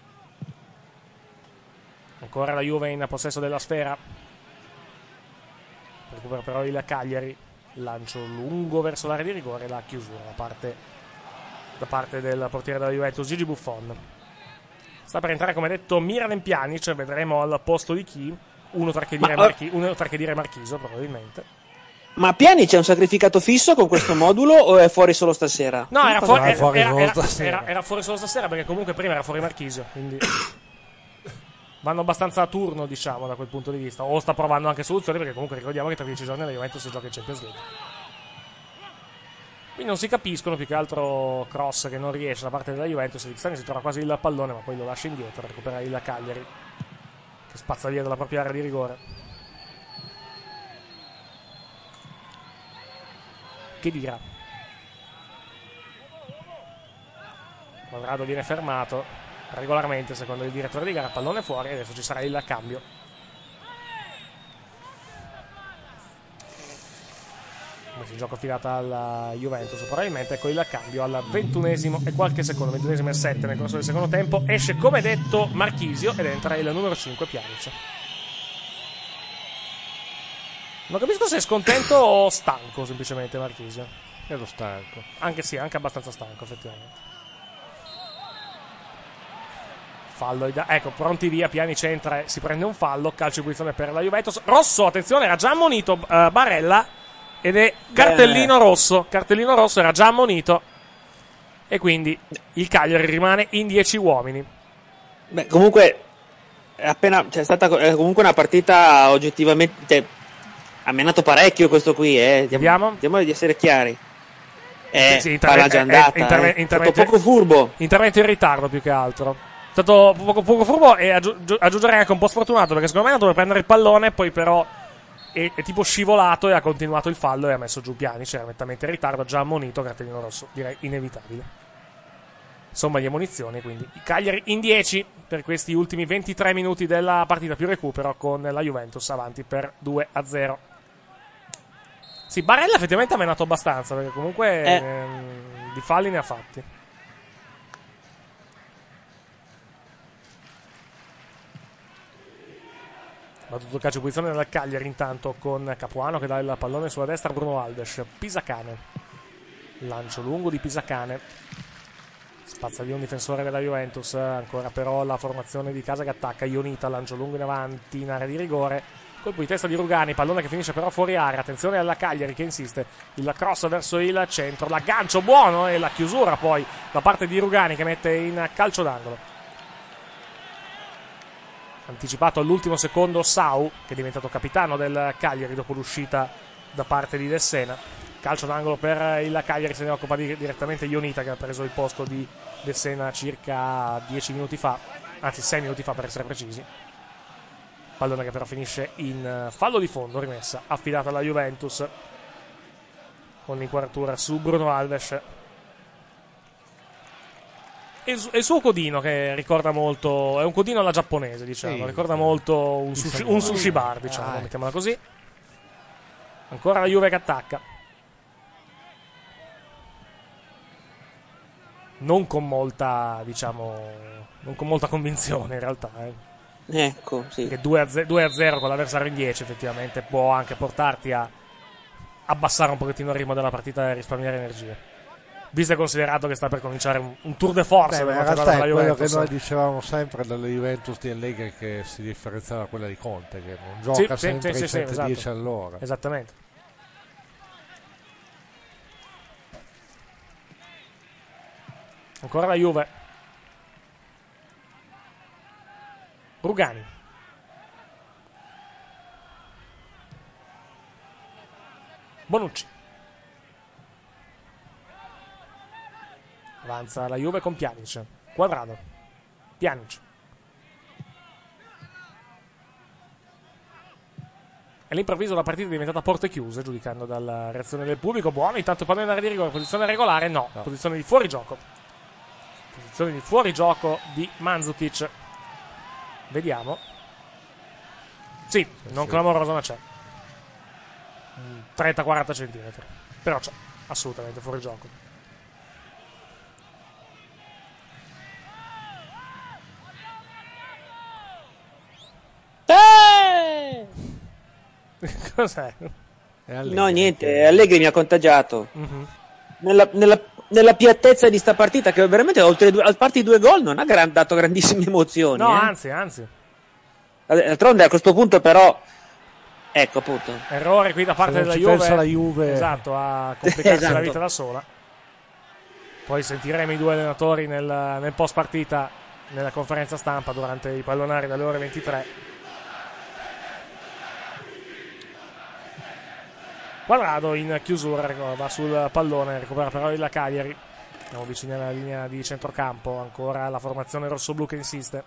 Ancora la Juve in possesso della sfera. recupera però il Cagliari, lancio lungo verso l'area di rigore, la chiusura da parte del portiere della Juventus, Gigi Buffon. Sta per entrare, come detto, Miralem Pjanic, vedremo al posto di chi, uno tra che dire Marchisio probabilmente. Ma Pjanic è un sacrificato fisso con questo modulo o è fuori solo stasera? No, era fuori solo stasera, perché comunque prima era fuori Marchisio, quindi vanno abbastanza a turno, diciamo, da quel punto di vista. O sta provando anche soluzioni, perché comunque ricordiamo che tra 10 giorni la Juventus gioca in Champions League. Quindi non si capiscono, più che altro cross che non riesce da parte della Juventus. Dixani si trova quasi il pallone, ma poi lo lascia indietro, recupera il Cagliari, che spazza via dalla propria area di rigore. Che dirà? Quadrado viene fermato regolarmente secondo il direttore di gara, pallone fuori, e adesso ci sarà il cambio. Messo in gioco affidata alla Juventus probabilmente. Ecco il cambio al 21esimo e qualche secondo, 21esimo e 7 nel corso del secondo tempo. Esce come detto Marchisio ed entra il numero 5 Pjanic. Non capisco se è scontento o stanco semplicemente Marchisio. Ero stanco. Anche sì, anche abbastanza stanco effettivamente. Fallo, ecco, pronti via, Pjanic entra e si prende un fallo, calcio di punizione per la Juventus. Rosso, attenzione, era già ammonito Barella ed è cartellino rosso, era già ammonito e quindi il Cagliari rimane in 10 uomini. Beh, comunque è stata comunque una partita oggettivamente ha menato parecchio questo qui, Vediamo di essere chiari. Sì, stato poco furbo. Intervento in ritardo più che altro. È stato poco furbo e aggiungerei anche un po' sfortunato, perché secondo me doveva prendere il pallone, poi però è tipo scivolato e ha continuato il fallo e ha messo giù Pjanic, era nettamente in ritardo, già ammonito, cartellino rosso, direi inevitabile. Somma di ammonizioni, quindi i Cagliari in 10 per questi ultimi 23 minuti della partita più recupero, con la Juventus avanti per 2-0. Sì, Barella effettivamente ha menato abbastanza, perché comunque di falli ne ha fatti. Battuto calcio di posizione dal Cagliari intanto, con Capuano che dà il pallone sulla destra, Bruno Alves, Pisacane, lancio lungo di Pisacane, spazza via un difensore della Juventus, ancora però la formazione di casa che attacca, Ionita, lancio lungo in avanti in area di rigore, colpo di testa di Rugani, pallone che finisce però fuori area, attenzione alla Cagliari che insiste, il cross verso il centro, l'aggancio buono e la chiusura poi da parte di Rugani che mette in calcio d'angolo. Anticipato all'ultimo secondo Sau, che è diventato capitano del Cagliari dopo l'uscita da parte di Dessena. Calcio d'angolo per il Cagliari, se ne occupa direttamente Ionita, che ha preso il posto di Dessena circa 10 minuti fa, anzi 6 minuti fa per essere precisi. Pallone che però finisce in fallo di fondo, rimessa affidata alla Juventus, con l'inquadratura su Bruno Alves. E il suo codino, che ricorda molto, è un codino alla giapponese, diciamo, sì, ricorda molto un sushi bar, diciamo, mettiamola così. Ancora la Juve che attacca, non con molta, diciamo, non con molta convinzione in realtà, Ecco, sì. Perché 2-0 con l'avversario in 10 effettivamente può anche portarti a abbassare un pochettino il ritmo della partita e risparmiare energie. Visto e considerato che sta per cominciare un tour de force. In realtà è quello che noi dicevamo sempre delle Juventus di Allegri, che si differenziava da quella di Conte, che non gioca sempre i 110 esatto. all'ora. Esattamente. Ancora la Juve. Rugani. Bonucci. Avanza la Juve con Pjanic. Quadrado. Pjanic. E all'improvviso la partita è diventata a porte chiuse, giudicando dalla reazione del pubblico. Buono, intanto pallone in area di rigore, posizione regolare, no. Posizione di fuorigioco. Posizione di fuorigioco di Mandzukic. Vediamo. Sì, non clamoroso, ma c'è. 30-40 centimetri. Però c'è, assolutamente fuorigioco. Cos'è? No, niente, Allegri mi ha contagiato. Nella piattezza di sta partita, che veramente oltre a parte i 2 gol non ha dato grandissime emozioni. No, anzi. D'altronde a questo punto però, ecco appunto. Errore qui da parte della Juve. Pensa la Juve. Esatto, a complicarsi la vita da sola. Poi sentiremo i 2 allenatori nel post partita, nella conferenza stampa durante i pallonari dalle ore 23. Quadrado in chiusura, va sul pallone, recupera però il Cagliari. Siamo vicini alla linea di centrocampo, ancora la formazione rossoblu che insiste.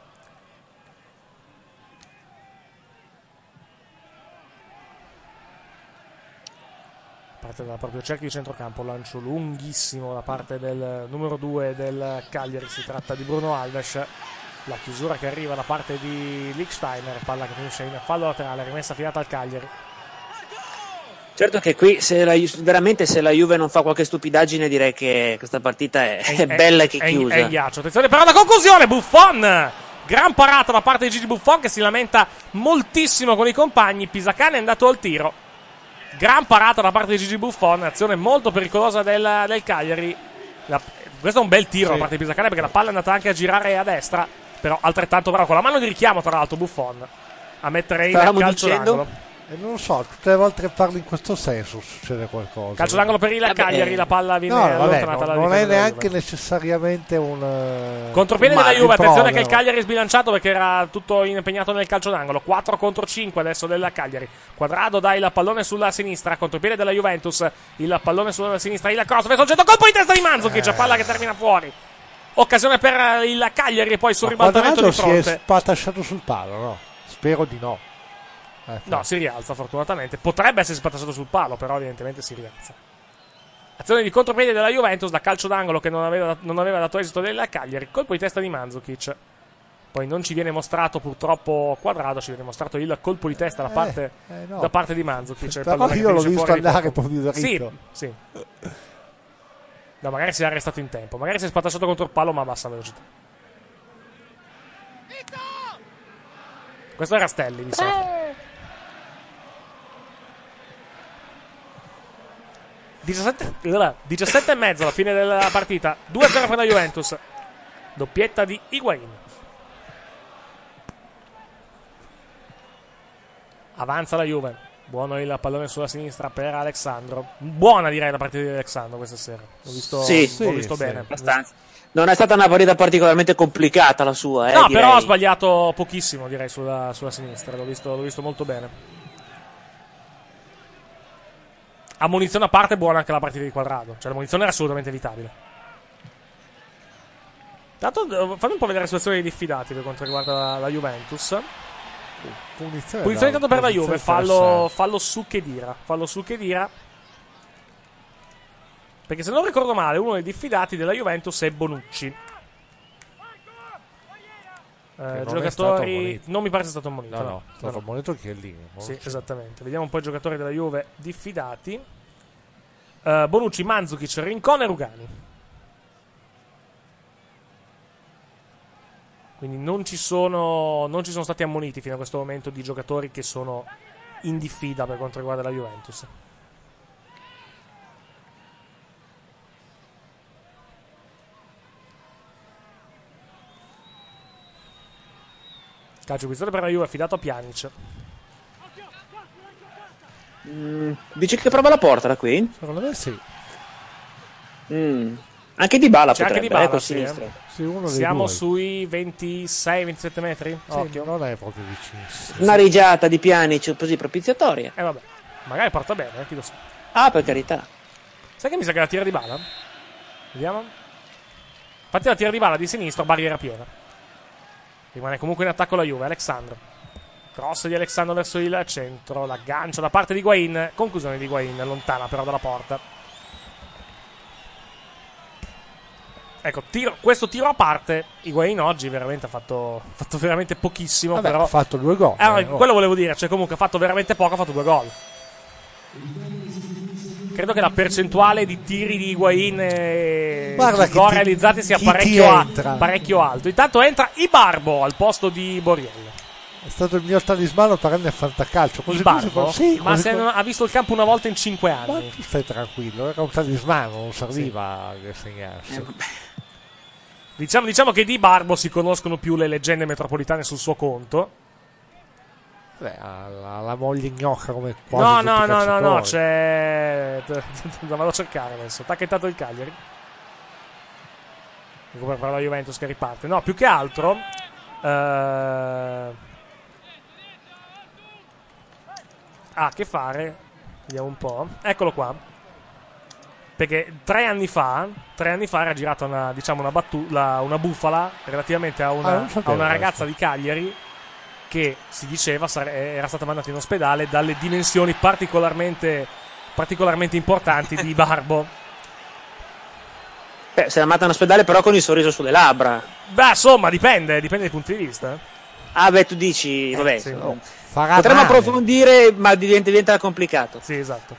Parte dal proprio cerchio di centrocampo, lancio lunghissimo da parte del numero 2 del Cagliari, si tratta di Bruno Alves. La chiusura che arriva da parte di Lichtsteiner, palla che finisce in fallo laterale, rimessa affidata al Cagliari. Certo che qui veramente se la Juve non fa qualche stupidaggine direi che questa partita è bella che chiusa. È in ghiaccio. Attenzione però la conclusione, Buffon! Gran parata da parte di Gigi Buffon che si lamenta moltissimo con i compagni. Pisacane è andato al tiro. Gran parata da parte di Gigi Buffon, azione molto pericolosa del Cagliari. Questo è un bel tiro da parte di Pisacane perché la palla è andata anche a girare a destra, però altrettanto bravo con la mano di richiamo tra l'altro Buffon a mettere in calcio d'angolo. E non lo so, tutte le volte che parli in questo senso succede qualcosa. Calcio d'angolo per il Cagliari, la palla viene allontanata dalla difesa. Non è neanche necessariamente un contropiede della Juve, attenzione che il Cagliari è sbilanciato perché era tutto impegnato nel calcio d'angolo. 4 contro 5 adesso della Cagliari. Quadrado dà il pallone sulla sinistra, contropiede della Juventus, il pallone sulla sinistra, il cross verso il centro, colpo di testa di Mandzukic, palla che termina fuori. Occasione per il Cagliari e poi sul ribaltamento di fronte. Si è spatasciato sul palo, no? Spero di no. No, si rialza fortunatamente. Potrebbe essere spatassato sul palo, però evidentemente si rialza. Azione di contropiede della Juventus da calcio d'angolo che non aveva dato esito della Cagliari. Colpo di testa di Mandzukic. Poi non ci viene mostrato purtroppo Quadrado, ci viene mostrato il colpo di testa da parte di Mandzukic. Però io l'ho visto andare proprio dritto. Sì. No, magari si è arrestato in tempo. Magari si è spatassato contro il palo ma a bassa velocità. Questo è Rastelli, mi sa. 17 e mezzo alla fine della partita, 2-0 per la Juventus, doppietta di Higuain. Avanza la Juve, buono il pallone sulla sinistra per Alexandro. Buona direi la partita di Alexandro questa sera, l'ho visto bene. Abbastanza. Non è stata una partita particolarmente complicata la sua, no, direi. però ha sbagliato pochissimo direi sulla sinistra, l'ho visto molto bene. A munizione a parte buona anche la partita di Quadrado, cioè la munizione era assolutamente evitabile. Tanto fammi un po' vedere la situazione dei diffidati per quanto riguarda la Juventus. Punizione tanto per la Juve, fallo su Khedira, perché se non ricordo male uno dei diffidati della Juventus è Bonucci. Giocatori non mi pare sia stato ammonito. No, è stato ammonito Chiellini. Sì, esattamente. Vediamo un po' i giocatori della Juve diffidati. Bonucci, Mandzukic, Rincon e Rugani. Quindi non ci sono stati ammoniti fino a questo momento di giocatori che sono in diffida per quanto riguarda la Juventus. Calcio pistone per la Juve affidato a Pjanic. Dici che prova la porta da qui? Secondo me sì. Anche Dybala c'è potrebbe, anche Dybala, col sì, sinistro. Sì, siamo sui 26-27 metri. Sì, occhio. Non è proprio vicinissimo. Una rigiata di Pjanic così propiziatoria. Vabbè, magari porta bene, chi lo sa. Ah, per carità. Sai che mi sa che la tira Dybala? Vediamo. Infatti la tira Dybala di sinistro, barriera piena. Rimane comunque in attacco la Juve, Alexandro. Cross di Alexandro verso il centro, l'aggancio da parte di Higuain. Conclusione di Higuain, lontana però dalla porta. Ecco, questo tiro a parte, Higuain oggi veramente ha fatto veramente pochissimo. Vabbè, però ha fatto 2 gol. Quello volevo dire, cioè comunque ha fatto veramente poco, ha fatto 2 gol. Credo che la percentuale di tiri di Higuain e gol realizzati sia parecchio alto. Intanto entra Ibarbo al posto di Borriello. È stato il mio talismano perenne fantacalcio. Il Barbo? Sì, ma se ha visto il campo una volta in 5 anni. Ma tu stai tranquillo, era un talismano, non serviva che segnasse. Diciamo che di Barbo si conoscono più le leggende metropolitane sul suo conto. Ha la moglie gnocca come quasi no, c'è... la vado a cercare adesso. Tacchettato il Cagliari. Recupera la Juventus che riparte. No, più che altro... ha a che fare, vediamo un po', eccolo qua, perché 3 anni fa era girata una bufala relativamente a una ragazza di Cagliari che si diceva era stata mandata in ospedale dalle dimensioni particolarmente importanti di Barbo. Si è andata in ospedale però con il sorriso sulle labbra. Beh, insomma, dipende dai punti di vista. Ah, beh, tu dici, vabbè, sì, potremmo approfondire, ma diventa complicato. Sì, esatto.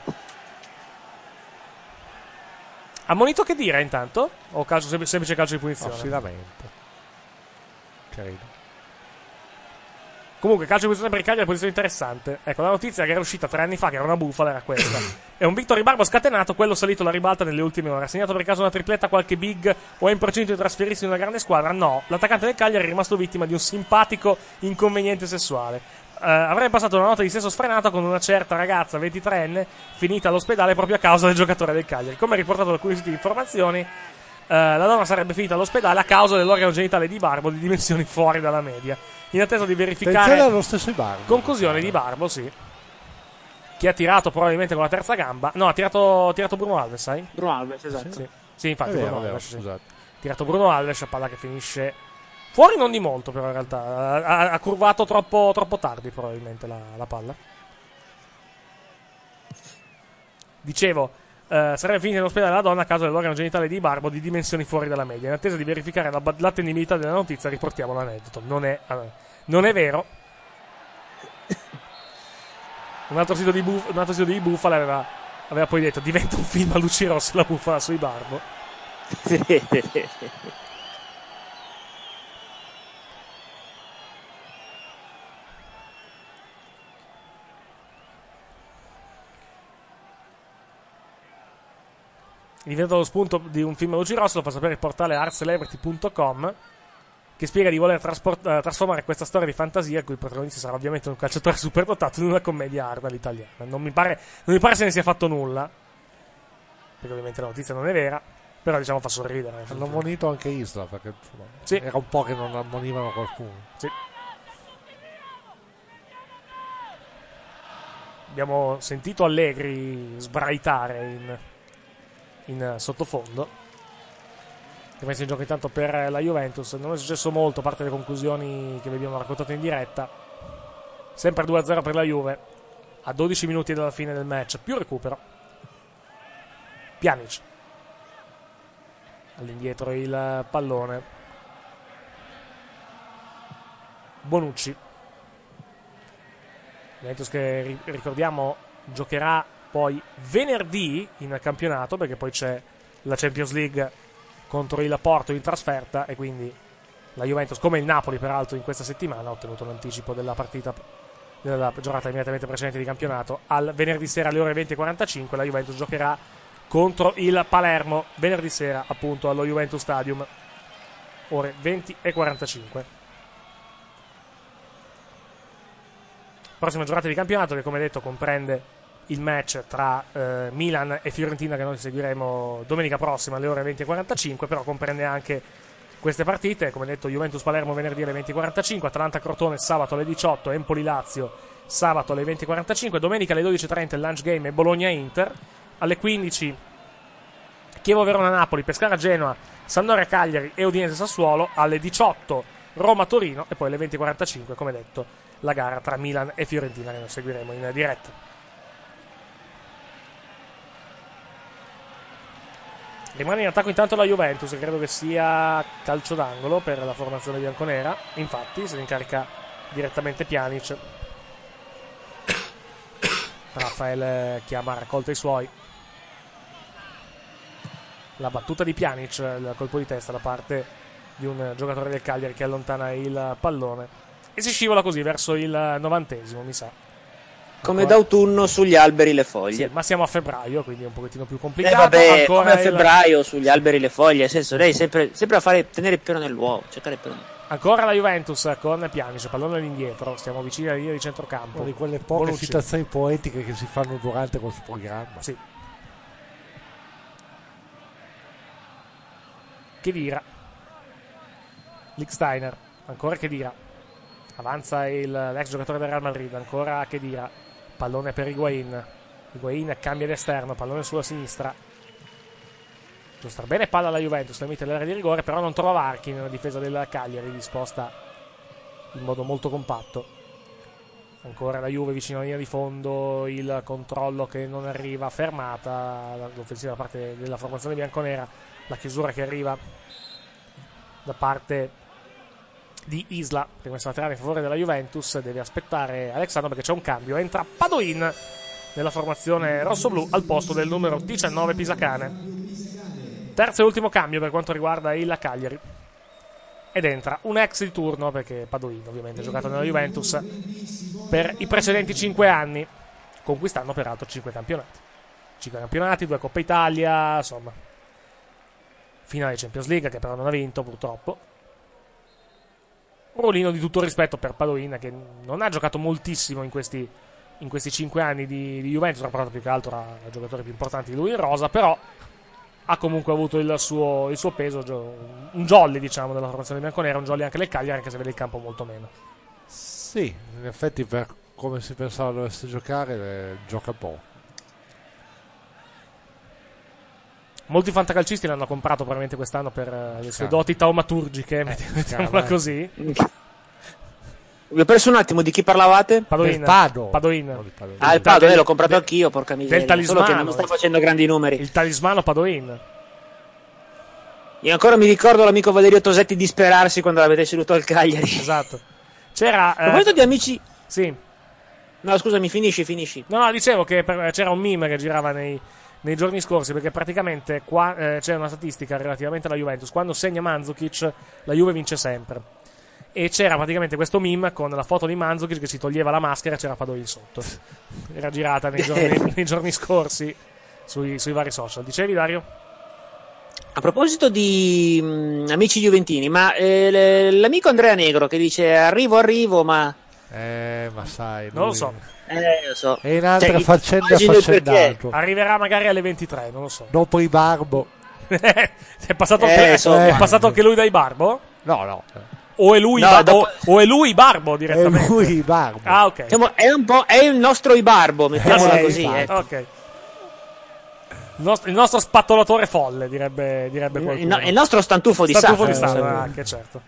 Ammonito che dire intanto? O semplice calcio di punizione? Affidamento. Credo. Comunque, calcio di punizione per il Cagliari è una posizione interessante. Ecco, la notizia che era uscita 3 anni fa, che era una bufala, era questa. È un Victor Barbo scatenato, quello salito alla ribalta nelle ultime ore. Ha segnato per caso una tripletta, qualche big, o è in procinto di trasferirsi in una grande squadra? No, l'attaccante del Cagliari è rimasto vittima di un simpatico inconveniente sessuale. Avrebbe passato una notte di sesso sfrenato con una certa ragazza 23enne, finita all'ospedale proprio a causa del giocatore del Cagliari. Come riportato da alcuni siti di informazioni, la donna sarebbe finita all'ospedale a causa dell'organo genitale di Barbo di dimensioni fuori dalla media. In attesa di verificare lo stesso Barbo. Conclusione di Barbo, sì. Che ha tirato probabilmente con la terza gamba. No, ha tirato Bruno Alves, sai? Bruno Alves, esatto. Sì, infatti Bruno Alves, scusate. Tirato Bruno Alves, palla che finisce fuori non di molto, però in realtà ha curvato troppo tardi probabilmente la palla. Dicevo, sarebbe finita in ospedale la donna a causa dell'organo genitale di Barbo di dimensioni fuori dalla media. In attesa di verificare l'attendibilità della notizia, riportiamo l'aneddoto. Non è vero. Un altro sito di bufala aveva poi detto: diventa un film a luci rosse la bufala sui Barbo. È diventato lo spunto di un film a luci rosse, lo fa sapere il portale artcelebrity.com, che spiega di voler trasformare questa storia di fantasia, il cui protagonista sarà ovviamente un calciatore superdotato, in una commedia hard all'italiana. Non mi pare se ne sia fatto nulla, perché ovviamente la notizia non è vera, però diciamo fa sorridere. Hanno ammonito anche Isla, perché sì, era un po' che non ammonivano qualcuno. Sì. Abbiamo sentito Allegri sbraitare in sottofondo, che messa in gioco intanto per la Juventus. Non è successo molto, a parte le conclusioni che vi abbiamo raccontato in diretta. Sempre 2-0 per la Juve a 12 minuti dalla fine del match, più recupero. Pjanic all'indietro il pallone. Bonucci. Juventus che ricordiamo giocherà poi venerdì in campionato, perché poi c'è la Champions League contro il Porto in trasferta, e quindi la Juventus, come il Napoli peraltro in questa settimana, ha ottenuto l'anticipo della partita della giornata immediatamente precedente di campionato. Al venerdì sera alle ore 20:45 la Juventus giocherà contro il Palermo, venerdì sera appunto allo Juventus Stadium, ore 20:45. Prossima giornata di campionato che, come detto, comprende il match tra Milan e Fiorentina, che noi seguiremo domenica prossima alle ore 20:45, però comprende anche queste partite, come detto: Juventus-Palermo venerdì alle 20:45, Atalanta-Crotone sabato alle 18, Empoli-Lazio sabato alle 20:45, domenica alle 12:30 il lunch game e Bologna-Inter, alle 15 Chievo-Verona-Napoli, Pescara-Genoa, Sampdoria-Cagliari e Udinese-Sassuolo, alle 18 Roma-Torino, e poi alle 20:45, come detto, la gara tra Milan e Fiorentina, che noi seguiremo in diretta. Rimane in attacco intanto la Juventus, credo che sia calcio d'angolo per la formazione bianconera. Infatti se ne incarica direttamente Pjanic. Raffaele chiama a raccolta i suoi. La battuta di Pjanic, il colpo di testa da parte di un giocatore del Cagliari che allontana il pallone. e si scivola così verso il 90esimo, mi sa. Come d'autunno sugli alberi le foglie. Sì, ma siamo a febbraio, quindi è un pochettino più complicato. Vabbè, ancora come a febbraio sugli alberi le foglie, nel senso, lei sempre a tenere il pelo nell'uovo, cercare il pelo nell'uovo. Ancora la Juventus con Pjanic, pallone all'indietro, stiamo vicini alla linea di centrocampo. Una di quelle poche Bonucci. citazioni poetiche che si fanno durante questo programma. Sì. Khedira. Lichtsteiner, ancora Khedira. Avanza l'ex giocatore del Real Madrid, ancora Khedira. Pallone per Higuain. Higuain cambia d'esterno, pallone sulla sinistra. Può star bene palla alla Juventus, limite l'area di rigore, però non trova varchi nella difesa del Cagliari, disposta in modo molto compatto. Ancora la Juve vicino alla linea di fondo, il controllo che non arriva, fermata l'offensiva da parte della formazione bianconera, la chiusura che arriva da parte di Isla, rimessa laterale in favore della Juventus, deve aspettare Alexandro perché c'è un cambio, entra Padoin nella formazione rossoblù al posto del numero 19 Pisacane. Terzo e ultimo cambio per quanto riguarda il Cagliari, ed entra un ex di turno perché Padoin ovviamente ha giocato nella Juventus per i precedenti 5 anni, conquistando peraltro 5 campionati, 2 Coppa Italia, insomma finale Champions League che però non ha vinto purtroppo. Un ruolino di tutto rispetto per Padoin, che non ha giocato moltissimo in questi 5 anni di Juventus, ha portato più che altro a giocatori più importanti di lui in rosa, però ha comunque avuto il suo peso, un jolly diciamo della formazione bianconera, un jolly anche del Cagliari, anche se vede il campo molto meno. Sì, in effetti per come si pensava dovesse giocare, gioca poco. Molti fantacalcisti l'hanno comprato probabilmente quest'anno per le sue doti taumaturgiche, mettiamola così. Vi ho perso un attimo, di chi parlavate? Padoin. Padoin. Ah, il Padoin l'ho comprato anch'io, porca miseria. Del talismano. Solo che non sta facendo grandi numeri. Il talismano Padoin. Io ancora mi ricordo l'amico Valerio Tosetti disperarsi quando l'avete seduto al Cagliari. Esatto. C'era... A proposito di amici... Sì. No, scusami, finisci. No, dicevo che c'era un meme che girava nei giorni scorsi, perché praticamente qua c'è una statistica relativamente alla Juventus. Quando segna Mandzukic, la Juve vince sempre. E c'era praticamente questo meme con la foto di Mandzukic che si toglieva la maschera e c'era Padoin sotto. Era girata nei giorni scorsi sui vari social. Dicevi, Dario? A proposito di amici juventini, ma l'amico Andrea Negro che dice arrivo, ma sai, lui... non lo so. Lo so. È un'altra faccenda affaccendato. Arriverà magari alle 23, non lo so. Dopo i Barbo. È passato anche lui dai Barbo? No. O è lui, o è lui Barbo direttamente? È lui Barbo. Ah, ok. Diciamo, è il nostro Ibarbo, mettiamola così. Ok. Il nostro spattolatore folle, direbbe qualcuno. Il nostro stantufo di Stato, anche certo.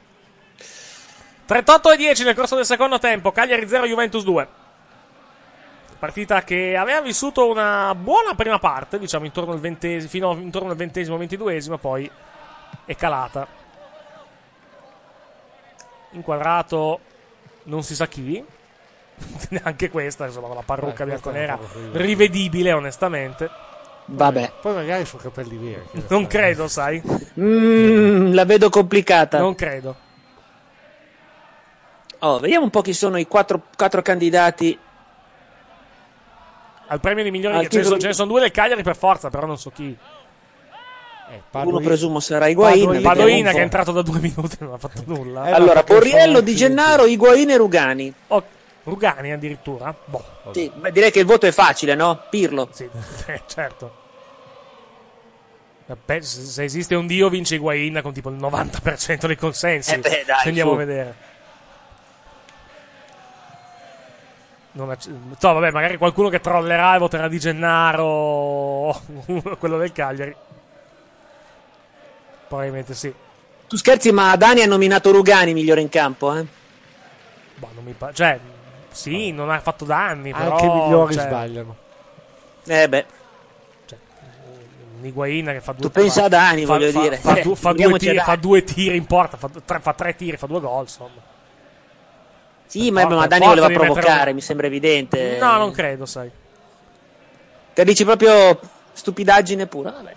38-10 nel corso del secondo tempo. Cagliari 0, Juventus 2. Partita che aveva vissuto una buona prima parte, diciamo intorno al 20, fino intorno al 20esimo, 22esimo, poi è calata. Inquadrato non si sa chi. Neanche questa, insomma, con la parrucca bianconera rivedibile, onestamente. Vabbè. Poi magari sono capelli veri. Non credo, sai. La vedo complicata. Non credo. Vediamo un po' chi sono i quattro candidati al premio di migliori. Ce ne sono 2 del Cagliari per forza, però non so chi. Uno presumo sarà Higuain. Padoin che è entrato da 2 minuti e non ha fatto nulla. Allora, Borriello, Di Gennaro, Higuain e Rugani. Rugani addirittura? Boh. Sì, direi che il voto è facile, no? Pirlo. Sì, certo. Se esiste un dio vince Higuain con tipo il 90% dei consensi. Dai, andiamo a vedere. Vabbè, magari qualcuno che trollerà e voterà Di Gennaro, quello del Cagliari. Probabilmente sì. Tu scherzi, ma Dani ha nominato Rugani migliore in campo, Boh, non mi cioè, sì, non ha fatto danni, però anche i migliori sbagliano. Beh. Higuain che fa 2 tu pensa a Dani, voglio dire. Fa 2 tiri in porta, fa 3 tiri, fa 2 gol, insomma. Sì, ma Dani voleva provocare, mi sembra evidente. No, non credo, sai. Te dici proprio stupidaggine pura, vabbè.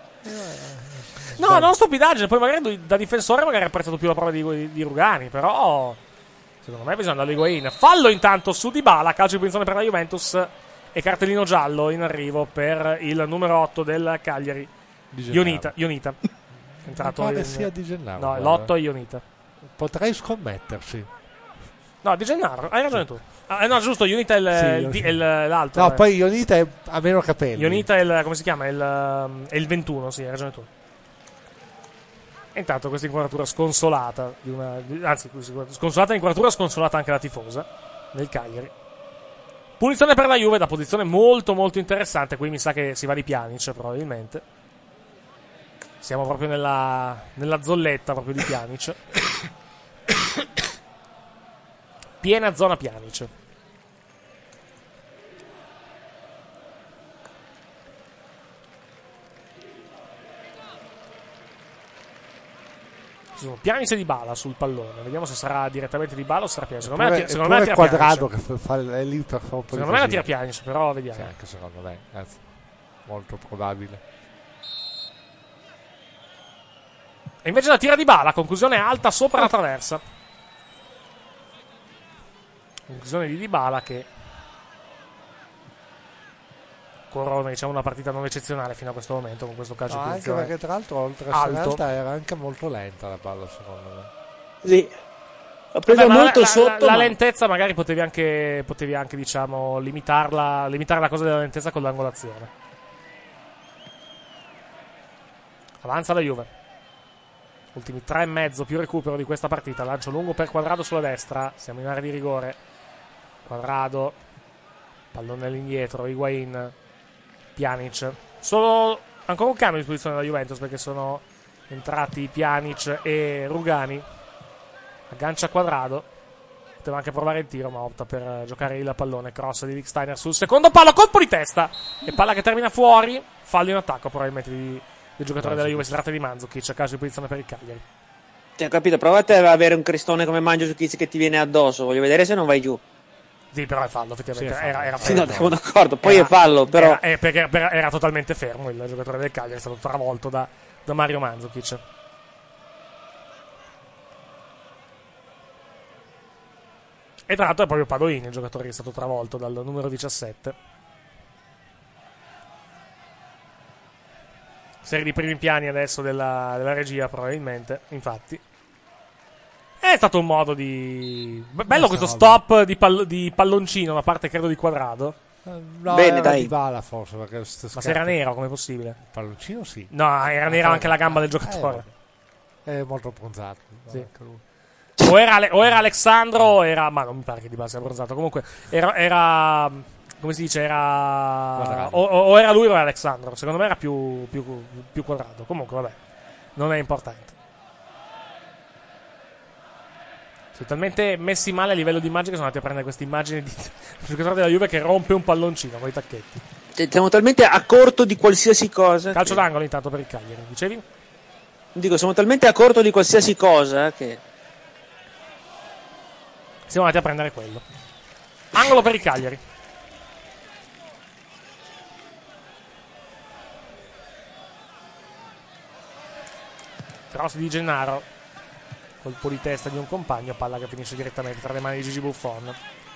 No, non stupidaggine, poi magari da difensore magari ha apprezzato più la prova di Rugani, però Secondo me bisogna andare a Higuain. Fallo intanto su Dybala, calcio di punizione per la Juventus e cartellino giallo in arrivo per il numero 8 del Cagliari, Ionita. Entrato pare sia Di Gennaro. No, l'8 è Ionita. Potrei scommetterci. No, Di Gennaro, hai ragione tu. No, giusto, Ionita è l'altro. No, poi Ionita ha meno capelli. Ionita è come si chiama? È il 21, sì, hai ragione tu. E intanto questa inquadratura sconsolata sconsolata l'inquadratura, sconsolata anche la tifosa del Cagliari. Punizione per la Juve da posizione molto molto interessante. Qui mi sa che si va di Pjanic probabilmente. Siamo proprio nella zolletta proprio di Pjanic. Piena zona Pjanic. Pjanic e Dybala sul pallone. Vediamo se sarà direttamente Dybala o sarà Pjanic. Secondo me la tira Quadrado Pjanic. È lì per fare un po' secondo me la tira Pjanic, però vediamo. Sì, anche secondo me, anzi, molto probabile. E invece la tira Dybala, conclusione alta sopra la traversa. Conclusione di Dybala che corona, diciamo, una partita non eccezionale fino a questo momento con questo calcio di anche perché tra l'altro oltre a essere alta era anche molto lenta la palla, secondo me. Sì, l'ho presa molto sotto. La lentezza magari potevi anche diciamo limitare la cosa della lentezza con l'angolazione. Avanza la Juve. Ultimi 3,5 più recupero di questa partita. Lancio lungo per Quadrado sulla destra. Siamo in area di rigore. Quadrado, pallone all'indietro, Higuain, Pjanic. Solo ancora un cambio di posizione della Juventus perché sono entrati Pjanic e Rugani. Aggancia Quadrado. Poteva anche provare il tiro, ma opta per giocare il pallone. Cross di Lichtsteiner sul secondo palo, colpo di testa e palla che termina fuori. Fallo in attacco probabilmente del giocatore della Juve. Si tratta di Mandzukic, a caso di posizione per il Cagliari. Ho capito, provate ad avere un crestone come Mandzukic che ti viene addosso. Voglio vedere se non vai giù. Sì, però è fallo, effettivamente. Sì, era sì, fermo. no, siamo d'accordo. Poi è fallo, però. Perché era totalmente fermo il giocatore del Cagliari, è stato travolto da Mario Mandzukic. E tra l'altro è proprio Padoini il giocatore che è stato travolto dal numero 17. Serie di primi piani adesso della regia, probabilmente. Infatti. È stato un modo di... Bello questo stop di palloncino da parte, credo, di Quadrado. No, bene, dai. Dybala forse, perché ma se era nero, com'è possibile? Il palloncino sì. No, era nera anche la gamba del giocatore. È molto bronzato. Sì. O era Alexandro o era... Ma non mi pare che Dybala sia bronzato. Comunque era come si dice? Era... O era lui o era Alexandro. Secondo me era più Quadrado. Comunque, vabbè. Non è importante. Totalmente messi male a livello di immagine. Sono andati a prendere queste immagini di giocatore della Juve che rompe un palloncino con i tacchetti. Siamo talmente a corto di qualsiasi cosa. Calcio d'angolo intanto per il Cagliari. Dicevi? Dico, siamo talmente a corto di qualsiasi cosa che siamo andati a prendere quello. Angolo per il Cagliari. Cross di Gennaro. Colpo di testa di un compagno, palla che finisce direttamente tra le mani di Gigi Buffon.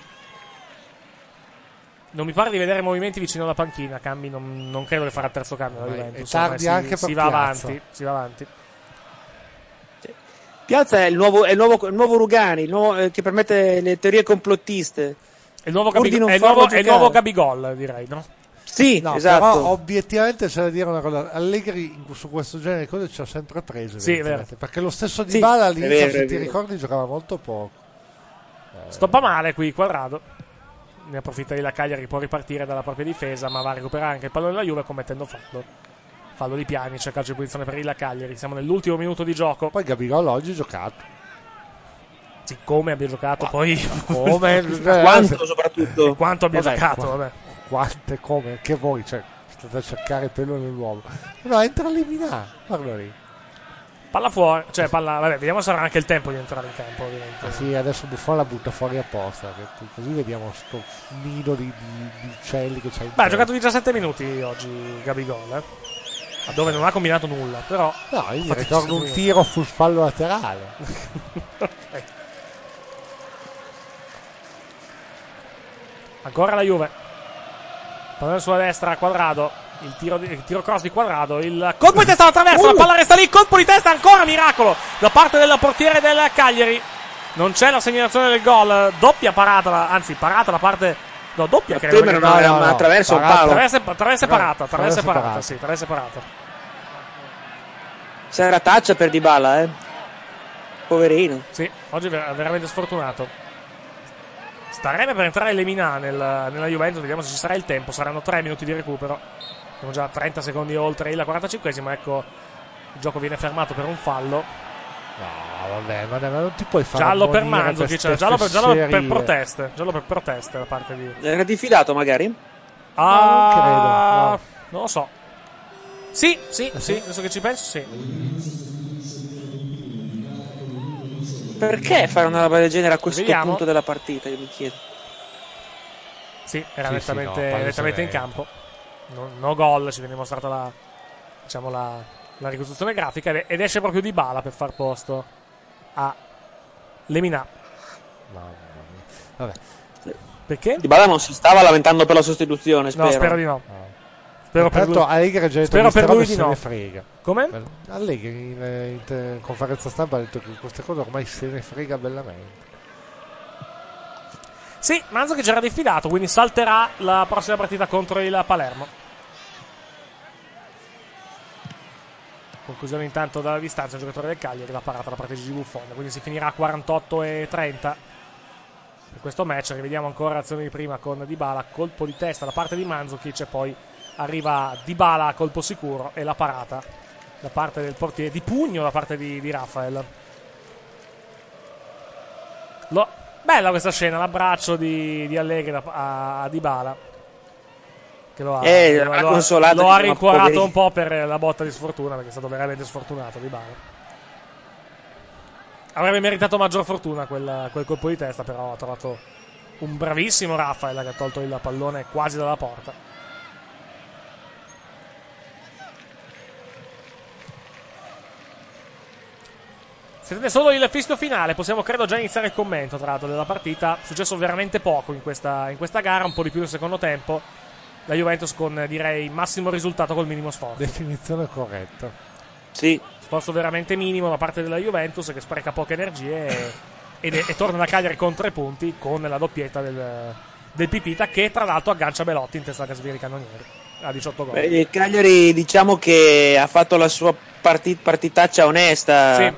Non mi pare di vedere movimenti vicino alla panchina. Cambi non credo che farà il terzo cambio la Juventus. Tardi anche per si va avanti. Piazza è il nuovo Rugani, che permette le teorie complottiste. È il nuovo Gabigol, direi, no? Sì, no, esatto. Però obiettivamente c'è da dire una cosa: Allegri su questo genere di cose ci ha sempre preso. Sì, è vero. Perché lo stesso Dybala all'inizio, se ti vero. ricordi, giocava molto poco. Stoppa male qui Quadrado. Ne approfitta di la Cagliari, può ripartire dalla propria difesa, ma va a recuperare anche il pallone della Juve commettendo fallo di Pjanic, calcio di posizione per il Cagliari. Siamo nell'ultimo minuto di gioco. Poi Gabigol oggi ha giocato. Sì, come abbia giocato, poi quanto soprattutto. Quanto abbia giocato, vabbè. Quante, come, che voi, cioè, state a cercare pelo nell'uovo. No, entra Lemina, guarda lì. Palla fuori, vabbè, vediamo se sarà anche il tempo di entrare in campo, ovviamente. Sì, adesso Buffon la butta fuori apposta, così vediamo sto nido di uccelli che c'è in ha giocato 17 minuti oggi Gabigol, dove non ha combinato nulla, però... No, io mi ricordo un tiro sul fallo laterale. Ancora la Juve. Pallone sulla destra, Quadrado. Il tiro cross di Quadrado. Il colpo di testa alla traversa. La palla resta lì. Colpo di testa ancora, miracolo da parte del portiere del Cagliari. Non c'è la segnalazione del gol. Doppia parata, anzi parata da parte. No, doppia credo. Prima non era una traversa o un palo. Traversa parata. Sì, traversa parata. C'era taccia per Dybala, poverino. Sì, oggi è veramente sfortunato. Starebbe per entrare Lemina nella Juventus, vediamo se ci sarà il tempo. Saranno 3 minuti di recupero. Siamo già 30 secondi oltre il 45esimo. Ecco, il gioco viene fermato per un fallo. No, vabbè, ma non ti puoi fare giallo per Mandzukic, giallo per proteste. Giallo per proteste da parte di. Era diffidato magari? Non credo. No. Non lo so. Sì, adesso che ci penso, sì. Perché fare una roba del genere a questo punto della partita? Io mi chiedo. Sì, era nettamente in campo. No gol, ci viene mostrata la ricostruzione grafica ed esce proprio Dybala per far posto a Lemina. Vabbè. Perché? Dybala non si stava lamentando per la sostituzione, spero. No, spero di no. Allegri ha già detto spero per lui di se no. ne frega. Come? Allegri in conferenza stampa ha detto che queste cose ormai se ne frega bellamente. Sì, Mandzukic era diffidato, quindi salterà la prossima partita contro il Palermo. Conclusione intanto dalla distanza, il giocatore del Cagliari, la parata da parte di Buffon, quindi si finirà a 48-30 per questo match. Rivediamo ancora l'azione di prima con Dybala, colpo di testa da parte di Mandzukic e poi arriva Dybala a colpo sicuro e la parata da parte del portiere, di pugno da parte di Rafael. Bella questa scena, l'abbraccio di Allegri a Dybala, che lo ha rincuorato un po' per la botta di sfortuna, perché è stato veramente sfortunato Dybala. Avrebbe meritato maggior fortuna quel colpo di testa, però ha trovato un bravissimo Rafael che ha tolto il pallone quasi dalla porta. Sentite solo il fischio finale, possiamo credo già iniziare il commento tra l'altro della partita. È successo veramente poco in questa gara, un po' di più nel secondo tempo. La Juventus con, direi, massimo risultato col minimo sforzo. Definizione corretta. Sì. Sforzo veramente minimo da parte della Juventus, che spreca poche energie e torna da Cagliari con 3 punti, con la doppietta del Pipita, che tra l'altro aggancia Belotti in testa a Casvieri Cannonieri a 18 gol. Il Cagliari, diciamo che ha fatto la sua partitaccia onesta. Sì.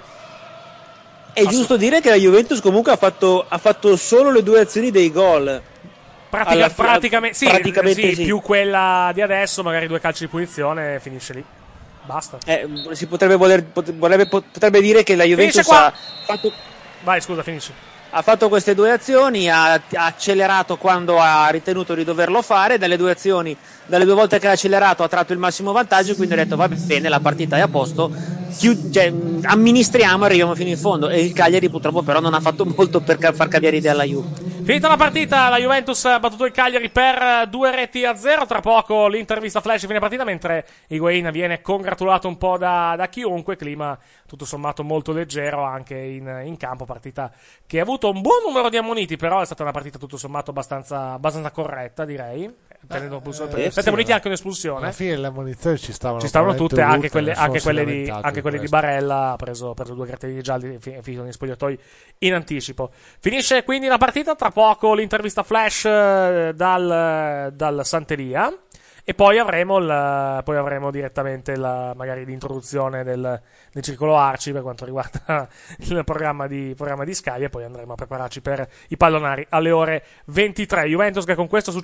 È giusto dire che la Juventus comunque ha fatto solo le 2 azioni dei gol. Praticamente sì. Più quella di adesso, magari 2 calci di punizione, finisce lì. Basta. Si potrebbe dire che la Juventus ha fatto. Vai, scusa, finisci. Ha fatto queste 2 azioni, ha accelerato quando ha ritenuto di doverlo fare. Dalle 2 azioni, dalle 2 volte che ha accelerato, ha tratto il massimo vantaggio. Quindi ha detto: va bene, la partita è a posto. Amministriamo e arriviamo fino in fondo. E il Cagliari, purtroppo, però, non ha fatto molto per far cambiare idea alla Juve. Finita la partita, la Juventus ha battuto il Cagliari per 2-0. Tra poco l'intervista flash fine partita, mentre Higuain viene congratulato un po' da chiunque. Clima tutto sommato molto leggero anche in campo. Partita che ha avuto un buon numero di ammoniti, però è stata una partita tutto sommato abbastanza corretta, direi. Tenendo 7 ammoniti anche un'espulsione. Alla fine le ammonizioni ci stavano tutte, anche quelle di Barella. Ha preso 2 cartellini gialli finito negli spogliatoi in anticipo. Finisce quindi la partita. Tra poco l'intervista flash dal Santeria. E poi avremo direttamente magari l'introduzione del circolo Arci per quanto riguarda il programma di Sky, e poi andremo a prepararci per i pallonari alle ore 23. Juventus che con questo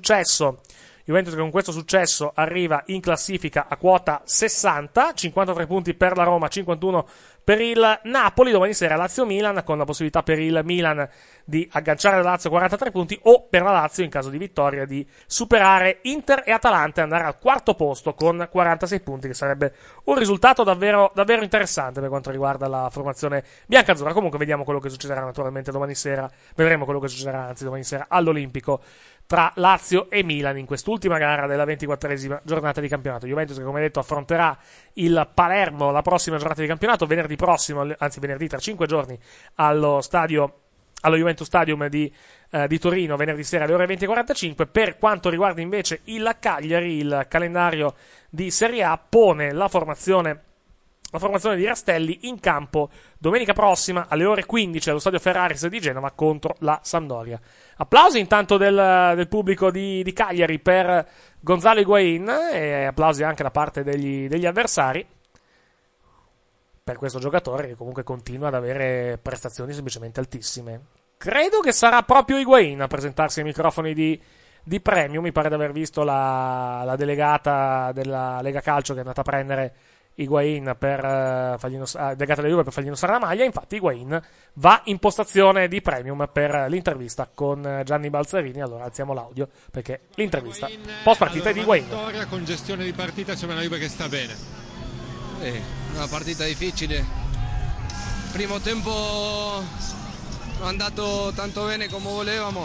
successo arriva in classifica a quota 60, 53 punti per la Roma, 51 per il Napoli. Domani sera Lazio-Milan, con la possibilità per il Milan di agganciare la Lazio 43 punti, o per la Lazio, in caso di vittoria, di superare Inter e Atalanta e andare al 4º posto con 46 punti, che sarebbe un risultato davvero, davvero interessante per quanto riguarda la formazione biancazzurra. Comunque vediamo quello che succederà naturalmente domani sera, domani sera all'Olimpico tra Lazio e Milan in quest'ultima gara della 24esima giornata di campionato. Juventus che, come detto, affronterà il Palermo la prossima giornata di campionato venerdì tra 5 giorni allo stadio allo Juventus Stadium di Torino venerdì sera alle ore 20:45. Per quanto riguarda invece il Cagliari, il calendario di Serie A pone la formazione di Rastelli in campo domenica prossima alle ore 15 allo stadio Ferraris di Genova contro la Sampdoria. Applausi intanto del pubblico di Cagliari per Gonzalo Higuaín e applausi anche da parte degli avversari per questo giocatore che comunque continua ad avere prestazioni semplicemente altissime. Credo che sarà proprio Higuaín a presentarsi ai microfoni di Premium. Mi pare di aver visto la delegata della Lega Calcio che è andata a prendere Higuaín delegata della Juve per fargli indossare la maglia. Infatti Higuaín va in postazione di Premium per l'intervista con Gianni Balzarini. Allora alziamo l'audio perché l'intervista post partita è di Higuaín. Con gestione di partita sembra una Juve che sta bene. Una partita difficile. Primo tempo non è andato tanto bene come volevamo.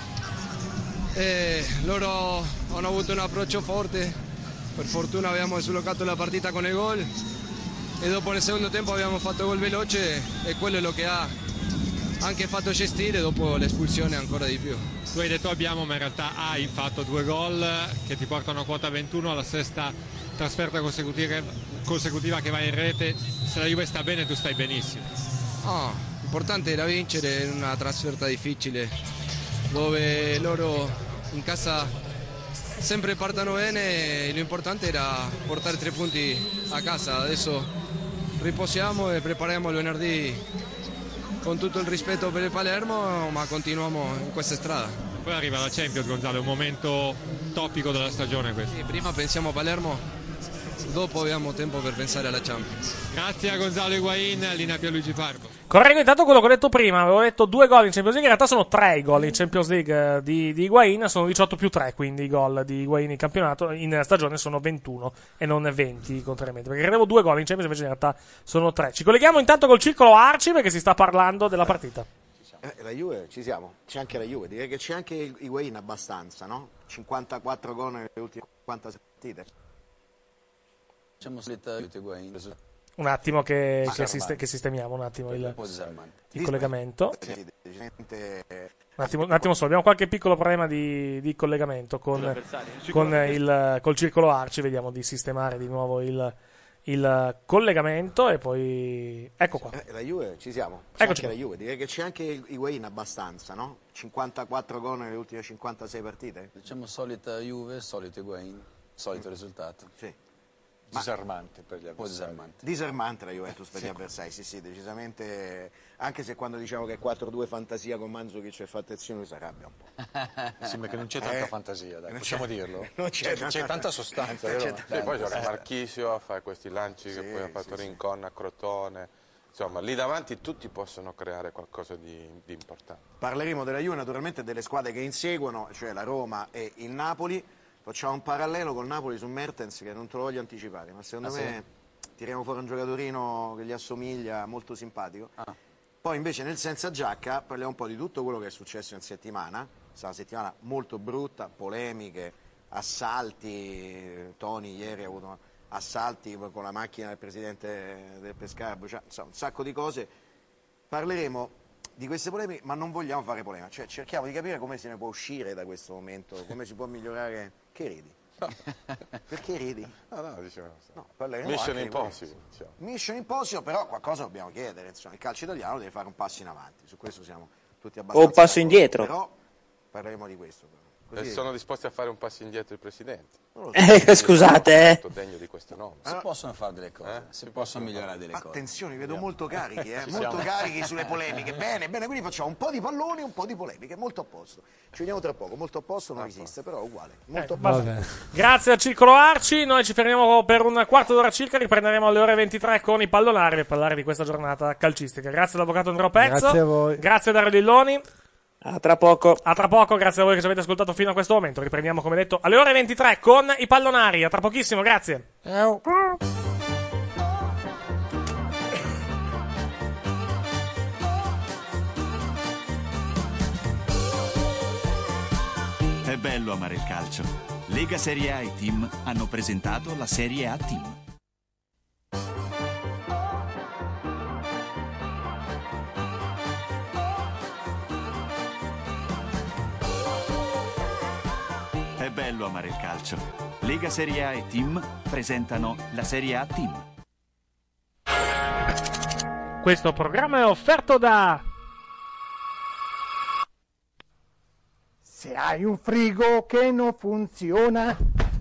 Loro hanno avuto un approccio forte. Per fortuna abbiamo sbloccato la partita con il gol e dopo nel secondo tempo abbiamo fatto gol veloce e quello è lo che ha anche fatto gestire dopo l'espulsione ancora di più. Tu hai detto abbiamo, ma in realtà hai fatto 2 gol che ti portano a quota 21 alla sesta trasferta consecutiva che va in rete. Se la Juve sta bene tu stai benissimo. L'importante era vincere in una trasferta difficile dove loro in casa sempre partano bene e l'importante era portare 3 punti a casa. Adesso riposiamo e prepariamo il venerdì con tutto il rispetto per il Palermo, ma continuiamo in questa strada. Poi arriva la Champions, Gonzalo, è un momento topico della stagione questo. Sì, prima pensiamo a Palermo, dopo abbiamo tempo per pensare alla Champions. Grazie a Gonzalo Higuaín, linea Pierluigi Parco. Correggo intanto quello che ho detto prima, avevo detto 2 gol in Champions League, in realtà sono 3 i gol in Champions League di Higuaín, sono 18 più 3, quindi i gol di Higuaín in campionato, in stagione sono 21 e non 20, contrariamente, perché credevo 2 gol in Champions, invece in realtà sono 3. Ci colleghiamo intanto col circolo Arci perché si sta parlando della partita. La Juve, ci siamo, c'è anche la Juve, direi che c'è anche Higuaín abbastanza, no? 54 gol nelle ultime 50 partite. Un attimo che sistemiamo un attimo il collegamento. Un attimo solo, abbiamo qualche piccolo problema di collegamento col circolo Arci, vediamo di sistemare di nuovo il collegamento e poi ecco qua. La Juve, ci siamo, c'è anche la Juve, direi che c'è anche Higuaín abbastanza, no? 54 gol nelle ultime 56 partite. Diciamo solita Juve, solito Higuaín, solito risultato. Sì. Disarmante per gli avversari. Disarmante la Juventus per gli avversari, sì, decisamente, anche se quando diciamo che è 4-2 fantasia con Mandzukic e Fattezzino si arrabbia un po'. Sì, ma che non c'è tanta fantasia, dai, possiamo dirlo. Non c'è tanta sostanza, vero? Poi gioca Marchisio a fare questi lanci che poi ha fatto Rincon a Crotone. Insomma, lì davanti tutti possono creare qualcosa di importante. Parleremo della Juve, naturalmente delle squadre che inseguono, cioè la Roma e il Napoli. Facciamo un parallelo col Napoli su Mertens che non te lo voglio anticipare, ma secondo me tiriamo fuori un giocatorino che gli assomiglia, molto simpatico. Poi invece nel senza giacca parliamo un po' di tutto quello che è successo in settimana. È stata una settimana molto brutta, polemiche, assalti. Toni ieri ha avuto assalti con la macchina del presidente del Pescara, insomma un sacco di cose. Parleremo di queste polemiche, ma non vogliamo fare polemica, cioè cerchiamo di capire come se ne può uscire da questo momento, come si può migliorare. Che ridi? No. Perché ridi? No, diciamo. No, parleremo Mission anche Impossible. Diciamo. Mission Impossible, però qualcosa dobbiamo chiedere, insomma, il calcio italiano deve fare un passo in avanti, su questo siamo tutti abbastanza. O un passo indietro. Però parleremo di questo. E sono disposti a fare un passo indietro il Presidente. Scusate, degno di questo nome. Si possono fare delle cose, si possono migliorare delle cose. Attenzione, vedo molto carichi, molto carichi sulle polemiche. Bene, quindi facciamo un po' di palloni, un po' di polemiche, molto a posto. Ci vediamo tra poco, molto a posto non esiste, però è uguale. Molto a posto. Grazie al Circolo Arci, noi ci fermiamo per un quarto d'ora circa, riprenderemo alle ore 23 con i pallonari per parlare di questa giornata calcistica. Grazie all'avvocato Andrea Pezzo, grazie a voi. Grazie a Dario Lilloni. a tra poco. A tra poco, grazie a voi che ci avete ascoltato fino a questo momento. Riprendiamo, come detto, alle ore 23 con i pallonari. A tra pochissimo, grazie. Ciao. È bello amare il calcio. Lega Serie A e Team hanno presentato la Serie A Team. bello amare il calcio. Lega Serie A e Team presentano la Serie A Team. Questo programma è offerto da... Se hai un frigo che non funziona,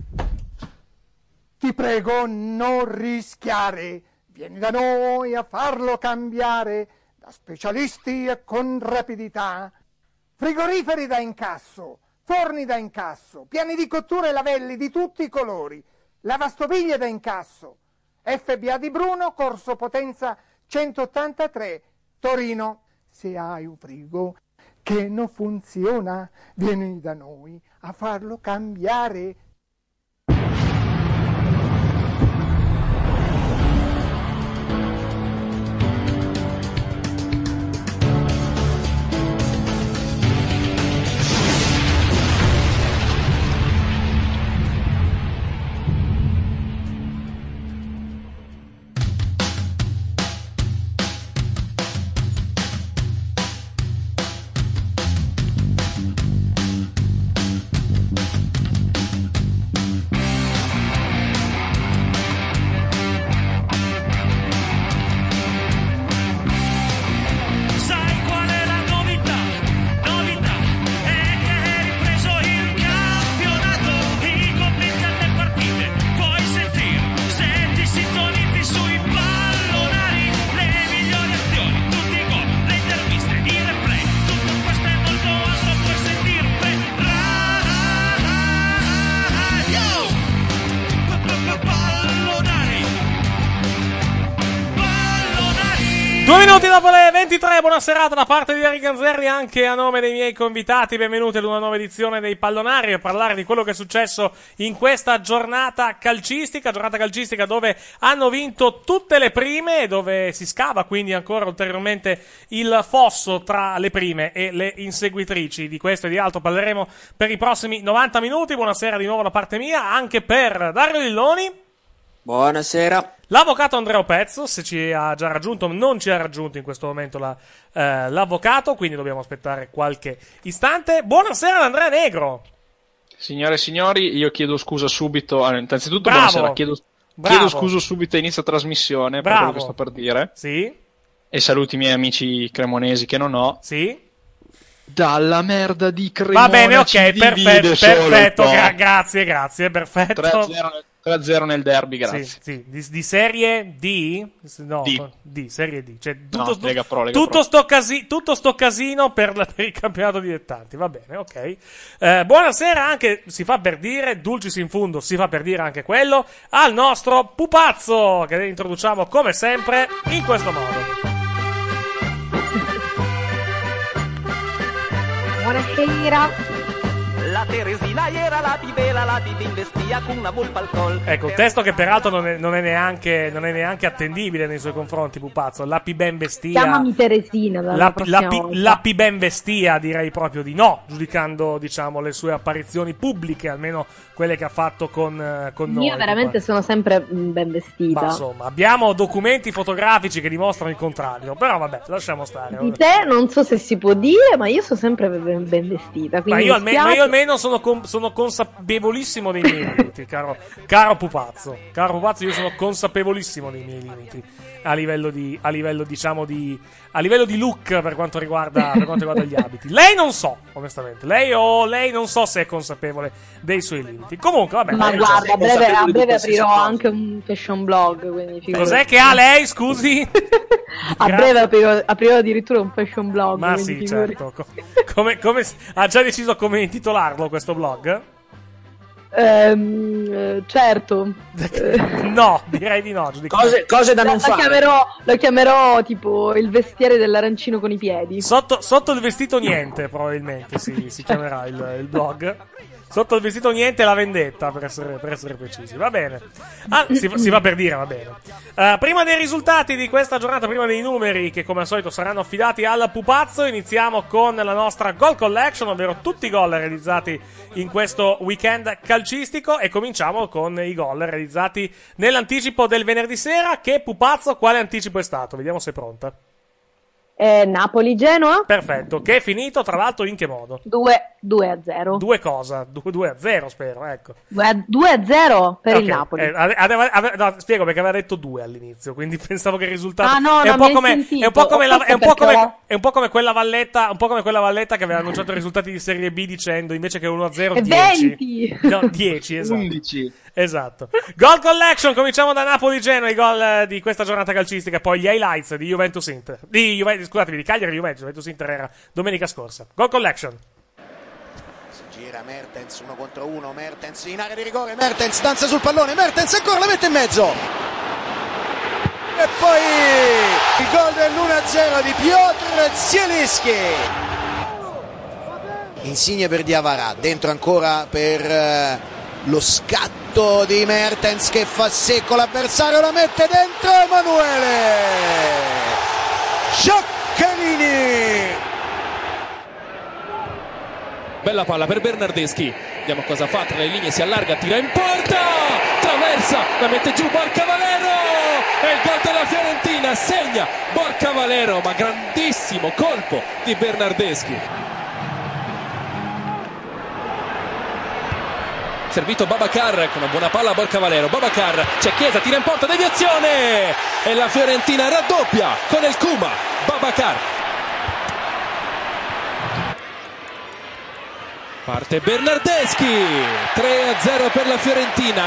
ti prego non rischiare. Vieni da noi a farlo cambiare, da specialisti e con rapidità. Frigoriferi da incasso, forni da incasso, piani di cottura e lavelli di tutti i colori, lavastoviglie da incasso. FBA di Bruno, Corso Potenza 183, Torino. Se hai un frigo che non funziona, vieni da noi a farlo cambiare. Dopo le 23, buona serata da parte di Eric Ganzerli, anche a nome dei miei convitati. Benvenuti ad una nuova edizione dei Pallonari a parlare di quello che è successo in questa giornata calcistica dove hanno vinto tutte le prime e dove si scava quindi ancora ulteriormente il fosso tra le prime e le inseguitrici. Di questo e di altro parleremo per i prossimi 90 minuti. Buonasera di nuovo da parte mia, anche per Dario Lilloni. Buonasera. L'avvocato Andrea Pezzo, se ci ha già raggiunto, non ci ha raggiunto in questo momento l'avvocato, quindi dobbiamo aspettare qualche istante. Buonasera ad Andrea Negro. Signore e signori, io chiedo scusa subito, innanzitutto buonasera, chiedo scusa subito a inizio trasmissione per quello che sto per dire. Sì. E saluti i miei amici cremonesi che non ho. Sì. Dalla merda di Cremona. Va bene, ok, perfetto, grazie, perfetto. 3-0 nel derby, grazie. Sì. Di serie D? No, D, serie D. Cioè, tutto sto casino per il campionato dilettanti. Va bene, ok. Buonasera anche, si fa per dire, dulcis in fundo, si fa per dire anche quello, al nostro pupazzo, che introduciamo come sempre in questo modo. Buonasera. La Teresina era la pibela, la investia con una volpa al col. Ecco, un testo che peraltro non è neanche attendibile nei suoi confronti, pupazzo. La ben vestia. Chiamami Teresina. La ben vestia, direi proprio di no, giudicando, diciamo, le sue apparizioni pubbliche, almeno quelle che ha fatto con noi. Io veramente sono sempre ben vestita. Ma insomma, abbiamo documenti fotografici che dimostrano il contrario, però vabbè, lasciamo stare. Di te non so se si può dire, ma io sono sempre ben vestita. Ma io almeno sono consapevolissimo dei miei limiti, caro pupazzo. Caro pupazzo, io sono consapevolissimo dei miei limiti a livello di look per quanto riguarda gli abiti. Lei non so, onestamente. Lei non so se è consapevole dei suoi limiti. Comunque, vabbè. Ma guarda, a breve aprirò anche un fashion blog. Quindi cos'è che ha lei, scusi? A breve aprirò addirittura un fashion blog. Ma sì, certo. Come ha già deciso come intitolarlo questo blog? Certo. No, direi di no. Cose da non fare. Lo chiamerò tipo il vestiere dell'arancino con i piedi. Sotto il vestito niente, probabilmente si chiamerà il blog. Sotto il vestito niente la vendetta, per essere precisi. Va bene. Si va per dire, va bene. Prima dei risultati di questa giornata, prima dei numeri che come al solito saranno affidati al pupazzo, iniziamo con la nostra goal collection, ovvero tutti i gol realizzati in questo weekend calcistico, e cominciamo con i gol realizzati nell'anticipo del venerdì sera. Che pupazzo, quale anticipo è stato? Vediamo se è pronta. Napoli-Genoa. Perfetto, che è finito tra l'altro in che modo? 2-1. 2-0. 2 cosa? 2-0 spero, ecco. 2-0 per il Napoli. No, spiego perché aveva detto 2 all'inizio, quindi pensavo che il risultato è un po' come quella valletta, che aveva annunciato i risultati di Serie B dicendo invece che 1-0 10. No, 10, esatto. 11. Esatto. Goal collection, cominciamo da Napoli-Genoa, i gol di questa giornata calcistica, poi gli highlights di Juventus-Inter. Di Cagliari-Juventus, Juventus-Inter era domenica scorsa. Goal collection. Gira Mertens 1 contro 1, Mertens in area di rigore, Mertens danza sul pallone, Mertens ancora la mette in mezzo e poi il gol dell'1-0 di Piotr Zielinski. Insigne per Diawara, dentro ancora per lo scatto di Mertens che fa secco l'avversario, la mette dentro Emanuele Giaccherini. Bella palla per Bernardeschi, vediamo cosa fa, tra le linee si allarga, tira in porta, traversa, la mette giù Borca Valero e il gol della Fiorentina, segna Borca Valero, ma grandissimo colpo di Bernardeschi. Servito Babacar con una buona palla a Borca Valero, Babacar, c'è Chiesa, tira in porta, deviazione e la Fiorentina raddoppia con il Kuma, Babacar. Parte Bernardeschi, 3-0 per la Fiorentina.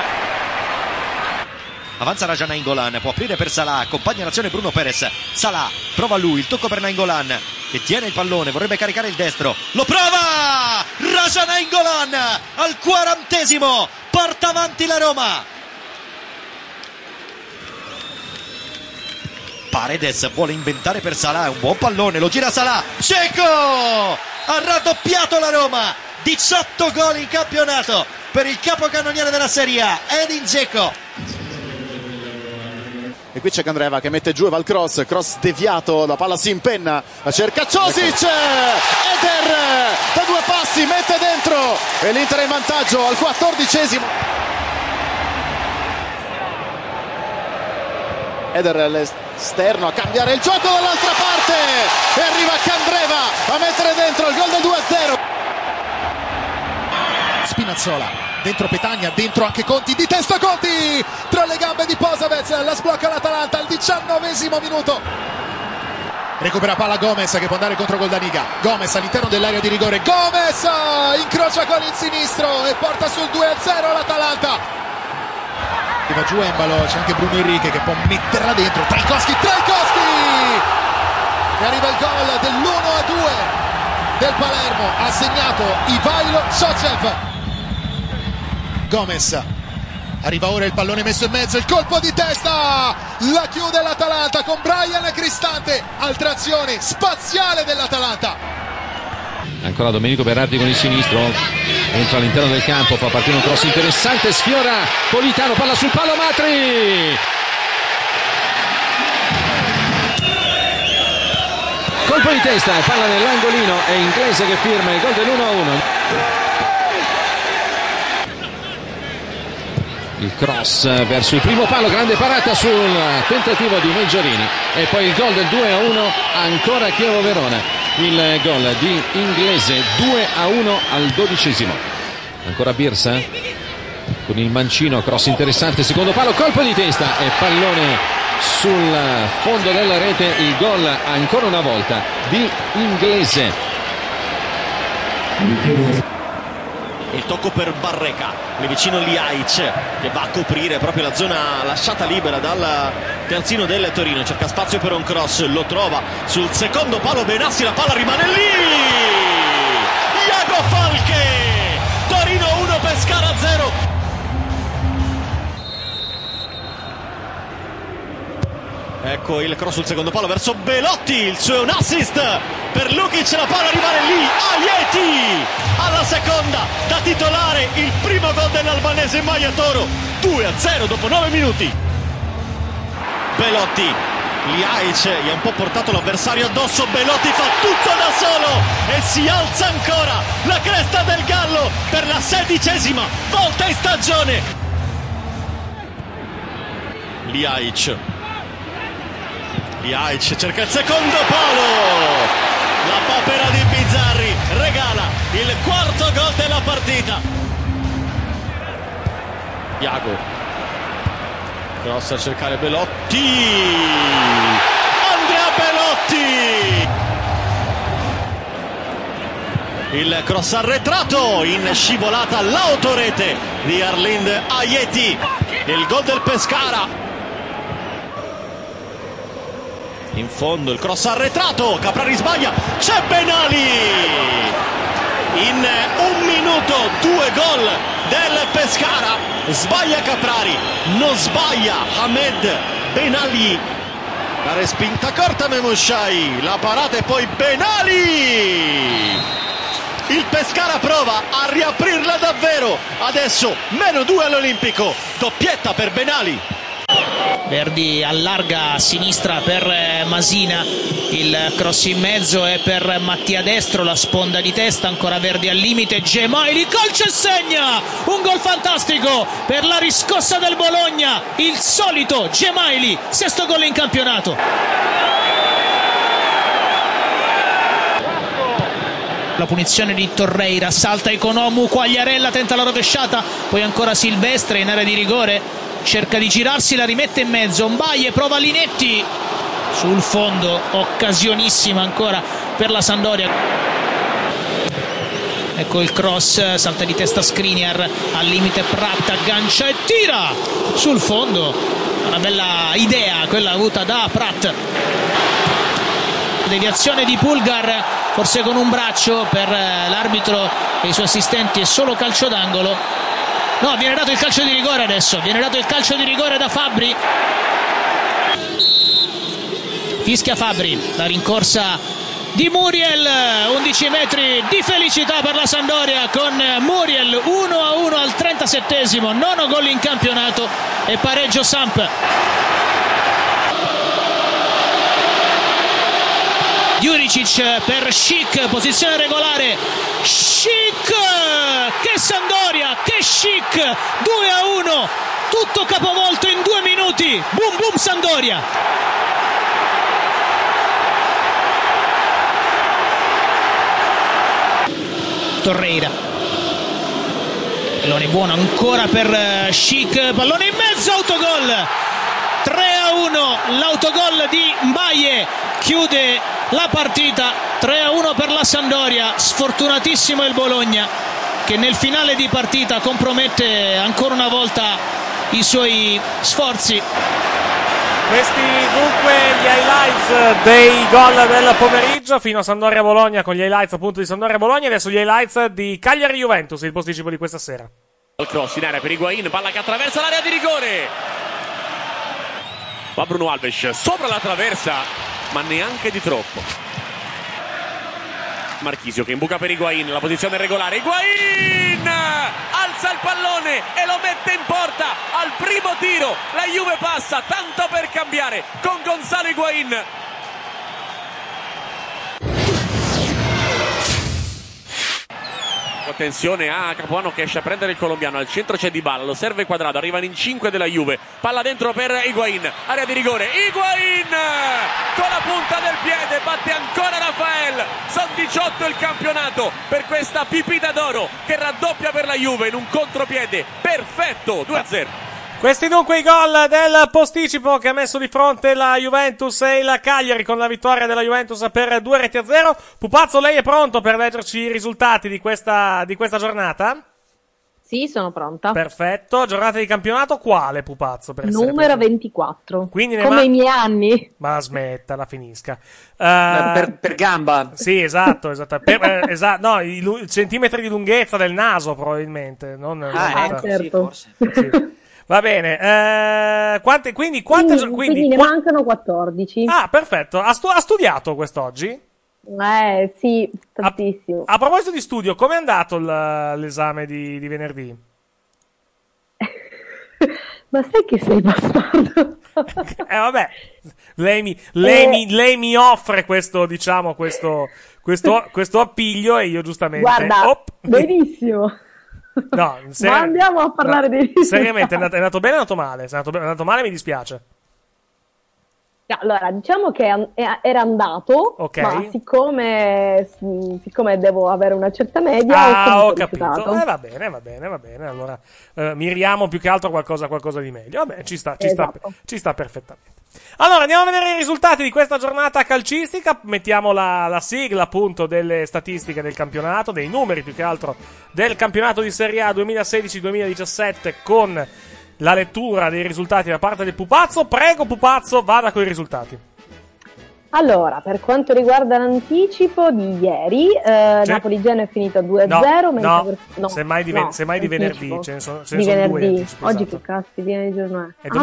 Avanza Raja Nainggolan, può aprire per Salah, accompagna l'azione Bruno Perez. Salah prova lui, il tocco per Nainggolan che tiene il pallone, vorrebbe caricare il destro, lo prova! Raja Nainggolan al 40°, porta avanti la Roma. Paredes vuole inventare per Salah, un buon pallone, lo gira Salah, Dzeko! Ha raddoppiato la Roma, 18 gol in campionato per il capocannoniere della Serie A, Edin Dzeko. E qui c'è Candreva che mette giù e va il cross deviato, la palla si impenna, la cerca Ciosic, Eder da 2 passi mette dentro e l'Inter è in vantaggio al 14°. Eder all'esterno a cambiare il gioco dall'altra parte e arriva Candreva a mettere dentro il gol del 2-0. Spinazzola, dentro Petagna, dentro anche Conti, di testa Conti, tra le gambe di Posavec, la sblocca l'Atalanta al 19° minuto. Recupera palla Gomez che può andare contro Goldaniga, Gomez all'interno dell'area di rigore, Gomez incrocia con il sinistro e porta sul 2-0 l'Atalanta. Va giù Embalo, c'è anche Bruno Enrique che può metterla dentro, Trajkovski e arriva il gol dell'1-2 del Palermo, ha segnato Ivailo Socev. Gomez, arriva ora il pallone messo in mezzo, il colpo di testa, la chiude l'Atalanta con Brian Cristante, altra azione spaziale dell'Atalanta. Ancora Domenico Berardi con il sinistro, entra all'interno del campo, fa partire un cross interessante, sfiora Politano, palla sul palo, Matri! Colpo di testa, palla nell'angolino, è Inglese che firma il gol dell'1-1. Il cross verso il primo palo, grande parata sul tentativo di Meggiorini e poi il gol del 2-1 ancora Chievo-Verona, il gol di Inglese 2-1 al 12°. Ancora Birsa con il mancino, cross interessante, secondo palo, colpo di testa e pallone sul fondo della rete, il gol ancora una volta di Inglese. Il tocco per Barreca, lì vicino Ljajic che va a coprire proprio la zona lasciata libera dal terzino del Torino, cerca spazio per un cross, lo trova sul secondo palo Benassi, la palla rimane lì, Iago Falche, Torino 1 Pescara 0. Ecco il cross sul secondo palo verso Belotti, il suo è un assist per Lukic, la palla rimane lì, Ajeti alla seconda da titolare, il primo gol dell'albanese Maia Toro, 2-0 dopo 9 minuti. Belotti, Ljajic gli ha un po' portato l'avversario addosso, Belotti fa tutto da solo e si alza ancora la cresta del Gallo per la 16ª volta in stagione. Ljajic cerca il secondo palo La papera di Bizzarri regala il quarto gol della partita. Iago. Cross a cercare Belotti. Andrea Belotti. Il cross arretrato in scivolata l'autorete di Arlind Ajeti. Il gol del Pescara. In fondo il cross arretrato, Caprari sbaglia, c'è Benali! In 1 minuto 2 gol del Pescara, sbaglia Caprari, non sbaglia Hamed Benali. La respinta corta Memushai, la parata e poi Benali! Il Pescara prova a riaprirla davvero, adesso -2 all'Olimpico, doppietta per Benali. Verdi allarga a sinistra per Masina, il cross in mezzo è per Mattia Destro, la sponda di testa, ancora Verdi al limite, Gemaili calcia e segna, un gol fantastico per la riscossa del Bologna, il solito Gemaili, 6º gol in campionato. La punizione di Torreira, salta Economu, Quagliarella tenta la rovesciata, poi ancora Silvestre in area di rigore, cerca di girarsi, la rimette in mezzo, Mbaye prova Linetti sul fondo, occasionissima ancora per la Sampdoria. Ecco il cross, salta di testa Skriniar, al limite Pratt, aggancia e tira sul fondo, una bella idea quella avuta da Pratt. Deviazione di Pulgar, forse con un braccio per l'arbitro e i suoi assistenti, è solo calcio d'angolo. No, viene dato il calcio di rigore adesso, viene dato il calcio di rigore da Fabbri. Fischia Fabbri, la rincorsa di Muriel, 11 metri di felicità per la Sampdoria con Muriel, 1-1 al 37esimo, 9 gol in campionato e pareggio Samp. Juricic per Schick, posizione regolare, Schick, che Sampdoria, che Schick, 2-1, tutto capovolto in 2 minuti, boom boom Sampdoria. Torreira, pallone buono ancora per Schick, pallone in mezzo, autogol, 3-1, l'autogol di Mbaye chiude la partita, 3-1 per la Sampdoria. Sfortunatissimo il Bologna che nel finale di partita compromette ancora una volta i suoi sforzi. Questi dunque gli highlights dei gol del pomeriggio fino a Sampdoria-Bologna, con gli highlights appunto di Sampdoria-Bologna. Adesso gli highlights di Cagliari-Juventus, il posticipo di questa sera. Il cross in area per Higuain, palla che attraversa l'area di rigore, va Bruno Alves sopra la traversa ma neanche di troppo. Marchisio che imbuca per Higuain, la posizione regolare, Higuain alza il pallone e lo mette in porta al primo tiro, la Juve passa tanto per cambiare con Gonzalo Higuain. Attenzione a Capuano che esce a prendere il colombiano, al centro c'è Dybala, lo serve Quadrado, arrivano in 5 della Juve, palla dentro per Higuain, area di rigore, Higuain con la punta del piede batte ancora Rafael, sono 18 il campionato per questa pipita d'oro che raddoppia per la Juve in un contropiede perfetto, 2-0. Questi dunque i gol del posticipo che ha messo di fronte la Juventus e il Cagliari, con la vittoria della Juventus per 2-0. Pupazzo, lei è pronto per leggerci i risultati di questa giornata? Sì, sono pronta. Perfetto. Giornata di campionato quale, Pupazzo? Numero 24. Quindi come i miei anni. Ma smetta, la finisca. Per gamba. Sì, esatto. No, i centimetri di lunghezza del naso probabilmente. Non certo. Sì. Va bene, quindi ne mancano 14. Ah, perfetto. Ha studiato quest'oggi? Sì, tantissimo. A proposito di studio, com'è andato l'esame di venerdì? Ma sai che sei bastardo? Vabbè, lei mi offre questo, diciamo, questo appiglio e io giustamente... Guarda, benissimo. No, ma andiamo a parlare dei risultati. Seriamente, è andato bene o è andato male? Se è andato male mi dispiace. Allora, diciamo che era andato, ma siccome devo avere una certa media, ho capito. Va bene. Allora, miriamo più che altro qualcosa di meglio. Vabbè, ci sta perfettamente. Allora, andiamo a vedere i risultati di questa giornata calcistica. Mettiamo la sigla, appunto, delle statistiche del campionato, dei numeri più che altro del campionato di Serie A 2016-2017 con la lettura dei risultati da parte del Pupazzo. Prego, Pupazzo, vada con i risultati. Allora, per quanto riguarda l'anticipo di ieri, Napoli-Genoa è finito 2-0. Semmai di venerdì. Ce ne sono di venerdì. Due. Oggi che cazzo di giorno è?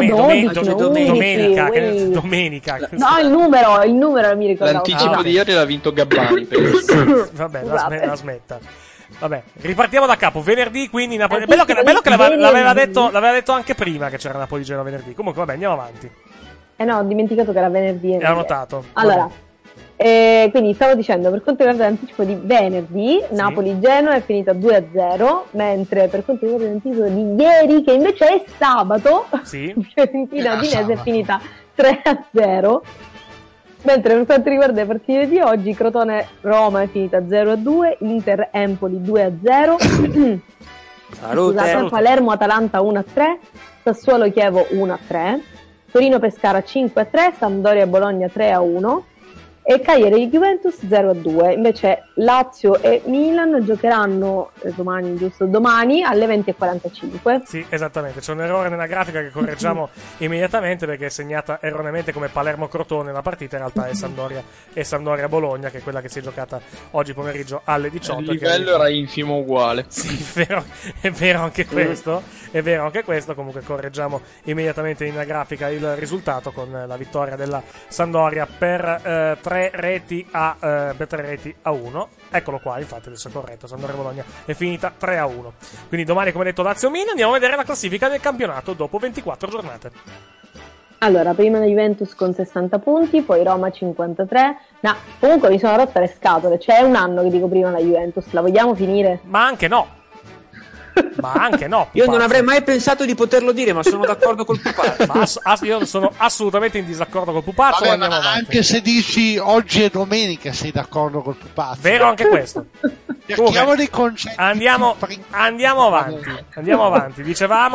Domenica. No, il numero mi ricordavo. L'anticipo di ieri l'ha vinto Gabbani. Vabbè, la smetta. Vabbè, ripartiamo da capo. Venerdì, quindi Napoli. Bello che l'aveva detto anche prima che c'era Napoli-Genoa venerdì. Comunque, vabbè, andiamo avanti. No, ho dimenticato che era venerdì. Ho notato. Allora, quindi stavo dicendo, per quanto riguarda l'anticipo di venerdì, sì. Napoli-Genoa è finita 2-0, mentre per quanto riguarda l'anticipo di ieri, che invece è sabato, sì. Fiorentina Udinese è finita 3-0. Mentre per quanto riguarda le partite di oggi, Crotone-Roma è finita 0-2, Inter-Empoli 2-0, Salute. Palermo-Atalanta 1-3, Sassuolo-Chievo 1-3, Torino-Pescara 5-3, Sampdoria-Bologna 3-1 e Cagliari-Juventus 0-2. Invece Lazio e Milan giocheranno domani alle 20:45. Sì, esattamente, c'è un errore nella grafica che correggiamo immediatamente perché è segnata erroneamente come Palermo-Crotone la partita, in realtà è Sampdoria-Bologna, che è quella che si è giocata oggi pomeriggio alle 18. Il livello era infimo uguale. Sì, è vero anche questo, comunque correggiamo immediatamente in grafica il risultato con la vittoria della Sampdoria per 3 reti a 1. Eccolo qua, infatti adesso è corretto, Sampdoria-Bologna è finita 3-1. Quindi domani, come detto, Lazio-Milan. Andiamo a vedere la classifica del campionato dopo 24 giornate. Allora, prima la Juventus con 60 punti, poi Roma 53. No, comunque mi sono rotta le scatole, c'è un anno che dico prima la Juventus, la vogliamo finire? Ma anche no. Io non avrei mai pensato di poterlo dire, ma sono d'accordo col Pupazzo. Io sono assolutamente in disaccordo col Pupazzo. Vabbè, ma anche se dici oggi è domenica sei d'accordo col Pupazzo. Vero anche questo. Cerchiamo dei concetti. Andiamo avanti. Dicevamo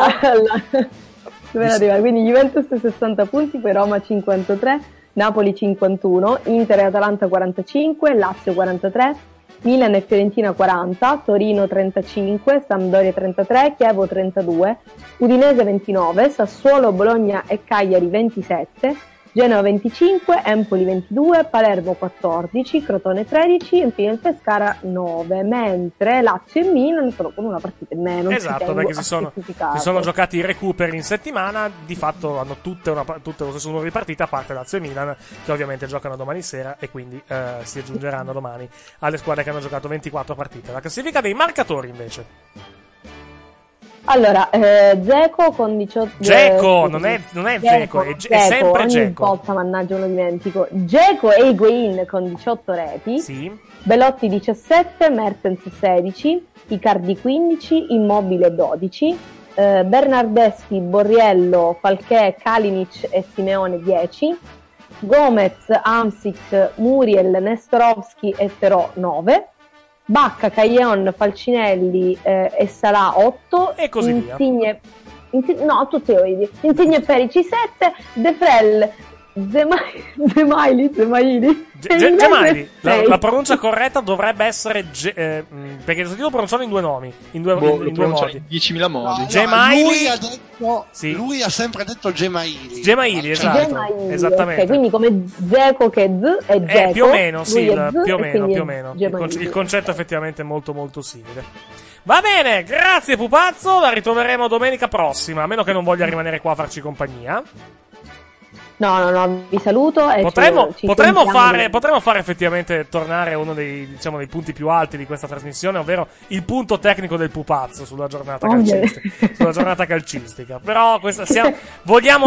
quindi Juventus 60 punti, poi Roma 53, Napoli 51, Inter e Atalanta 45, Lazio 43, Milan e Fiorentina 40, Torino 35, Sampdoria 33, Chievo 32, Udinese 29, Sassuolo, Bologna e Cagliari 27, Genova 25, Empoli 22, Palermo 14, Crotone 13 e infine il Pescara 9, mentre Lazio e Milan sono con una partita in meno. Esatto, perché si sono giocati i recuperi in settimana, di fatto hanno tutte lo stesso numero di partite, a parte Lazio e Milan, che ovviamente giocano domani sera e quindi si aggiungeranno domani alle squadre che hanno giocato 24 partite. La classifica dei marcatori invece. Allora, Dzeko con 18... Dzeko, non è Dzeko, è sempre Dzeko. Ogni volta, mannaggia, lo dimentico. Dzeko e Higuain con 18 reti. Sì. Belotti 17, Mertens 16, Icardi 15, Immobile 12, Bernardeschi, Borriello, Falché, Kalinic e Simeone 10, Gomez, Hamsik, Muriel, Nestorovski e Terò 9, Bacca, Caglion, Falcinelli e Salà 8 e così via. Insigne e Perici 7, De Frel, Gemaili. La pronuncia corretta dovrebbe essere perché ho sentito pronunciarlo in due nomi, in due modi. 10.000 modi. Lui ha sempre detto Gemaili. Gemaili, esatto. Esattamente. Okay, quindi come Dzeko che Z è Dzeko. Più o meno, sì, più o meno. Il concetto è effettivamente molto molto simile. Va bene, grazie Pupazzo, la ritroveremo domenica prossima, a meno che non voglia rimanere qua a farci compagnia. No, vi saluto. E potremmo fare effettivamente tornare uno dei punti più alti di questa trasmissione, ovvero il punto tecnico Pupazzo sulla giornata calcistica. Però vogliamo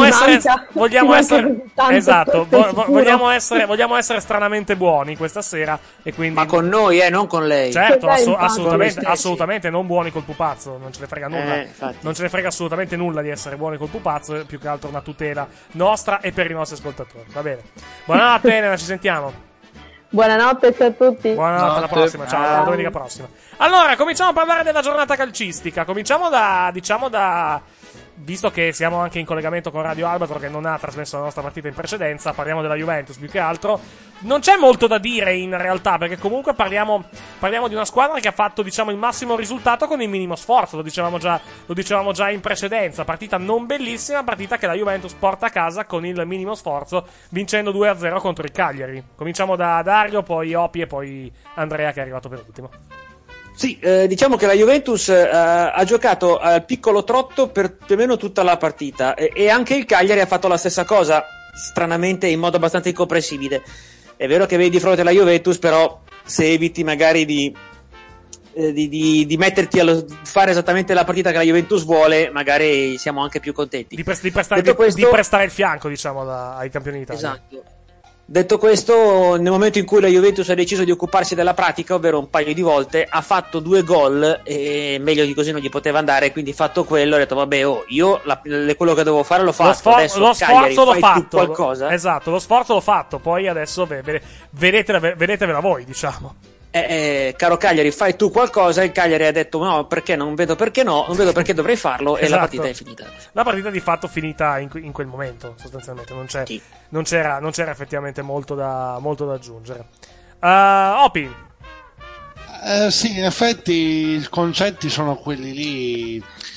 essere stranamente buoni questa sera e quindi... Ma con noi, non con lei. Certo, assolutamente non buoni col Pupazzo, non ce ne frega nulla. Non ce ne frega assolutamente nulla di essere buoni col Pupazzo, è più che altro una tutela nostra e per i nostri ascoltatori. Va bene. Buonanotte, Elena, ci sentiamo. Buonanotte a tutti. Buonanotte, alla prossima. Ciao, domenica prossima. Allora, cominciamo a parlare della giornata calcistica. Cominciamo visto che siamo anche in collegamento con Radio Albatro, che non ha trasmesso la nostra partita in precedenza, parliamo della Juventus più che altro. Non c'è molto da dire in realtà, perché comunque parliamo di una squadra che ha fatto, diciamo, il massimo risultato con il minimo sforzo. Lo dicevamo già in precedenza. Partita non bellissima, partita che la Juventus porta a casa con il minimo sforzo, vincendo 2-0 contro il Cagliari. Cominciamo da Dario, poi Opi e poi Andrea, che è arrivato per ultimo. Sì, diciamo che la Juventus ha giocato al piccolo trotto per più o meno tutta la partita e anche il Cagliari ha fatto la stessa cosa, stranamente in modo abbastanza incomprensibile. È vero che vedi di fronte alla Juventus, però se eviti magari di metterti a fare esattamente la partita che la Juventus vuole, magari siamo anche più contenti. Di prestare il fianco, diciamo, ai campioni d'Italia. Esatto. Detto questo, nel momento in cui la Juventus ha deciso di occuparsi della pratica, ovvero un paio di volte, ha fatto 2 gol e meglio di così non gli poteva andare, quindi fatto quello ho detto vabbè, io quello che dovevo fare l'ho fatto, adesso lo Cagliari, sforzo l'ho fatto, qualcosa. Esatto, lo sforzo l'ho fatto, poi adesso vedetevela voi, diciamo. Caro Cagliari, fai tu qualcosa. Il Cagliari ha detto no, perché non vedo perché dovrei farlo. Esatto. E la partita è finita. La partita di fatto finita in quel momento, sostanzialmente non c'era effettivamente molto da aggiungere. Opi. Sì, in effetti i concetti sono quelli lì.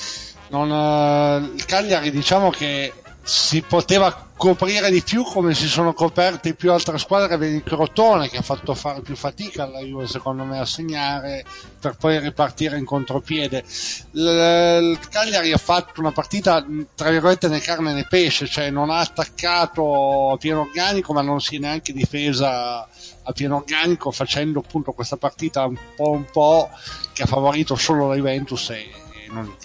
Il Cagliari, diciamo che si poteva coprire di più, come si sono coperte più altre squadre. Vedi il Crotone, che ha fatto fare più fatica alla Juve, secondo me, a segnare per poi ripartire in contropiede. Il Cagliari ha fatto una partita tra virgolette né carne né pesce, cioè non ha attaccato a pieno organico, ma non si è neanche difesa a pieno organico, facendo appunto questa partita un po' che ha favorito solo la Juventus e non di più.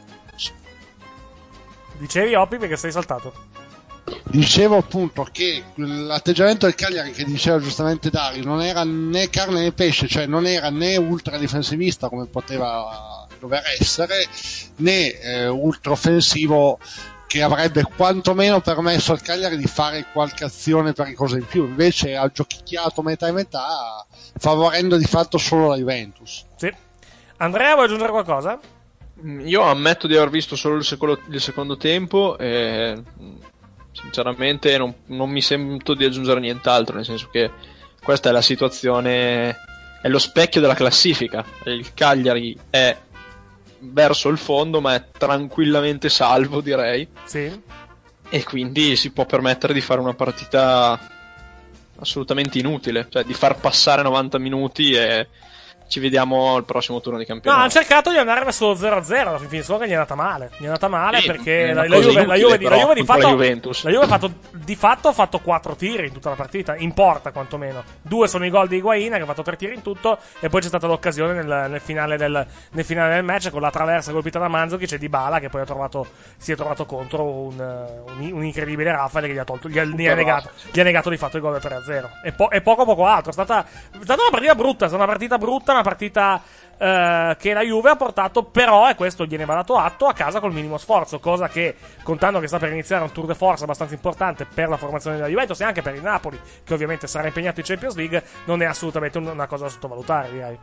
Dicevi, Opi, perché sei saltato? Dicevo appunto che l'atteggiamento del Cagliari, che diceva giustamente Dario, non era né carne né pesce, cioè non era né ultra difensivista come poteva dover essere, né ultra offensivo, che avrebbe quantomeno permesso al Cagliari di fare qualche azione pericolosa in più. Invece ha giochicchiato metà e metà, favorendo di fatto solo la Juventus. Sì. Andrea, vuoi aggiungere qualcosa? Io ammetto di aver visto solo il secondo tempo e sinceramente non mi sento di aggiungere nient'altro, nel senso che questa è la situazione, è lo specchio della classifica. Il Cagliari è verso il fondo, ma è tranquillamente salvo, direi. Sì. E quindi si può permettere di fare una partita assolutamente inutile, cioè di far passare 90 minuti e ci vediamo al prossimo turno di campionato. No, hanno cercato di andare verso lo 0-0 alla fine, solo che gli è andata male. Gli è andata male perché la Juve di fatto ha fatto 4 tiri in tutta la partita, in porta quantomeno. 2 sono i gol di Higuaín, che ha fatto 3 tiri in tutto, e poi c'è stata l'occasione nel finale del match con la traversa colpita da Mandzukic e Dybala, che poi si è trovato contro un incredibile Rafael che gli ha negato di fatto il gol del 3-0 e poco altro. È stata una partita brutta, una partita che la Juve ha portato, però, e questo gliene va dato atto, a casa col minimo sforzo, cosa che, contando che sta per iniziare un tour de force abbastanza importante per la formazione della Juventus e anche per il Napoli, che ovviamente sarà impegnato in Champions League, non è assolutamente una cosa da sottovalutare, direi.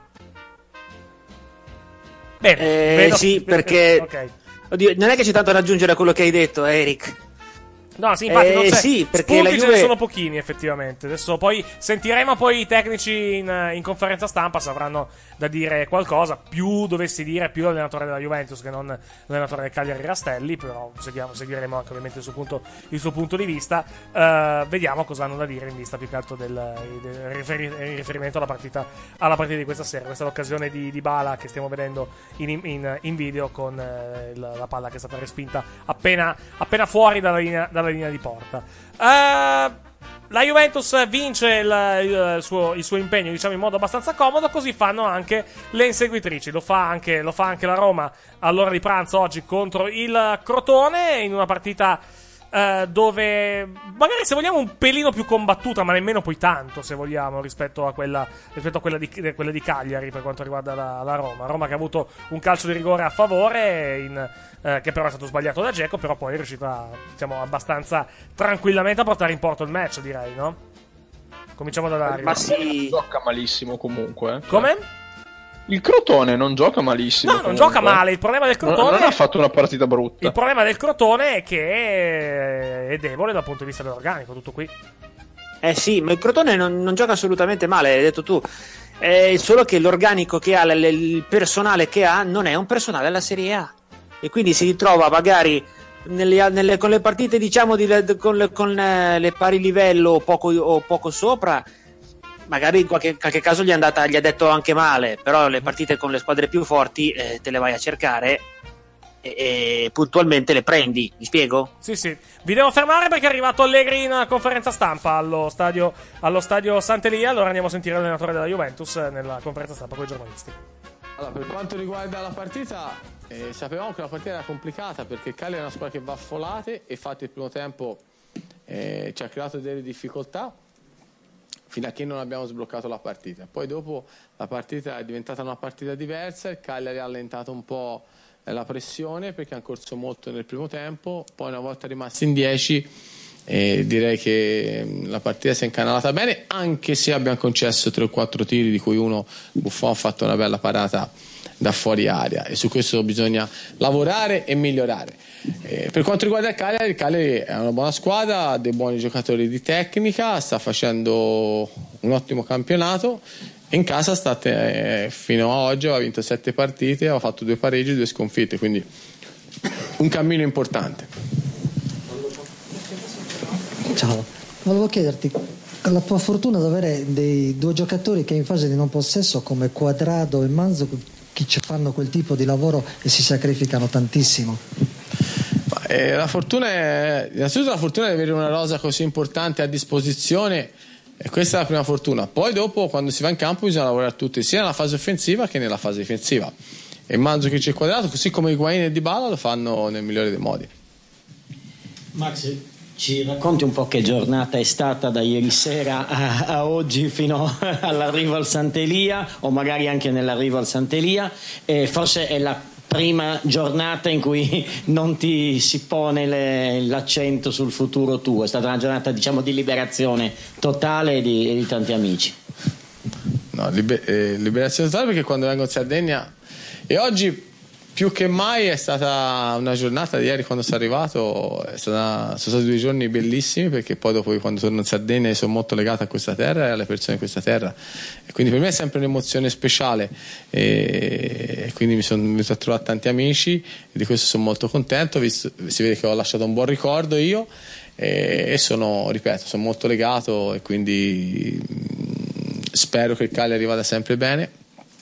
Bene, sì, perché okay. Oddio, non è che c'è tanto da aggiungere a quello che hai detto, Eric. No, sì, infatti non c'è. Sì, perché la Juve... ce ne sono pochini, effettivamente. Adesso poi sentiremo i tecnici in conferenza stampa, se avranno da dire qualcosa. Più dovessi dire, più l'allenatore della Juventus che non l'allenatore del Cagliari Rastelli. Però seguiremo anche ovviamente il suo punto di vista. Vediamo cosa hanno da dire in vista più che altro del riferimento alla partita di questa sera. Questa è l'occasione di Dybala che stiamo vedendo in video, con la palla che è stata respinta appena fuori dalla linea di porta. La Juventus vince il suo impegno, diciamo, in modo abbastanza comodo. Così fanno anche le inseguitrici. Lo fa anche la Roma all'ora di pranzo oggi contro il Crotone, in una partita dove magari, se vogliamo, un pelino più combattuta, ma nemmeno poi tanto, se vogliamo, rispetto a quella di Cagliari per quanto riguarda la Roma. Roma che ha avuto un calcio di rigore a favore, che però è stato sbagliato da Dzeko, però poi è riuscita, diciamo, abbastanza tranquillamente a portare in porto il match, direi, no? Cominciamo da Dario. Ma sì, gioca malissimo comunque. Come? Il Crotone non gioca malissimo. No, non gioca male. Il problema del Crotone non ha fatto una partita brutta. Il problema del Crotone è che è debole dal punto di vista dell'organico, tutto qui. Sì, ma il Crotone non gioca assolutamente male, hai detto tu. È solo che l'organico che ha, il personale che ha, non è un personale alla Serie A. E quindi si ritrova magari con le partite, diciamo, con le pari livello o poco sopra. Magari in qualche caso gli ha detto anche male, però le partite con le squadre più forti te le vai a cercare e puntualmente le prendi. Mi spiego? Sì. Vi devo fermare perché è arrivato Allegri in conferenza stampa allo stadio Sant'Elia. Allora andiamo a sentire l'allenatore della Juventus nella conferenza stampa con i giornalisti. Allora, per quanto riguarda la partita, sapevamo che la partita era complicata perché il Cagliari è una squadra che va a folate e infatti il primo tempo ci ha creato delle difficoltà fino a che non abbiamo sbloccato la partita. Poi dopo la partita è diventata una partita diversa, il Cagliari ha allentato un po' la pressione perché hanno corso molto nel primo tempo, poi una volta rimasti in 10 direi che la partita si è incanalata bene, anche se abbiamo concesso 3 o 4 tiri, di cui uno Buffon ha fatto una bella parata da fuori area e su questo bisogna lavorare e migliorare. Per quanto riguarda il Cagliari è una buona squadra, ha dei buoni giocatori di tecnica, sta facendo un ottimo campionato e in casa fino ad oggi aveva vinto 7 partite, aveva fatto 2 pareggi e 2 sconfitte, quindi un cammino importante. Ciao, volevo chiederti la tua fortuna ad avere dei 2 giocatori che in fase di non possesso come Quadrado e Manzo, che ci fanno quel tipo di lavoro e si sacrificano tantissimo. Innanzitutto la fortuna di avere una rosa così importante a disposizione, e questa è la prima fortuna. Poi dopo, quando si va in campo, bisogna lavorare tutti, sia nella fase offensiva che nella fase difensiva, e Manzo che c'è Quadrato, così come Higuain e Dybala, lo fanno nel migliore dei modi. Max, ci racconti un po' che giornata è stata da ieri sera a oggi fino all'arrivo al Sant'Elia, o magari anche nell'arrivo al Sant'Elia, e forse è la prima giornata in cui non ti si pone l'accento sul futuro tuo, è stata una giornata, diciamo, di liberazione totale e di tanti amici. No, liberazione totale, perché quando vengo in Sardegna, e oggi più che mai è stata una giornata di ieri quando sono arrivato, sono stati 2 giorni bellissimi, perché poi dopo, quando torno in Sardegna, sono molto legato a questa terra e alle persone di questa terra, e quindi per me è sempre un'emozione speciale, e quindi mi sono venuto a trovare tanti amici e di questo sono molto contento, si vede che ho lasciato un buon ricordo io, e sono molto legato, e quindi spero che il Cagliari vada sempre bene,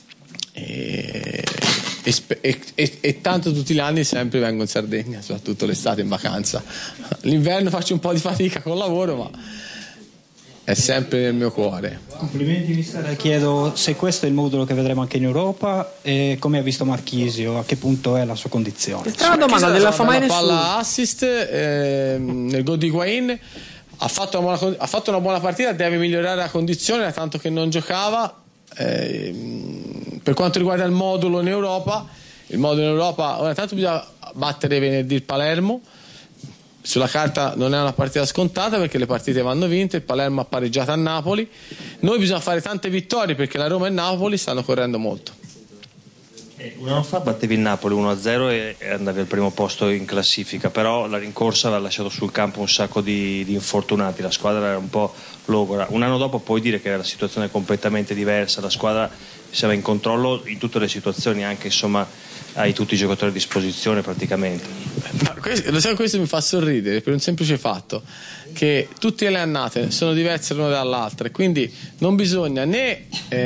e tanto tutti gli anni sempre vengo in Sardegna, soprattutto l'estate in vacanza. L'inverno faccio un po' di fatica col lavoro, ma è sempre nel mio cuore. Complimenti mister, chiedo se questo è il modulo che vedremo anche in Europa e come ha visto Marchisio, a che punto è la sua condizione. Strana domanda, della fa mai nessuno. Palla assist nel gol di Higuain, ha fatto una buona partita, deve migliorare la condizione, tanto che non giocava. Per quanto riguarda il modulo in Europa, ora tanto bisogna battere venerdì il Palermo. Sulla carta non è una partita scontata perché le partite vanno vinte, il Palermo ha pareggiato a Napoli, noi bisogna fare tante vittorie perché la Roma e il Napoli stanno correndo molto. Un anno fa battevi il Napoli 1-0 e andavi al primo posto in classifica, però la rincorsa aveva lasciato sul campo un sacco di infortunati, la squadra era un po' logora. Un anno dopo puoi dire che era la situazione completamente diversa, la squadra siamo in controllo in tutte le situazioni, anche insomma hai tutti i giocatori a disposizione praticamente. Questo mi fa sorridere per un semplice fatto, che tutte le annate sono diverse l'una dall'altra, e quindi non bisogna né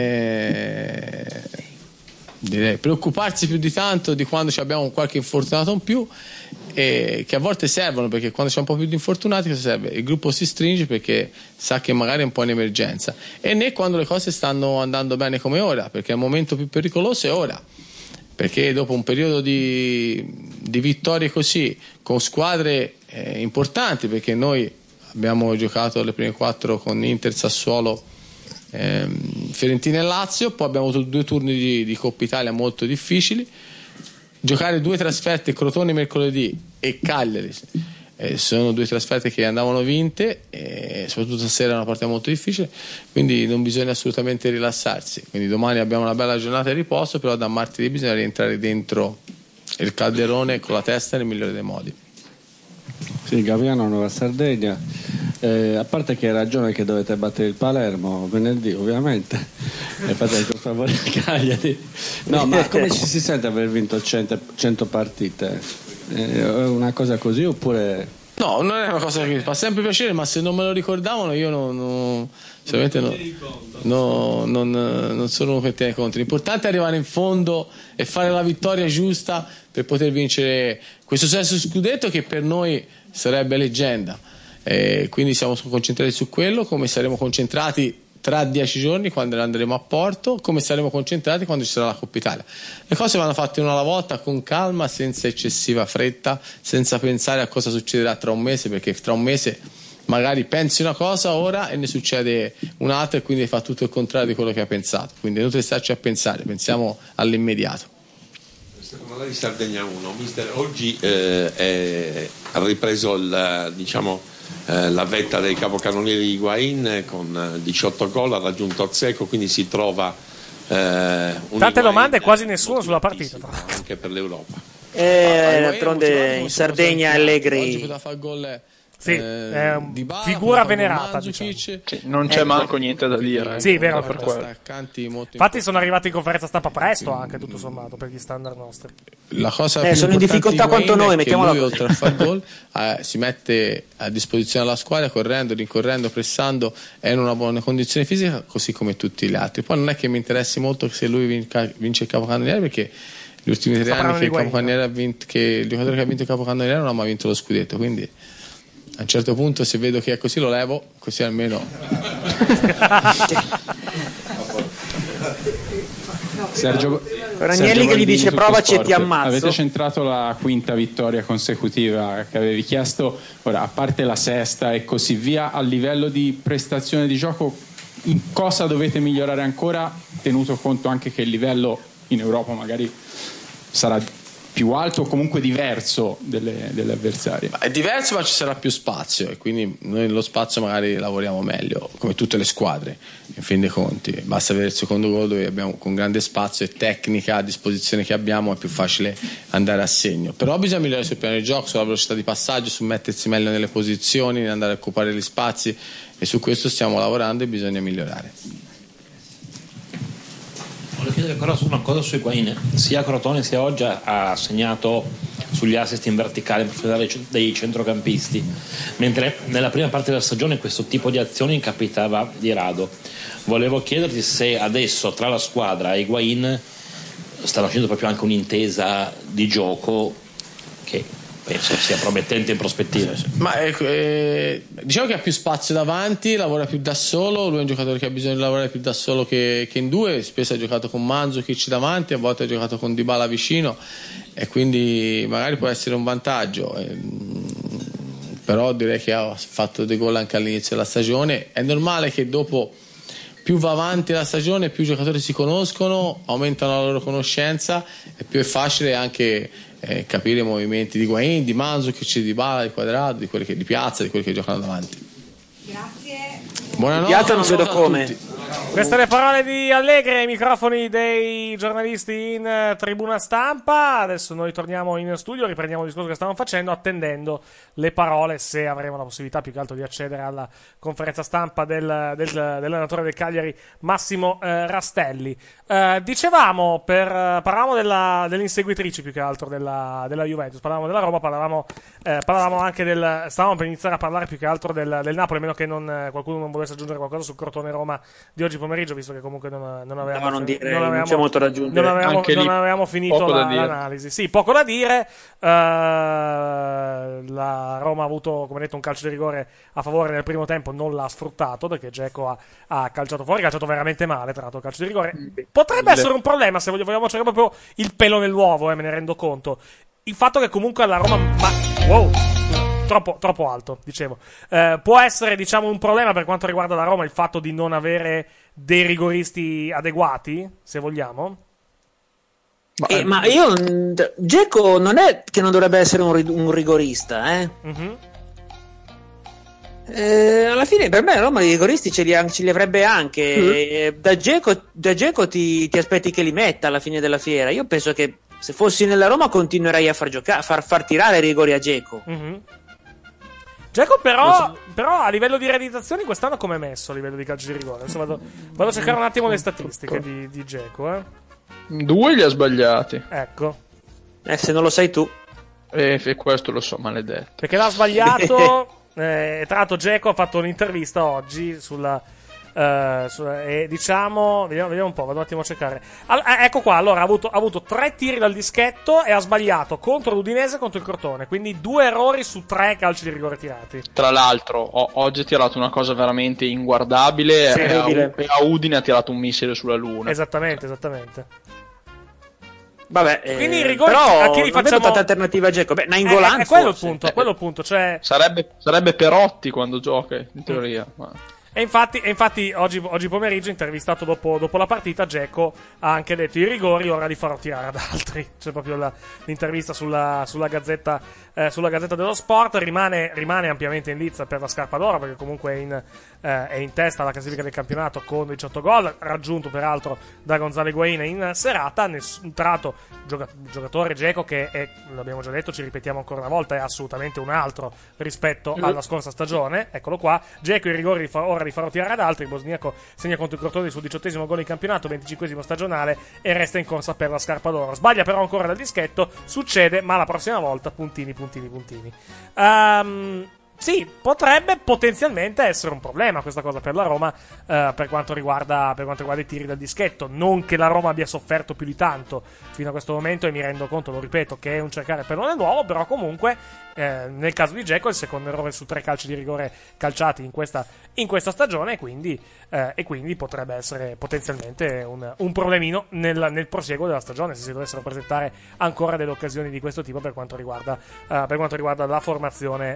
direi preoccuparsi più di tanto di quando abbiamo qualche infortunato in più, che a volte servono, perché quando c'è un po' più di infortunati cosa serve? Il gruppo si stringe perché sa che magari è un po' in emergenza, e né quando le cose stanno andando bene come ora, perché il momento più pericoloso è ora, perché dopo un periodo di di vittorie così con squadre importanti, perché noi abbiamo giocato le prime 4 con Inter, Sassuolo, Fiorentina e Lazio, poi abbiamo avuto 2 turni di Coppa Italia molto difficili, giocare 2 trasferte, Crotone mercoledì e Cagliari, sono 2 trasferte che andavano vinte, soprattutto stasera è una partita molto difficile, quindi non bisogna assolutamente rilassarsi. Quindi domani abbiamo una bella giornata di riposo, però da martedì bisogna rientrare dentro il calderone con la testa nel migliore dei modi. Sì, Gaviano, Nuova Sardegna. A parte che hai ragione che dovete battere il Palermo venerdì, ovviamente, e fate il favore a Cagliari. No, ma come ci si sente aver vinto 100 partite? È una cosa così oppure... No, non è una cosa che fa sempre piacere, ma se non me lo ricordavano io non sono uno che tiene conto. L'importante è arrivare in fondo e fare la vittoria giusta per poter vincere questo sesto scudetto, che per noi sarebbe leggenda. Quindi siamo concentrati su quello, come saremo concentrati tra 10 giorni quando andremo a Porto, come saremo concentrati quando ci sarà la Coppa Italia. Le cose vanno fatte una alla volta, con calma, senza eccessiva fretta, senza pensare a cosa succederà tra un mese, perché tra un mese magari pensi una cosa ora e ne succede un'altra, e quindi fa tutto il contrario di quello che hai pensato. Quindi è inutile starci a pensare, pensiamo all'immediato. Secondo lei Sardegna 1, mister, oggi ha ripreso la vetta dei capocannonieri Higuain con 18 gol, ha raggiunto Azzecco, quindi si trova tante domande e quasi nessuno sulla partita anche per l'Europa. D'altronde in Sardegna Allegri sì, è figura venerata, diciamo. Non c'è manco niente da dire. Sì, vero, per quello. Infatti sono arrivati in conferenza stampa presto, anche tutto sommato, per gli standard nostri. La cosa più sono in difficoltà quanto noi, mettiamola così. Oltre a far gol si mette a disposizione della squadra, correndo, rincorrendo, pressando, è in una buona condizione fisica, così come tutti gli altri. Poi non è che mi interessi molto se lui vince il capocannoniere, perché gli ultimi 3 anni che il capocannoniere ha vinto, che il giocatore che ha vinto il capocannoniere non ha mai vinto lo scudetto, quindi a un certo punto, se vedo che è così, lo levo, così almeno. Sergio Ragnelli che gli dice provaci e ti ammazzo. Avete centrato la 5ª vittoria consecutiva che avevi chiesto, ora a parte la 6ª e così via, a livello di prestazione di gioco in cosa dovete migliorare ancora, tenuto conto anche che il livello in Europa magari sarà più alto o comunque diverso delle avversarie? È diverso, ma ci sarà più spazio, e quindi noi nello spazio magari lavoriamo meglio, come tutte le squadre in fin dei conti. Basta avere il secondo gol, dove abbiamo con grande spazio e tecnica a disposizione che abbiamo, è più facile andare a segno. Però bisogna migliorare sul piano di gioco, sulla velocità di passaggio, su mettersi meglio nelle posizioni, andare a occupare gli spazi, e su questo stiamo lavorando e bisogna migliorare. Volevo chiedere ancora una cosa su Higuain. Sia Crotone sia oggi ha segnato sugli assist in verticale dei centrocampisti, mentre nella prima parte della stagione questo tipo di azioni capitava di rado. Volevo chiederti se adesso tra la squadra e Higuain sta facendo proprio anche un'intesa di gioco che penso sia promettente in prospettiva. Ma diciamo che ha più spazio davanti, lavora più da solo, lui è un giocatore che ha bisogno di lavorare più da solo che in due, spesso ha giocato con Mandzukic davanti, a volte ha giocato con Dybala vicino, e quindi magari può essere un vantaggio, però direi che ha fatto dei gol anche all'inizio della stagione. È normale che dopo, più va avanti la stagione, più i giocatori si conoscono, aumentano la loro conoscenza, e più è facile anche capire i movimenti di Higuain, di Mandzukic, di Dybala, di Quadrado, di quelli che di piazza, di quelli che giocano davanti. Grazie. Buonanotte. Piazza non vedo come. Queste le parole di Allegri ai microfoni dei giornalisti in tribuna stampa. Adesso noi torniamo in studio, riprendiamo il discorso che stavamo facendo, attendendo le parole, se avremo la possibilità più che altro di accedere alla conferenza stampa dell'allenatore del Cagliari, Massimo Rastelli. Dicevamo, parlavamo delle inseguitrici più che altro della Juventus, parlavamo della Roma, parlavamo anche stavamo per iniziare a parlare più che altro del Napoli, a meno che qualcuno non volesse aggiungere qualcosa sul Crotone Roma di oggi pomeriggio, visto che comunque non avevamo non c'è molto da aggiungere. Non avevamo finito l'analisi. Sì, poco da dire. La Roma ha avuto, come detto, un calcio di rigore a favore nel primo tempo, non l'ha sfruttato perché Dzeko ha calciato fuori, calciato veramente male, tra l'altro il calcio di rigore. Potrebbe essere un problema se vogliamo cercare proprio il pelo nell'uovo, me ne rendo conto. il fatto che comunque la Roma... wow! Troppo alto, dicevo. Può essere, diciamo, un problema per quanto riguarda la Roma il fatto di non avere dei rigoristi adeguati, se vogliamo. Ma io Dzeko non è che non dovrebbe essere un rigorista, Mm-hmm. Alla fine per me Roma i rigoristi ce li avrebbe anche. Da Dzeko ti aspetti che li metta alla fine della fiera. Io penso che se fossi nella Roma continuerei a far tirare i rigori a Dzeko. Mm-hmm. Dzeko però a livello di realizzazioni quest'anno come è messo a livello di calcio di rigore? Adesso vado a cercare un attimo le statistiche di Dzeko. 2 li ha sbagliati. Ecco. Se non lo sai tu. E questo lo so, maledetto. Perché l'ha sbagliato. Tra l'altro Dzeko ha fatto un'intervista oggi diciamo, vediamo un po', vado un attimo a cercare. Ecco qua, allora ha avuto 3 tiri dal dischetto e ha sbagliato contro l'Udinese e contro il Crotone, quindi 2 errori su 3 calci di rigore tirati. Tra l'altro oggi ha tirato una cosa veramente inguardabile, e a Udine ha tirato un missile sulla luna. Esattamente. Vabbè, quindi i rigori però a chi li facciamo? tanta alternativa a Dzeko. Beh, Nainggolan è quello il punto, cioè sarebbe Perotti quando gioca, in teoria. E infatti oggi pomeriggio, intervistato dopo la partita, Dzeko ha anche detto: i rigori ora li farò tirare ad altri. C'è proprio l'intervista sulla Gazzetta dello Sport. Rimane ampiamente in lizza per la scarpa d'oro, perché comunque è in testa alla classifica del campionato con 18 gol, raggiunto peraltro da Gonzalo Higuaín in serata. Tra l'altro giocatore Dzeko che è, l'abbiamo già detto, ci ripetiamo ancora una volta, è assolutamente un altro rispetto alla scorsa stagione. Eccolo qua, Dzeko i rigori ora li farò tirare ad altri. Il bosniaco segna contro il Crotone sul 18° gol in campionato, 25° stagionale, e resta in corsa per la scarpa d'oro. Sbaglia però ancora dal dischetto, succede, ma la prossima volta puntini. Sì, potrebbe potenzialmente essere un problema questa cosa per la Roma, per quanto riguarda i tiri dal dischetto. Non che la Roma abbia sofferto più di tanto fino a questo momento, e mi rendo conto, lo ripeto, che è un cercare pallone nuovo, però comunque nel caso di Dzeko è il secondo errore su 3 calci di rigore calciati in questa stagione, e quindi potrebbe essere potenzialmente un problemino nel prosieguo della stagione, se si dovessero presentare ancora delle occasioni di questo tipo per quanto riguarda la formazione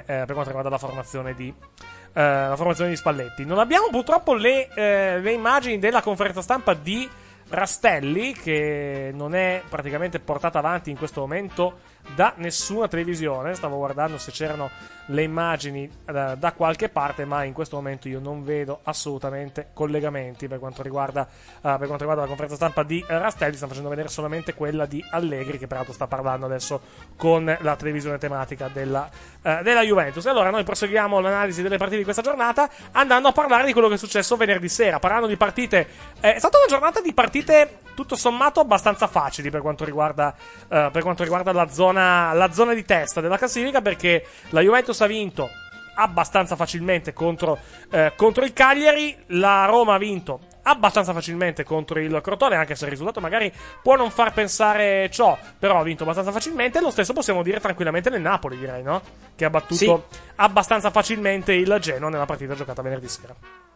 di Spalletti. Non abbiamo purtroppo le immagini della conferenza stampa di Rastelli, che non è praticamente portata avanti in questo momento da nessuna televisione. Stavo guardando se c'erano le immagini da qualche parte, ma in questo momento io non vedo assolutamente collegamenti per quanto riguarda la conferenza stampa di Rastelli. Stanno facendo vedere solamente quella di Allegri, che peraltro sta parlando adesso con la televisione tematica della Juventus. E allora noi proseguiamo l'analisi delle partite di questa giornata andando a parlare di quello che è successo venerdì sera. Parlando di partite, è stata una giornata di partite tutto sommato abbastanza facili per quanto riguarda la zona di testa della classifica, perché la Juventus ha vinto abbastanza facilmente contro il Cagliari, la Roma ha vinto abbastanza facilmente contro il Crotone, anche se il risultato magari può non far pensare ciò, però ha vinto abbastanza facilmente. Lo stesso possiamo dire tranquillamente nel Napoli, direi, no? Che ha battuto abbastanza facilmente il Genoa nella partita giocata venerdì sera.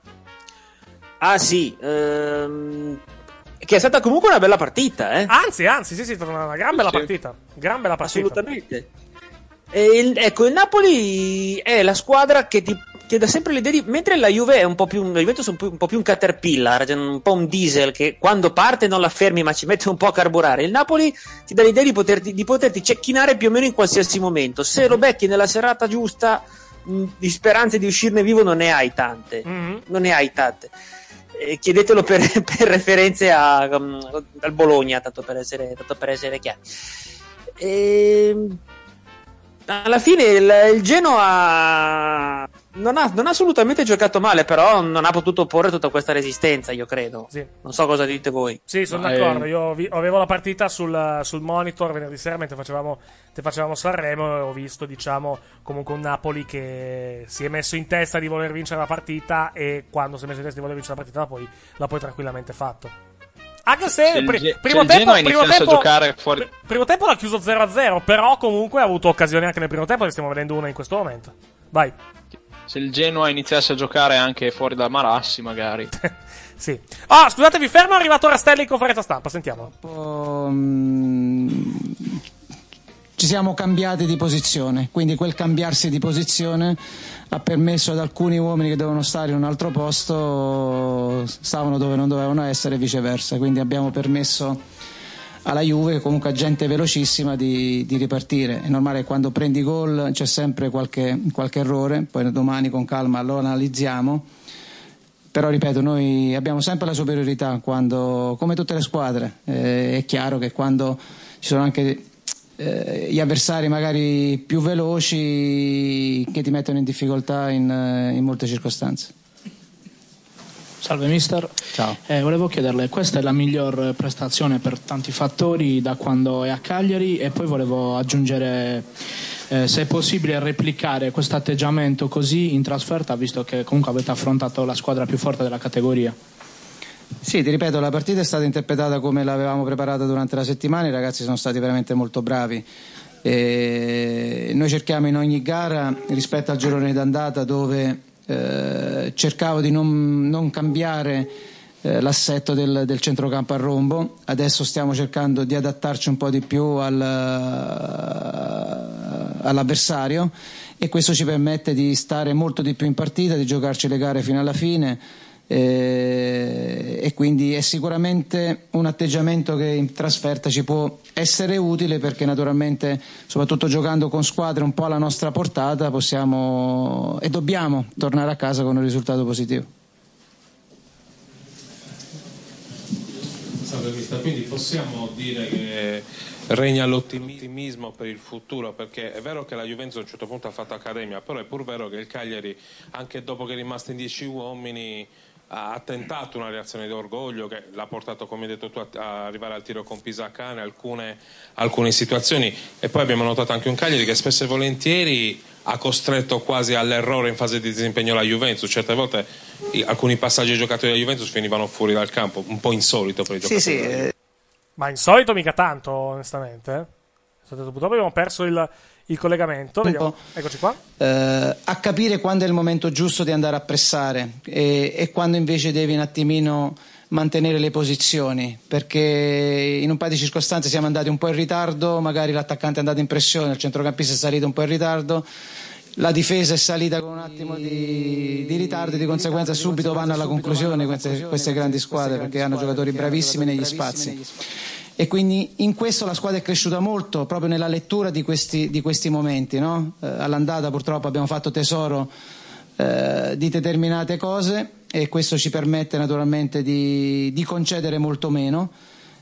Ah sì, che è stata comunque una bella partita, Anzi, sì, è stata una gran bella partita. Gran bella partita. Assolutamente. Ecco, il Napoli è la squadra che dà sempre l'idea di... Mentre la Juve è un po' più... La Juventus è un po' più un caterpillar, un po' un diesel che quando parte non la fermi ma ci mette un po' a carburare. Il Napoli ti dà l'idea di poterti cecchinare più o meno in qualsiasi momento. Se lo becchi nella serata giusta, di speranze di uscirne vivo non ne hai tante. Non ne hai tante. Chiedetelo per referenze al Bologna, tanto per essere chiari. Alla fine il Genoa non ha assolutamente giocato male, però non ha potuto porre tutta questa resistenza, io credo. Sì. Non so cosa dite voi. Sì, sono d'accordo. Io avevo la partita sul monitor venerdì sera mentre facevamo Sanremo, e ho visto, diciamo, comunque un Napoli che si è messo in testa di voler vincere la partita, e quando si è messo in testa di voler vincere la partita l'ha poi tranquillamente fatto. Anche se primo tempo l'ha chiuso 0-0, però comunque ha avuto occasioni anche nel primo tempo, ne stiamo vedendo una in questo momento. Vai. Se il Genoa iniziasse a giocare anche fuori da Marassi, magari. Sì. Scusate, vi fermo, è arrivato Rastelli in conferenza stampa, sentiamo. ci siamo cambiati di posizione, quindi quel cambiarsi di posizione ha permesso ad alcuni uomini che dovevano stare in un altro posto stavano dove non dovevano essere e viceversa, quindi abbiamo permesso alla Juve, che comunque ha gente velocissima, di ripartire. È normale che quando prendi gol c'è sempre qualche errore, poi domani con calma lo analizziamo, però ripeto, noi abbiamo sempre la superiorità quando, come tutte le squadre, è chiaro che quando ci sono anche gli avversari magari più veloci che ti mettono in difficoltà in molte circostanze. Salve mister. Ciao. Volevo chiederle, questa è la miglior prestazione per tanti fattori da quando è a Cagliari, e poi volevo aggiungere se è possibile replicare questo atteggiamento così in trasferta, visto che comunque avete affrontato la squadra più forte della categoria. Sì, ti ripeto, la partita è stata interpretata come l'avevamo preparata durante la settimana, i ragazzi sono stati veramente molto bravi. Noi cerchiamo in ogni gara, rispetto al girone d'andata dove cercavo di non cambiare l'assetto del centrocampo a rombo, adesso stiamo cercando di adattarci un po' di più all'avversario, e questo ci permette di stare molto di più in partita, di giocarci le gare fino alla fine. E quindi è sicuramente un atteggiamento che in trasferta ci può essere utile, perché naturalmente, soprattutto giocando con squadre un po' alla nostra portata, possiamo e dobbiamo tornare a casa con un risultato positivo. Salve mister, quindi possiamo dire che regna l'ottimismo per il futuro, perché è vero che la Juventus a un certo punto ha fatto accademia, però è pur vero che il Cagliari, anche dopo che è rimasto in 10 uomini, ha tentato una reazione d'orgoglio che l'ha portato, come hai detto tu, a arrivare al tiro con Pisacane alcune situazioni, e poi abbiamo notato anche un Cagliari che spesso e volentieri ha costretto quasi all'errore in fase di disimpegno la Juventus. Certe volte alcuni passaggi ai giocatori della Juventus venivano fuori dal campo, un po' insolito per i giocatori. Sì. Ma insolito mica tanto, onestamente. Purtroppo abbiamo perso il collegamento. Vediamo. Eccoci qua. A capire quando è il momento giusto di andare a pressare e quando invece devi un attimino mantenere le posizioni, perché in un paio di circostanze siamo andati un po' in ritardo, magari l'attaccante è andato in pressione, il centrocampista è salito un po' in ritardo, la difesa è salita con un attimo di ritardo, e di conseguenza subito vanno alla conclusione queste grandi squadre, perché hanno giocatori bravissimi negli spazi. E quindi in questo la squadra è cresciuta molto, proprio nella lettura di questi momenti, no? All'andata purtroppo abbiamo fatto tesoro di determinate cose, e questo ci permette naturalmente di concedere molto meno,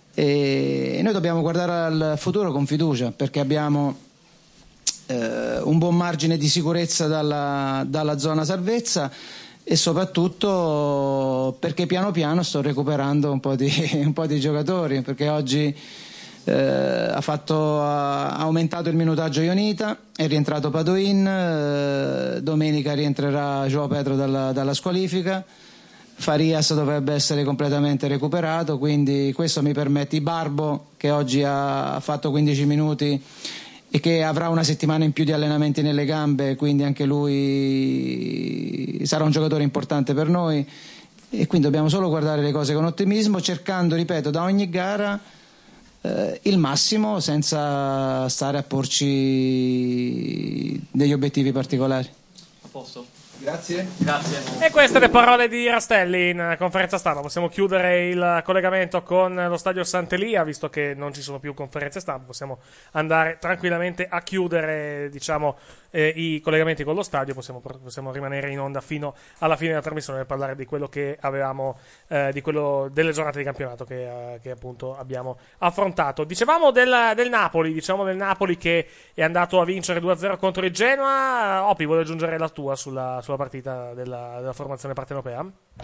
e noi dobbiamo guardare al futuro con fiducia, perché abbiamo un buon margine di sicurezza dalla zona salvezza, e soprattutto perché piano piano sto recuperando un po' di giocatori, perché oggi ha aumentato il minutaggio Ionita, è rientrato Padoin, domenica rientrerà João Pedro dalla squalifica, Farias dovrebbe essere completamente recuperato, quindi questo mi permette Barbo, che oggi ha fatto 15 minuti e che avrà una settimana in più di allenamenti nelle gambe, quindi anche lui sarà un giocatore importante per noi, e quindi dobbiamo solo guardare le cose con ottimismo, cercando, ripeto, da ogni gara il massimo, senza stare a porci degli obiettivi particolari. A posto. Grazie. E queste le parole di Rastelli in conferenza stampa. Possiamo chiudere il collegamento con lo stadio Sant'Elia, visto che non ci sono più conferenze stampa. Possiamo andare tranquillamente a chiudere, diciamo, i collegamenti con lo stadio. Possiamo rimanere in onda fino alla fine della trasmissione per parlare di quello che avevamo, delle giornate di campionato che appunto abbiamo affrontato. Dicevamo del Napoli che è andato a vincere 2-0 contro il Genoa. Opi, vuoi aggiungere la tua sulla partita della formazione partenopea?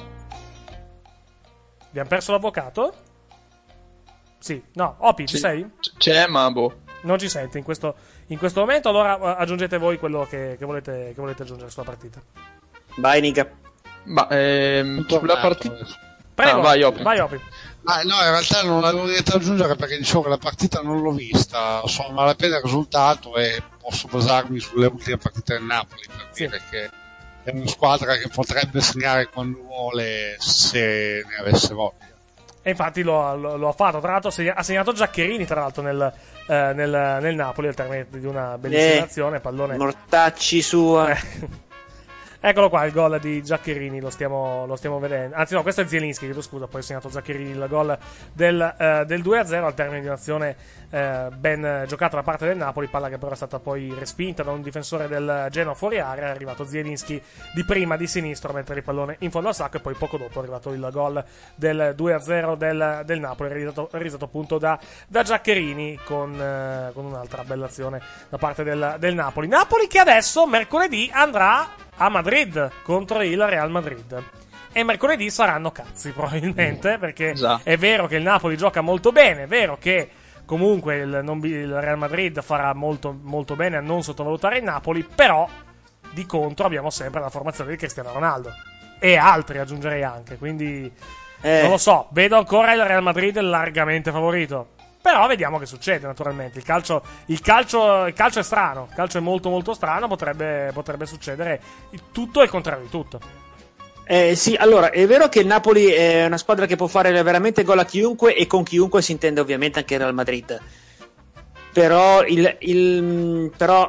Abbiamo perso l'avvocato? Sì, no, Opi, ci sei? C'è, ma boh. Non ci sente in questo momento, allora aggiungete voi quello che volete aggiungere sulla partita. Vai, Nica. Ma sulla partita. Prego, vai Opi. Vai, Opi. No, in realtà non avevo niente da aggiungere, perché dicevo che la partita non l'ho vista, so malapena il risultato e posso basarmi sulle ultime partite del Napoli per dire che è una squadra che potrebbe segnare quando vuole, se ne avesse voglia. E infatti lo ha fatto. Tra l'altro ha segnato Giaccherini, tra l'altro, nel Napoli al termine di una bellissima azione. Pallone. Mortacci sua. Eccolo qua il gol di Giaccherini, lo stiamo vedendo. Anzi no, questo è Zielinski, chiedo scusa, poi ha segnato Giaccherini il gol del 2-0 al termine di un'azione ben giocata da parte del Napoli, palla che però è stata poi respinta da un difensore del Genoa fuori area. È arrivato Zielinski di prima di sinistro a mettere il pallone in fondo al sacco, e poi poco dopo è arrivato il gol del 2-0 del Napoli, realizzato appunto da Giaccherini con un'altra bella azione da parte del Napoli. Napoli che adesso mercoledì andrà a Madrid contro il Real Madrid, e mercoledì saranno cazzi probabilmente, perché è vero che il Napoli gioca molto bene, è vero che comunque il Real Madrid farà molto, molto bene a non sottovalutare il Napoli, però di contro abbiamo sempre la formazione di Cristiano Ronaldo e altri, aggiungerei anche, quindi non lo so, vedo ancora il Real Madrid largamente favorito. Però vediamo che succede, naturalmente. Il calcio è strano. Il calcio è molto molto strano. Potrebbe succedere tutto e il contrario di tutto. Sì, allora, è vero che il Napoli è una squadra che può fare veramente gol a chiunque, e con chiunque si intende ovviamente anche il Real Madrid. Però però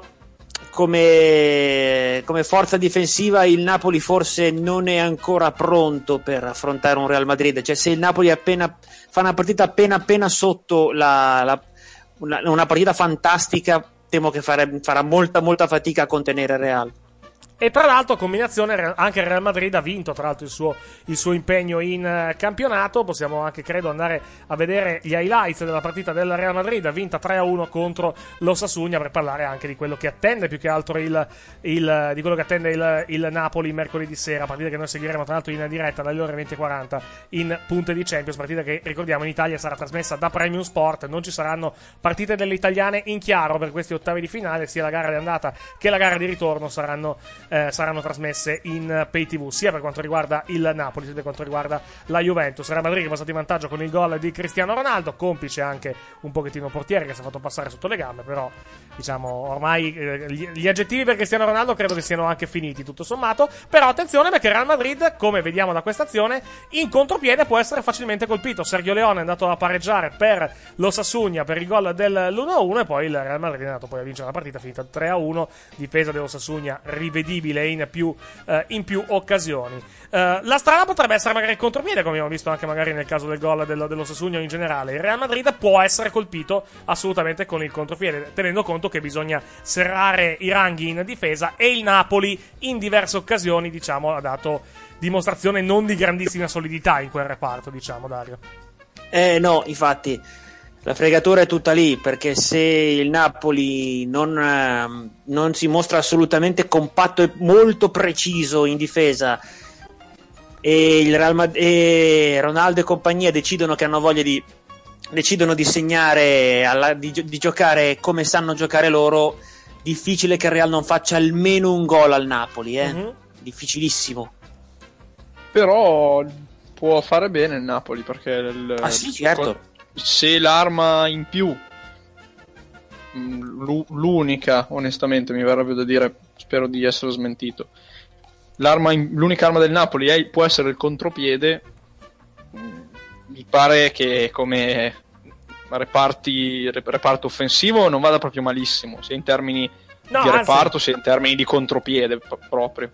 come forza difensiva il Napoli forse non è ancora pronto per affrontare un Real Madrid. Cioè, se il Napoli fa una partita appena sotto una partita fantastica, temo che farà molta fatica a contenere il Real. E tra l'altro, combinazione, anche il Real Madrid ha vinto tra l'altro il suo impegno in campionato. Possiamo anche, credo, andare a vedere gli highlights della partita del Real Madrid. Ha vinta 3-1 contro l'Osasuna, per parlare anche di quello che attende più che altro di quello che attende il Napoli mercoledì sera, partita che noi seguiremo tra l'altro in diretta dalle ore 20:40 in punte di Champions, partita che ricordiamo in Italia sarà trasmessa da Premium Sport. Non ci saranno partite delle italiane in chiaro per questi ottavi di finale, sia la gara di andata che la gara di ritorno saranno trasmesse in pay TV, sia per quanto riguarda il Napoli sia per quanto riguarda la Juventus. Real Madrid che è passato in vantaggio con il gol di Cristiano Ronaldo, complice anche un pochettino portiere che si è fatto passare sotto le gambe, però diciamo ormai gli aggettivi per Cristiano Ronaldo credo che siano anche finiti tutto sommato. Però attenzione, perché Real Madrid, come vediamo da questa azione, in contropiede può essere facilmente colpito. Sergio Leone è andato a pareggiare per l'Osasuna per il gol dell'1-1, e poi il Real Madrid è andato poi a vincere la partita, finita 3-1, difesa dell'Osasuna rivedibile in più occasioni. La strada potrebbe essere magari il contropiede, come abbiamo visto anche magari nel caso del gol dell'Osasuna in generale. Il Real Madrid può essere colpito assolutamente con il contropiede, tenendo conto che bisogna serrare i ranghi in difesa, e il Napoli in diverse occasioni, diciamo, ha dato dimostrazione non di grandissima solidità in quel reparto, diciamo, Dario. No, infatti la fregatura è tutta lì, perché se il Napoli non si mostra assolutamente compatto e molto preciso in difesa, e Ronaldo e compagnia decidono che hanno voglia decidono di segnare, di giocare come sanno giocare loro, difficile che il Real non faccia almeno un gol al Napoli, difficilissimo. Però può fare bene il Napoli, perché sì, certo. Se l'arma in più, l'unica, onestamente mi verrebbe da dire, spero di essere smentito, l'unica arma del Napoli può essere il contropiede, mi pare che come reparto offensivo non vada proprio malissimo, sia in termini di reparto sia in termini di contropiede proprio.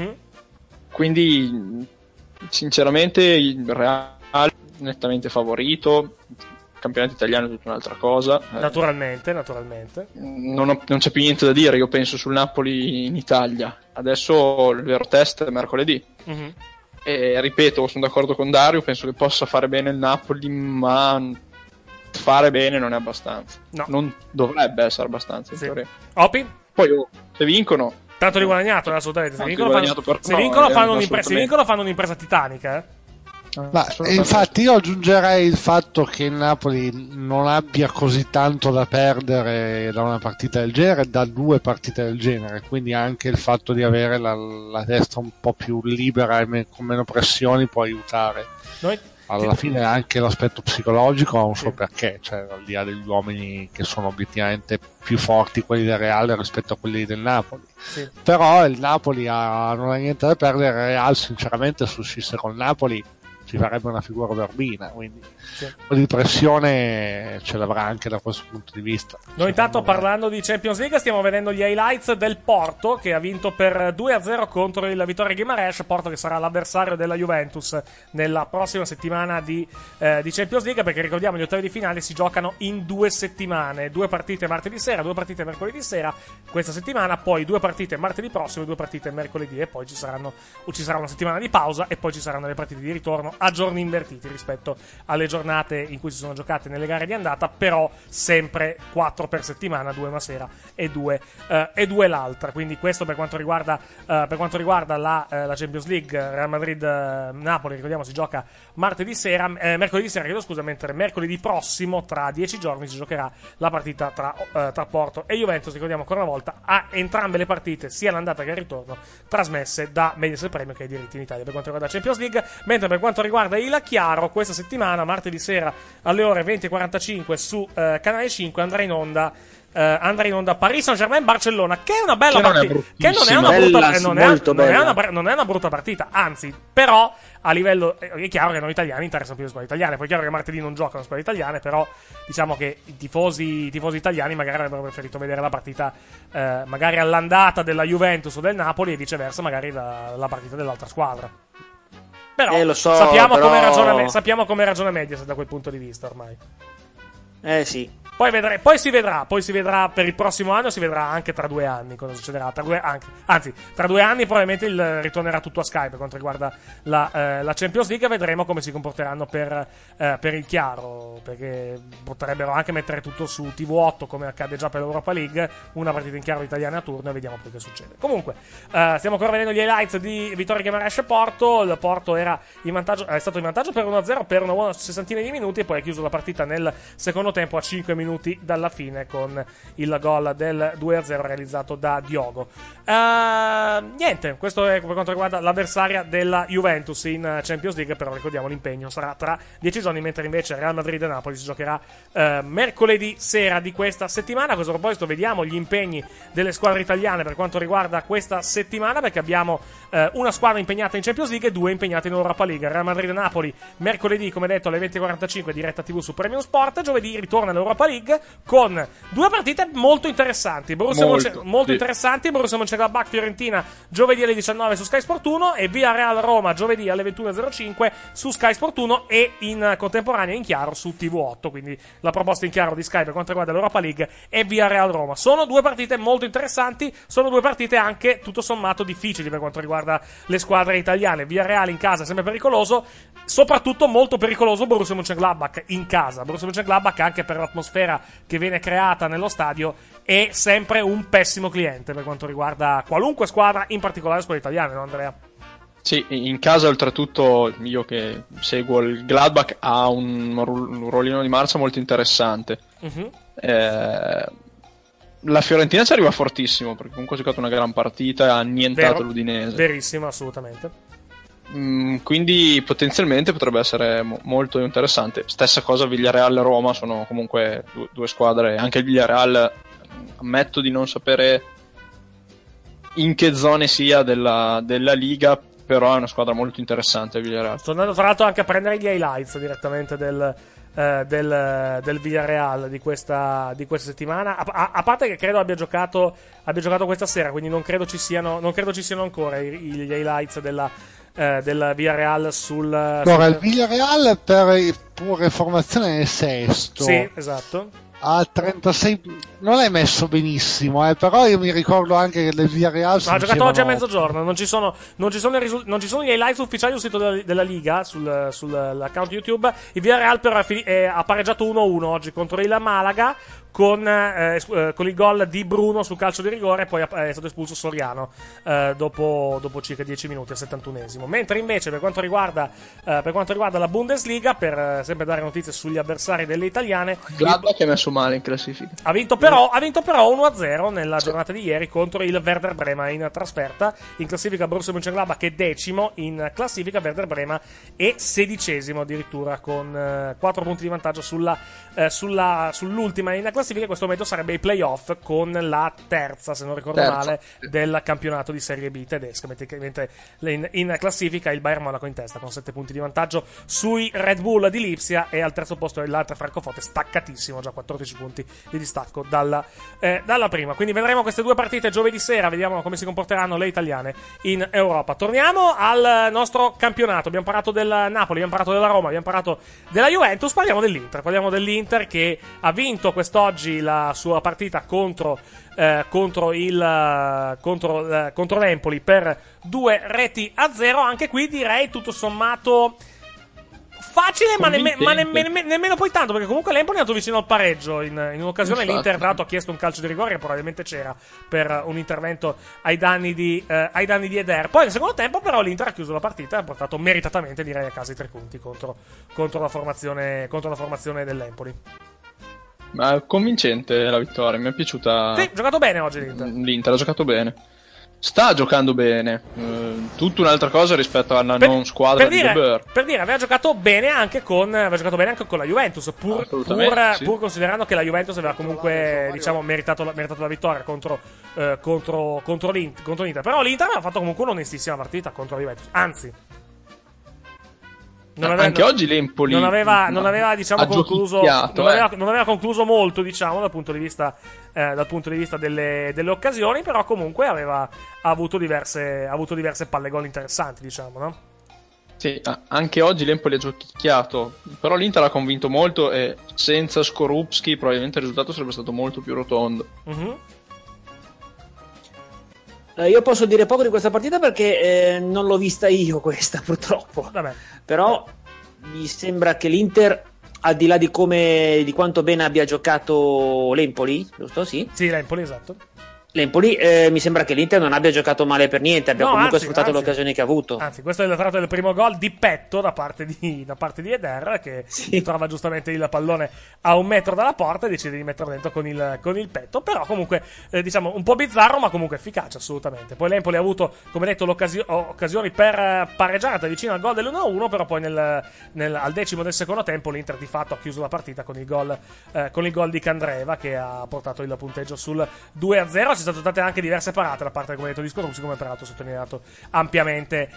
Quindi sinceramente il Real nettamente favorito. Il campionato italiano è tutta un'altra cosa. Naturalmente. Non c'è più niente da dire, io penso, sul Napoli in Italia. Adesso il vero test è mercoledì. E ripeto, sono d'accordo con Dario, penso che possa fare bene il Napoli, ma fare bene non è abbastanza. No. Non dovrebbe essere abbastanza, in teoria. Opi? Poi se vincono, tanto riguadagnato, assolutamente. Se vincono fanno un'impresa titanica, Ma infatti io aggiungerei il fatto che il Napoli non abbia così tanto da perdere da una partita del genere, da due partite del genere, quindi anche il fatto di avere la testa un po' più libera e con meno pressioni può aiutare. Alla fine anche l'aspetto psicologico ha un suo perché, cioè al di là degli uomini che sono obiettivamente più forti quelli del Real rispetto a quelli del Napoli, però il Napoli non ha niente da perdere. Il Real sinceramente se uscisse con Napoli ci farebbe una figura verbina, quindi un po' di pressione ce l'avrà anche da questo punto di vista. Noi intanto, parlando di Champions League, stiamo vedendo gli highlights del Porto, che ha vinto per 2-0 contro il Vittoria Guimarães. Porto che sarà l'avversario della Juventus nella prossima settimana di Champions League, perché ricordiamo gli ottavi di finale si giocano in 2 settimane, 2 partite martedì sera, 2 partite mercoledì sera questa settimana, poi 2 partite martedì prossimo, 2 partite mercoledì, e poi ci sarà una settimana di pausa e poi ci saranno le partite di ritorno a giorni invertiti rispetto alle giornate in cui si sono giocate nelle gare di andata, però sempre 4 per settimana, 2 una sera e 2 l'altra. Quindi questo per quanto riguarda la Champions League. Real Madrid Napoli, ricordiamo, si gioca mercoledì sera, mentre mercoledì prossimo, tra 10 giorni, si giocherà la partita tra Porto e Juventus. Ricordiamo ancora una volta, a entrambe le partite, sia l'andata che il ritorno, trasmesse da Mediaset Premium, che ha i diritti in Italia per quanto riguarda la Champions League. Mentre per quanto riguarda il Chiaro, questa settimana, martedì sera alle ore 20:45 su Canale 5 andrà in onda Paris Saint-Germain Barcellona, che è una bella partita, che non è una brutta partita, anzi, però a livello è chiaro che a noi italiani interessano più le squadre italiane. Poi è chiaro che martedì non giocano squadre italiane, però diciamo che i tifosi italiani magari avrebbero preferito vedere la partita magari all'andata della Juventus o del Napoli, e viceversa magari la partita dell'altra squadra. Però sappiamo come ragiona Mediaset da quel punto di vista ormai. Sì. Poi si vedrà per il prossimo anno, si vedrà anche tra 2 anni cosa succederà. Tra 2 anni probabilmente ritornerà tutto a Sky per quanto riguarda la Champions League. Vedremo come si comporteranno per il Chiaro, perché potrebbero anche mettere tutto su TV8 come accade già per l'Europa League, una partita in chiaro italiana a turno, e vediamo poi che succede. Comunque stiamo ancora vedendo gli highlights di Vittoria Guimarães e Porto. Il Porto è stato in vantaggio per 1-0 per una buona sessantina di minuti, e poi ha chiuso la partita nel secondo tempo a 5 minuti dalla fine con il gol del 2-0 realizzato da Diogo. Niente, questo è per quanto riguarda l'avversaria della Juventus in Champions League, però ricordiamo l'impegno sarà tra 10 giorni, mentre invece Real Madrid e Napoli si giocherà mercoledì sera di questa settimana. A questo proposito vediamo gli impegni delle squadre italiane per quanto riguarda questa settimana, perché abbiamo una squadra impegnata in Champions League e 2 impegnate in Europa League. Real Madrid e Napoli mercoledì, come detto, alle 20:45 diretta TV su Premium Sport. Giovedì ritorna l'Europa League con 2 partite molto interessanti. Borussia Mönchengladbach Fiorentina giovedì alle 19 su Sky Sport 1 e Villarreal Roma giovedì alle 21:05 su Sky Sport 1 e in contemporanea in chiaro su TV8. Quindi la proposta in chiaro di Sky per quanto riguarda l'Europa League è Villarreal Roma. Sono 2 partite molto interessanti, sono 2 partite anche tutto sommato difficili per quanto riguarda le squadre italiane. Villarreal in casa è sempre pericoloso, soprattutto molto pericoloso Borussia Mönchengladbach in casa. Borussia Mönchengladbach, anche per l'atmosfera che viene creata nello stadio, è sempre un pessimo cliente per quanto riguarda qualunque squadra, in particolare squadre italiane, no Andrea? Sì, in casa oltretutto io che seguo il Gladbach ha un ruolino di marcia molto interessante. La Fiorentina ci arriva fortissimo, perché comunque ha giocato una gran partita e ha annientato l'Udinese. Verissimo, assolutamente. Quindi potenzialmente potrebbe essere molto interessante. Stessa cosa Villarreal-Roma, sono comunque 2 squadre. Anche il Villarreal, ammetto di non sapere in che zone sia della Liga, però è una squadra molto interessante Villarreal. Sto andando tra l'altro anche a prendere gli highlights direttamente del Villarreal di questa settimana, a parte che credo abbia giocato questa sera, quindi non credo ci siano ancora gli highlights del Villarreal il Villarreal, per pure informazione, è sesto. Sì, esatto. A 36 non è messo benissimo, però io mi ricordo anche che il Villarreal ha giocato oggi a mezzogiorno. Non ci sono gli highlights ufficiali sul sito della Liga, sull'account YouTube. Il Villarreal però ha pareggiato 1-1 oggi contro il Malaga con il gol di Bruno sul calcio di rigore, e poi è stato espulso Soriano dopo circa 10 minuti al 71esimo. Mentre invece per quanto riguarda la Bundesliga, per sempre dare notizie sugli avversari delle italiane, Gladbach è messo messo male in classifica. Ha vinto però 1-0 nella giornata di ieri contro il Werder Brema in trasferta. In classifica Borussia Mönchengladbach che è 10º, in classifica Werder Brema è 16º addirittura con 4 punti di vantaggio sull'ultima in classifica. In questo momento sarebbe i playoff con la terza, se non ricordo male, del campionato di Serie B tedesca, mentre in classifica il Bayern Monaco in testa con 7 punti di vantaggio sui Red Bull di Lipsia, e al terzo posto l'altra Francoforte staccatissimo, già 14 punti di distacco dalla prima. Quindi vedremo queste due partite giovedì sera, vediamo come si comporteranno le italiane in Europa. Torniamo al nostro campionato. Abbiamo parlato del Napoli, abbiamo parlato della Roma, abbiamo parlato della Juventus, parliamo dell'Inter che ha vinto quest'oggi la sua partita contro l'Empoli per 2-0. Anche qui direi tutto sommato facile, ma nemmeno poi tanto, perché comunque l'Empoli è andato vicino al pareggio in un'occasione. Infatti. L'Inter tra l'altro ha chiesto un calcio di rigore che probabilmente c'era per un intervento ai danni di Eder. Poi nel secondo tempo però l'Inter ha chiuso la partita e ha portato meritatamente, direi, a casa i 3 punti contro la formazione dell'Empoli. Ma convincente la vittoria, mi è piaciuta. Sì, ha giocato bene oggi l'Inter. L'Inter ha giocato bene. Sta giocando bene. Tutta un'altra cosa rispetto alla non squadra di De Boer. Per dire, aveva giocato bene anche con la Juventus, pur considerando che la Juventus aveva comunque, diciamo, meritato la vittoria contro l'Inter. Però l'Inter aveva fatto comunque un'onestissima partita contro la Juventus. Anzi, anche oggi l'Empoli non aveva diciamo concluso, non aveva concluso molto, diciamo, dal punto di vista delle occasioni, però comunque ha avuto diverse palle gol interessanti, diciamo, no? Sì, anche oggi l'Empoli ha giochicchiato, però l'Inter ha convinto molto e senza Skorupski probabilmente il risultato sarebbe stato molto più rotondo. Io posso dire poco di questa partita perché non l'ho vista io questa, purtroppo. Vabbè. Però mi sembra che l'Inter, al di là di quanto bene abbia giocato l'Empoli, giusto? Sì, l'Empoli, esatto. L'Empoli, mi sembra che l'Inter non abbia giocato male per niente, abbia comunque sfruttato le occasioni che ha avuto. Anzi, questo è il tratto del primo gol di petto da parte di Eder, che trova giustamente il pallone a 1 metro dalla porta e decide di metterlo dentro con il petto. Però comunque, diciamo, un po' bizzarro, ma comunque efficace, assolutamente. Poi l'Empoli ha avuto, come detto, occasioni per pareggiare vicino al gol dell'1-1, però poi al 10° del secondo tempo l'Inter di fatto ha chiuso la partita con il gol di Candreva, che ha portato il punteggio sul 2-0. Ci sono state anche diverse parate da parte, come detto, di Skorupski, come peraltro sottolineato ampiamente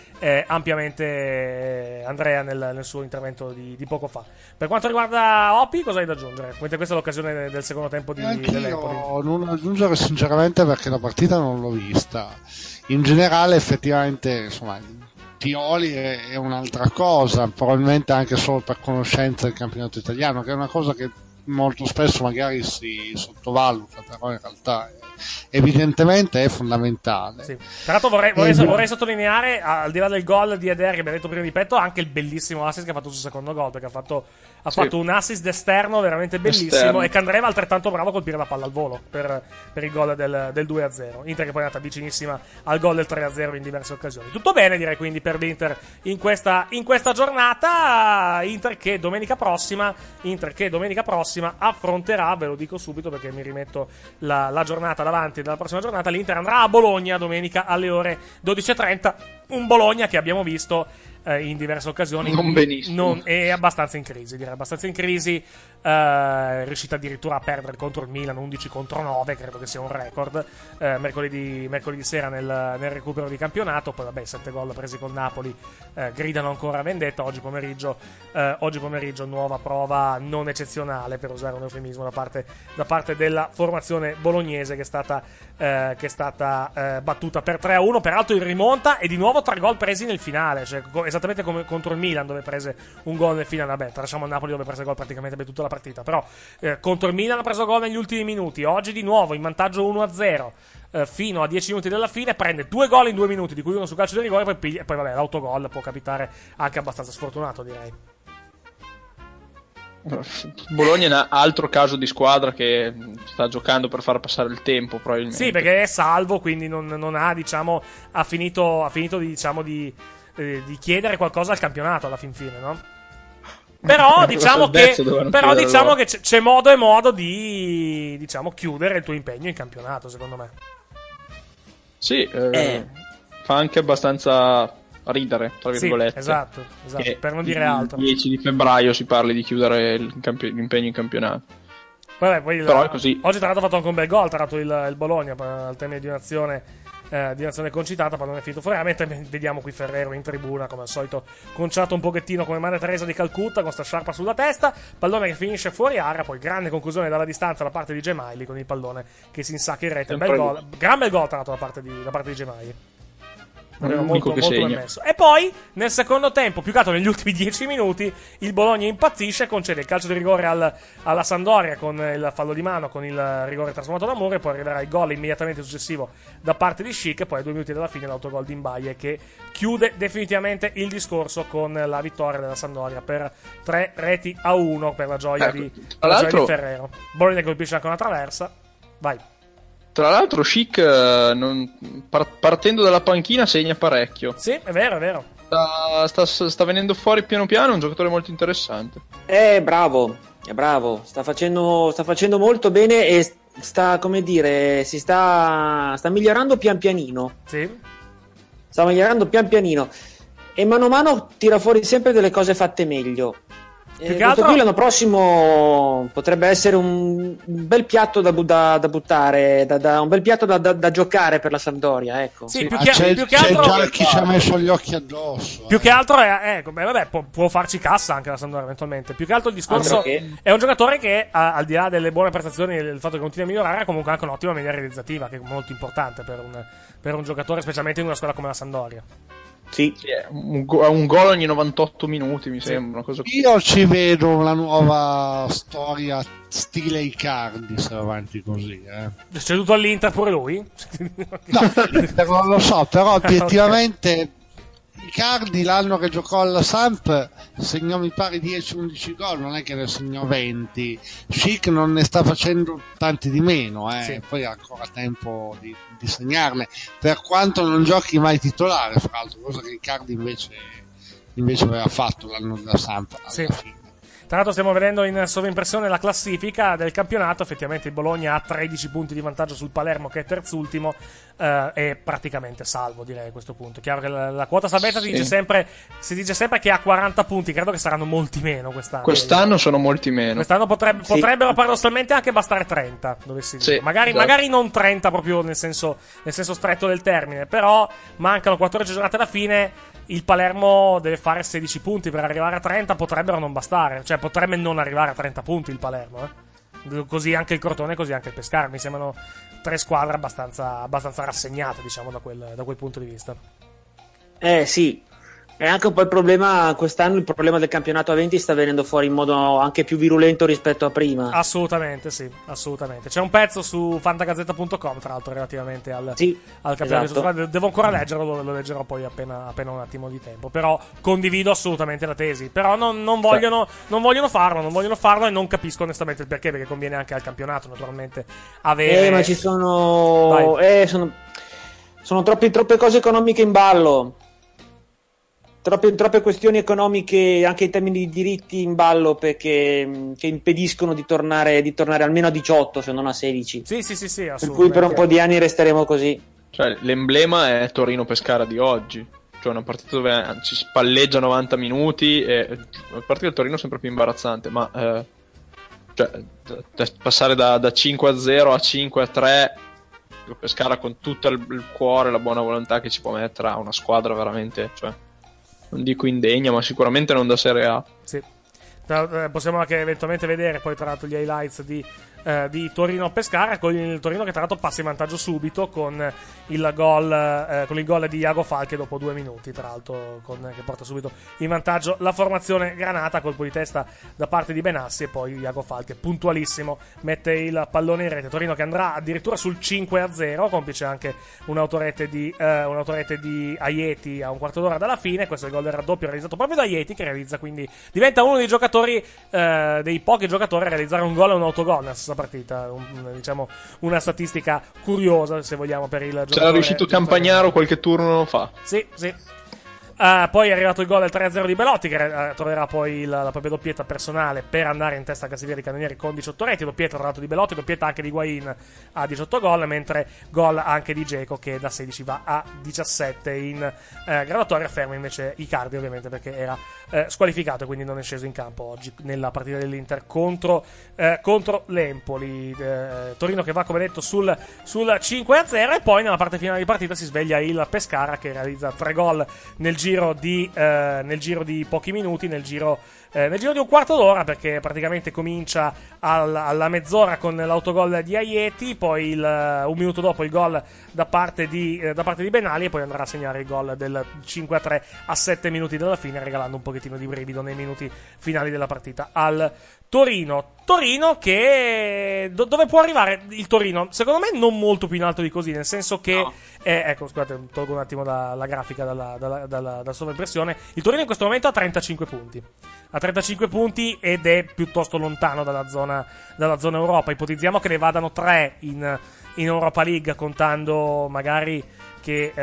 Andrea nel suo intervento di poco fa. Per quanto riguarda Opi, cosa hai da aggiungere? Questa è l'occasione del secondo tempo dell'Empoli. Non aggiungere sinceramente, perché la partita non l'ho vista. In generale, effettivamente, insomma, Pioli è un'altra cosa, probabilmente anche solo per conoscenza del campionato italiano, che è una cosa che molto spesso magari si sottovaluta, però in realtà evidentemente è fondamentale. Sì. Tra l'altro vorrei sottolineare, al di là del gol di Eder che abbiamo detto prima di petto, anche il bellissimo assist che ha fatto sul secondo gol, perché ha fatto un assist d'esterno veramente bellissimo, e Candreva altrettanto bravo a colpire la palla al volo per il gol del 2-0. Inter che poi è andata vicinissima al gol del 3-0 in diverse occasioni. Tutto bene, direi, quindi per l'Inter in questa giornata. Inter che domenica prossima affronterà, ve lo dico subito perché mi rimetto la giornata davanti dalla prossima giornata. L'Inter andrà a Bologna domenica alle ore 12:30, un Bologna che abbiamo visto in diverse occasioni non benissimo, è abbastanza in crisi, direi abbastanza in crisi. È riuscita addirittura a perdere contro il Milan 11-9, credo che sia un record, mercoledì sera nel recupero di campionato. Poi vabbè, 7 gol presi col Napoli gridano ancora vendetta. Oggi pomeriggio nuova prova non eccezionale, per usare un eufemismo, da parte della formazione bolognese, che è stata battuta per 3-1, peraltro in rimonta, e di nuovo 3 gol presi nel finale, cioè esattamente come contro il Milan, dove prese un gol nel finale. Vabbè, tralasciamo il Napoli, dove prese gol praticamente per tutta la partita, però contro il Milan ha preso gol negli ultimi minuti. Oggi di nuovo in vantaggio 1-0 fino a 10 minuti dalla fine, prende 2 gol in 2 minuti, di cui uno su calcio di rigore, e poi vabbè, l'autogol può capitare anche abbastanza sfortunato, direi. Bologna è un altro caso di squadra che sta giocando per far passare il tempo, probabilmente. Sì, perché è salvo, quindi non ha, diciamo, ha finito diciamo di chiedere qualcosa al campionato alla fin fine, no? Però diciamo Però che c'è modo e modo di, diciamo, chiudere il tuo impegno in campionato, secondo me. Sì, fa anche abbastanza ridere, tra virgolette. Sì, esatto, per non dire altro. Il 10 di febbraio si parli di chiudere l'impegno in campionato. Vabbè, poi Però è così. Oggi tra l'altro ha fatto anche un bel gol, tra l'altro il Bologna al termine di un'azione concitata, pallone finito fuori. Mentre vediamo qui Ferrero in tribuna, come al solito, conciato un pochettino come Maria Teresa di Calcutta, con sta sciarpa sulla testa. Pallone che finisce fuori area, poi grande conclusione dalla distanza da parte di Gemayli, con il pallone che si insacca in rete. Bel gol, gran bel gol tra l'altro da parte di Gemayli. Molto ben messo. E poi nel secondo tempo, più che altro negli ultimi 10 minuti, il Bologna impazzisce, concede il calcio di rigore alla Sampdoria con il fallo di mano, con il rigore trasformato da Murray. Poi arriverà il gol immediatamente successivo da parte di Schick, e poi a 2 minuti dalla fine l'autogol di Mbaye che chiude definitivamente il discorso con la vittoria della Sampdoria per 3-1 per la gioia di Ferrero. Bologna colpisce anche una traversa. Vai. Tra l'altro Schick partendo dalla panchina segna parecchio. Sì, è vero. Sta venendo fuori piano piano, è un giocatore molto interessante. È bravo, sta facendo molto bene e sta migliorando pian pianino. Sì. Sta migliorando pian pianino e mano a mano tira fuori sempre delle cose fatte meglio. Questo qui l'anno prossimo potrebbe essere un bel piatto da buttare, un bel piatto da giocare per la Sampdoria, ecco. Sì, c'è già chi ci ha messo gli occhi addosso. Più che altro può farci cassa anche la Sampdoria eventualmente. Più che altro il discorso è un giocatore che al di là delle buone prestazioni e del fatto che continui a migliorare, ha comunque anche un'ottima media realizzativa, che è molto importante per un giocatore, specialmente in una squadra come la Sampdoria. Sì, un gol ogni 98 minuti mi sembra una cosa. Io ci vedo una nuova storia stile Icardi se va avanti così. C'è tutto all'Inter pure lui? No, non lo so, però obiettivamente Icardi l'anno che giocò alla Samp segnò mi pare 10-11 gol, non è che ne segnò 20. Schick non ne sta facendo tanti di meno, sì. Poi ha ancora tempo di segnarne, per quanto non giochi mai titolare, fra l'altro, cosa che Icardi invece aveva fatto l'anno della Samp alla fine. Tra l'altro stiamo vedendo in sovraimpressione la classifica del campionato. Effettivamente il Bologna ha 13 punti di vantaggio sul Palermo, che è terzultimo, è praticamente salvo, direi, a questo punto. Chiaro che la quota salvezza si dice sempre che ha 40 punti, credo che saranno molti meno quest'anno. Quest'anno sono molti meno. Quest'anno potrebbero paradossalmente anche bastare 30, dovessi dire. Magari non 30 proprio nel senso stretto del termine, però mancano 14 giornate alla fine. Il Palermo deve fare 16 punti per arrivare a 30, potrebbero non bastare, cioè potrebbe non arrivare a 30 punti il Palermo, così anche il Crotone, così anche il Pescara. Mi sembrano 3 squadre abbastanza rassegnate, diciamo, da quel punto di vista. Sì. E anche un po' il problema quest'anno, il problema del campionato a 20 sta venendo fuori in modo anche più virulento rispetto a prima. Assolutamente, sì, assolutamente. C'è un pezzo su fantagazzetta.com, tra l'altro, relativamente al campionato. Esatto. Devo ancora leggerlo, lo leggerò poi appena un attimo di tempo. Però condivido assolutamente la tesi. Però non vogliono farlo e non capisco onestamente il perché conviene anche al campionato, naturalmente, avere... ma ci sono... sono troppe cose economiche in ballo. Troppe questioni economiche anche in termini di diritti in ballo che impediscono di tornare almeno a 18 se non a 16. Sì, assolutamente. Per cui per un po' di anni resteremo così. Cioè, l'emblema è Torino-Pescara di oggi. Cioè una partita dove ci spalleggia 90 minuti e la partita del Torino è sempre più imbarazzante, ma passare da 5-0 a 5-3, Pescara con tutto il cuore e la buona volontà che ci può mettere a una squadra veramente, cioè, non dico indegna, ma sicuramente non da Serie A. Sì. Possiamo anche eventualmente vedere poi tra l'altro gli highlights di Torino-Pescara, con il Torino che tra l'altro passa in vantaggio subito con il gol di Iago Falche dopo 2 minuti, tra l'altro, che porta subito in vantaggio la formazione granata, colpo di testa da parte di Benassi, e poi Iago Falche puntualissimo mette il pallone in rete. Torino che andrà addirittura sul 5-0, complice anche un'autorete di Aieti a un quarto d'ora dalla fine. Questo è il gol del raddoppio realizzato proprio da Aieti, che realizza, quindi diventa uno dei giocatori, dei pochi giocatori a realizzare un gol e un autogol nella stessa partita, diciamo una statistica curiosa, se vogliamo, per il giocatore. C'era riuscito Campagnaro qualche turno fa. Sì. Poi è arrivato il gol del 3-0 di Belotti, che troverà poi la propria doppietta personale per andare in testa a classifica dei cannonieri con 18 reti. Doppietta tra l'altro di Belotti, doppietta anche di Higuain a 18 gol, mentre gol anche di Dzeko, che da 16 va a 17 in graduatoria. Fermo invece Icardi, ovviamente, perché era squalificato e quindi non è sceso in campo oggi nella partita dell'Inter contro l'Empoli. Torino che va, come detto, sul 5-0, e poi nella parte finale di partita si sveglia il Pescara, che realizza 3 gol nel giro di pochi minuti, nel giro di un quarto d'ora, perché praticamente comincia alla mezz'ora con l'autogol di Aieti, poi un minuto dopo il gol da parte di Benali, e poi andrà a segnare il gol del 5-3 a 7 minuti dalla fine, regalando un pochettino di brivido nei minuti finali della partita al Torino che dove può arrivare il Torino? Secondo me non molto più in alto di così, nel senso che ecco, scusate, tolgo un attimo la grafica dalla sovraimpressione. Il Torino in questo momento ha 35 punti ed è piuttosto lontano dalla zona Europa. Ipotizziamo che ne vadano 3 in Europa League, contando magari che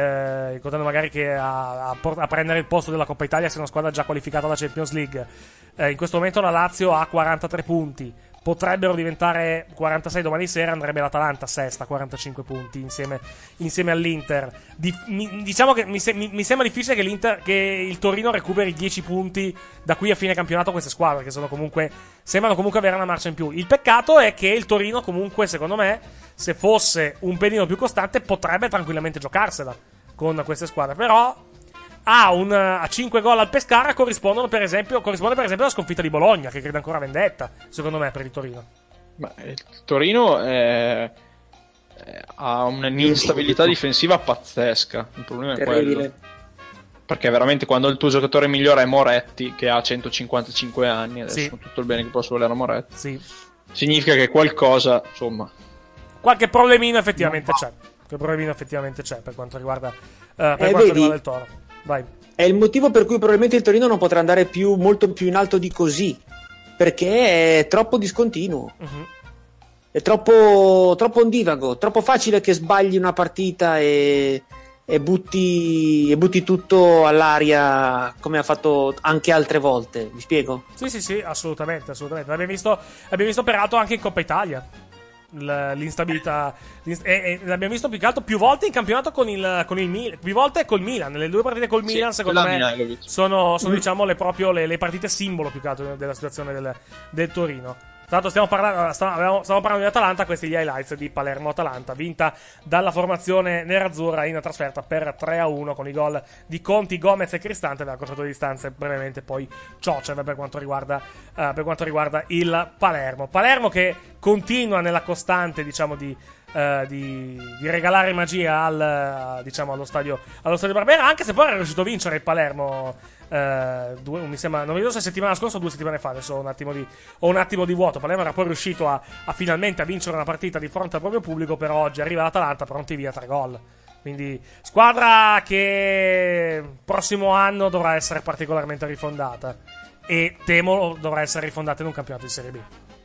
a prendere il posto della Coppa Italia sia una squadra già qualificata alla Champions League. In questo momento la Lazio ha 43 punti, potrebbero diventare 46 domani sera, andrebbe l'Atalanta sesta, 45 punti insieme all'Inter. Diciamo che mi sembra difficile che il Torino recuperi 10 punti da qui a fine campionato queste squadre, che sembrano comunque avere una marcia in più. Il peccato è che il Torino comunque, secondo me, se fosse un pelino più costante, potrebbe tranquillamente giocarsela con queste squadre, però a 5 gol al Pescara corrisponde per esempio la sconfitta di Bologna, che crede ancora vendetta, secondo me, per il Torino. Ma il Torino ha un'instabilità difensiva pazzesca. Il problema è quello, perché veramente quando il tuo giocatore migliore è Moretti, che ha 155 anni adesso, sì, tutto il bene che posso volere a Moretti, sì, significa che qualcosa, insomma, qualche problemino effettivamente c'è. Per quanto riguarda il Toro. Vai. È il motivo per cui probabilmente il Torino non potrà andare molto più in alto di così, perché è troppo discontinuo. È troppo ondivago, troppo facile che sbagli una partita e butti tutto all'aria, come ha fatto anche altre volte. Mi spiego? Sì, assolutamente. L'abbiamo visto peraltro anche in Coppa Italia. L'instabilità l'abbiamo visto più che altro più volte in campionato con il Milan, più volte col Milan. Nelle 2 partite col Milan, secondo me, sono diciamo le partite simbolo più che altro della situazione del Torino. Tra l'altro stiamo parlando di Atalanta, questi gli highlights di Palermo-Atalanta, vinta dalla formazione nerazzurra in trasferta per 3-1 con i gol di Conti, Gomez e Cristante. Aveva cortato le distanze brevemente poi Ciocev per quanto riguarda il Palermo che continua nella costante, diciamo, di regalare magia allo stadio Barbera, anche se poi era riuscito a vincere il Palermo. Mi sembra, non vedo se settimana scorsa o 2 settimane fa, adesso ho un attimo di vuoto. Palermo era poi riuscito a finalmente a vincere una partita di fronte al proprio pubblico, però oggi arriva l'Atalanta pronti via 3 gol. Quindi squadra che prossimo anno dovrà essere particolarmente rifondata, e temo dovrà essere rifondata in un campionato di Serie B.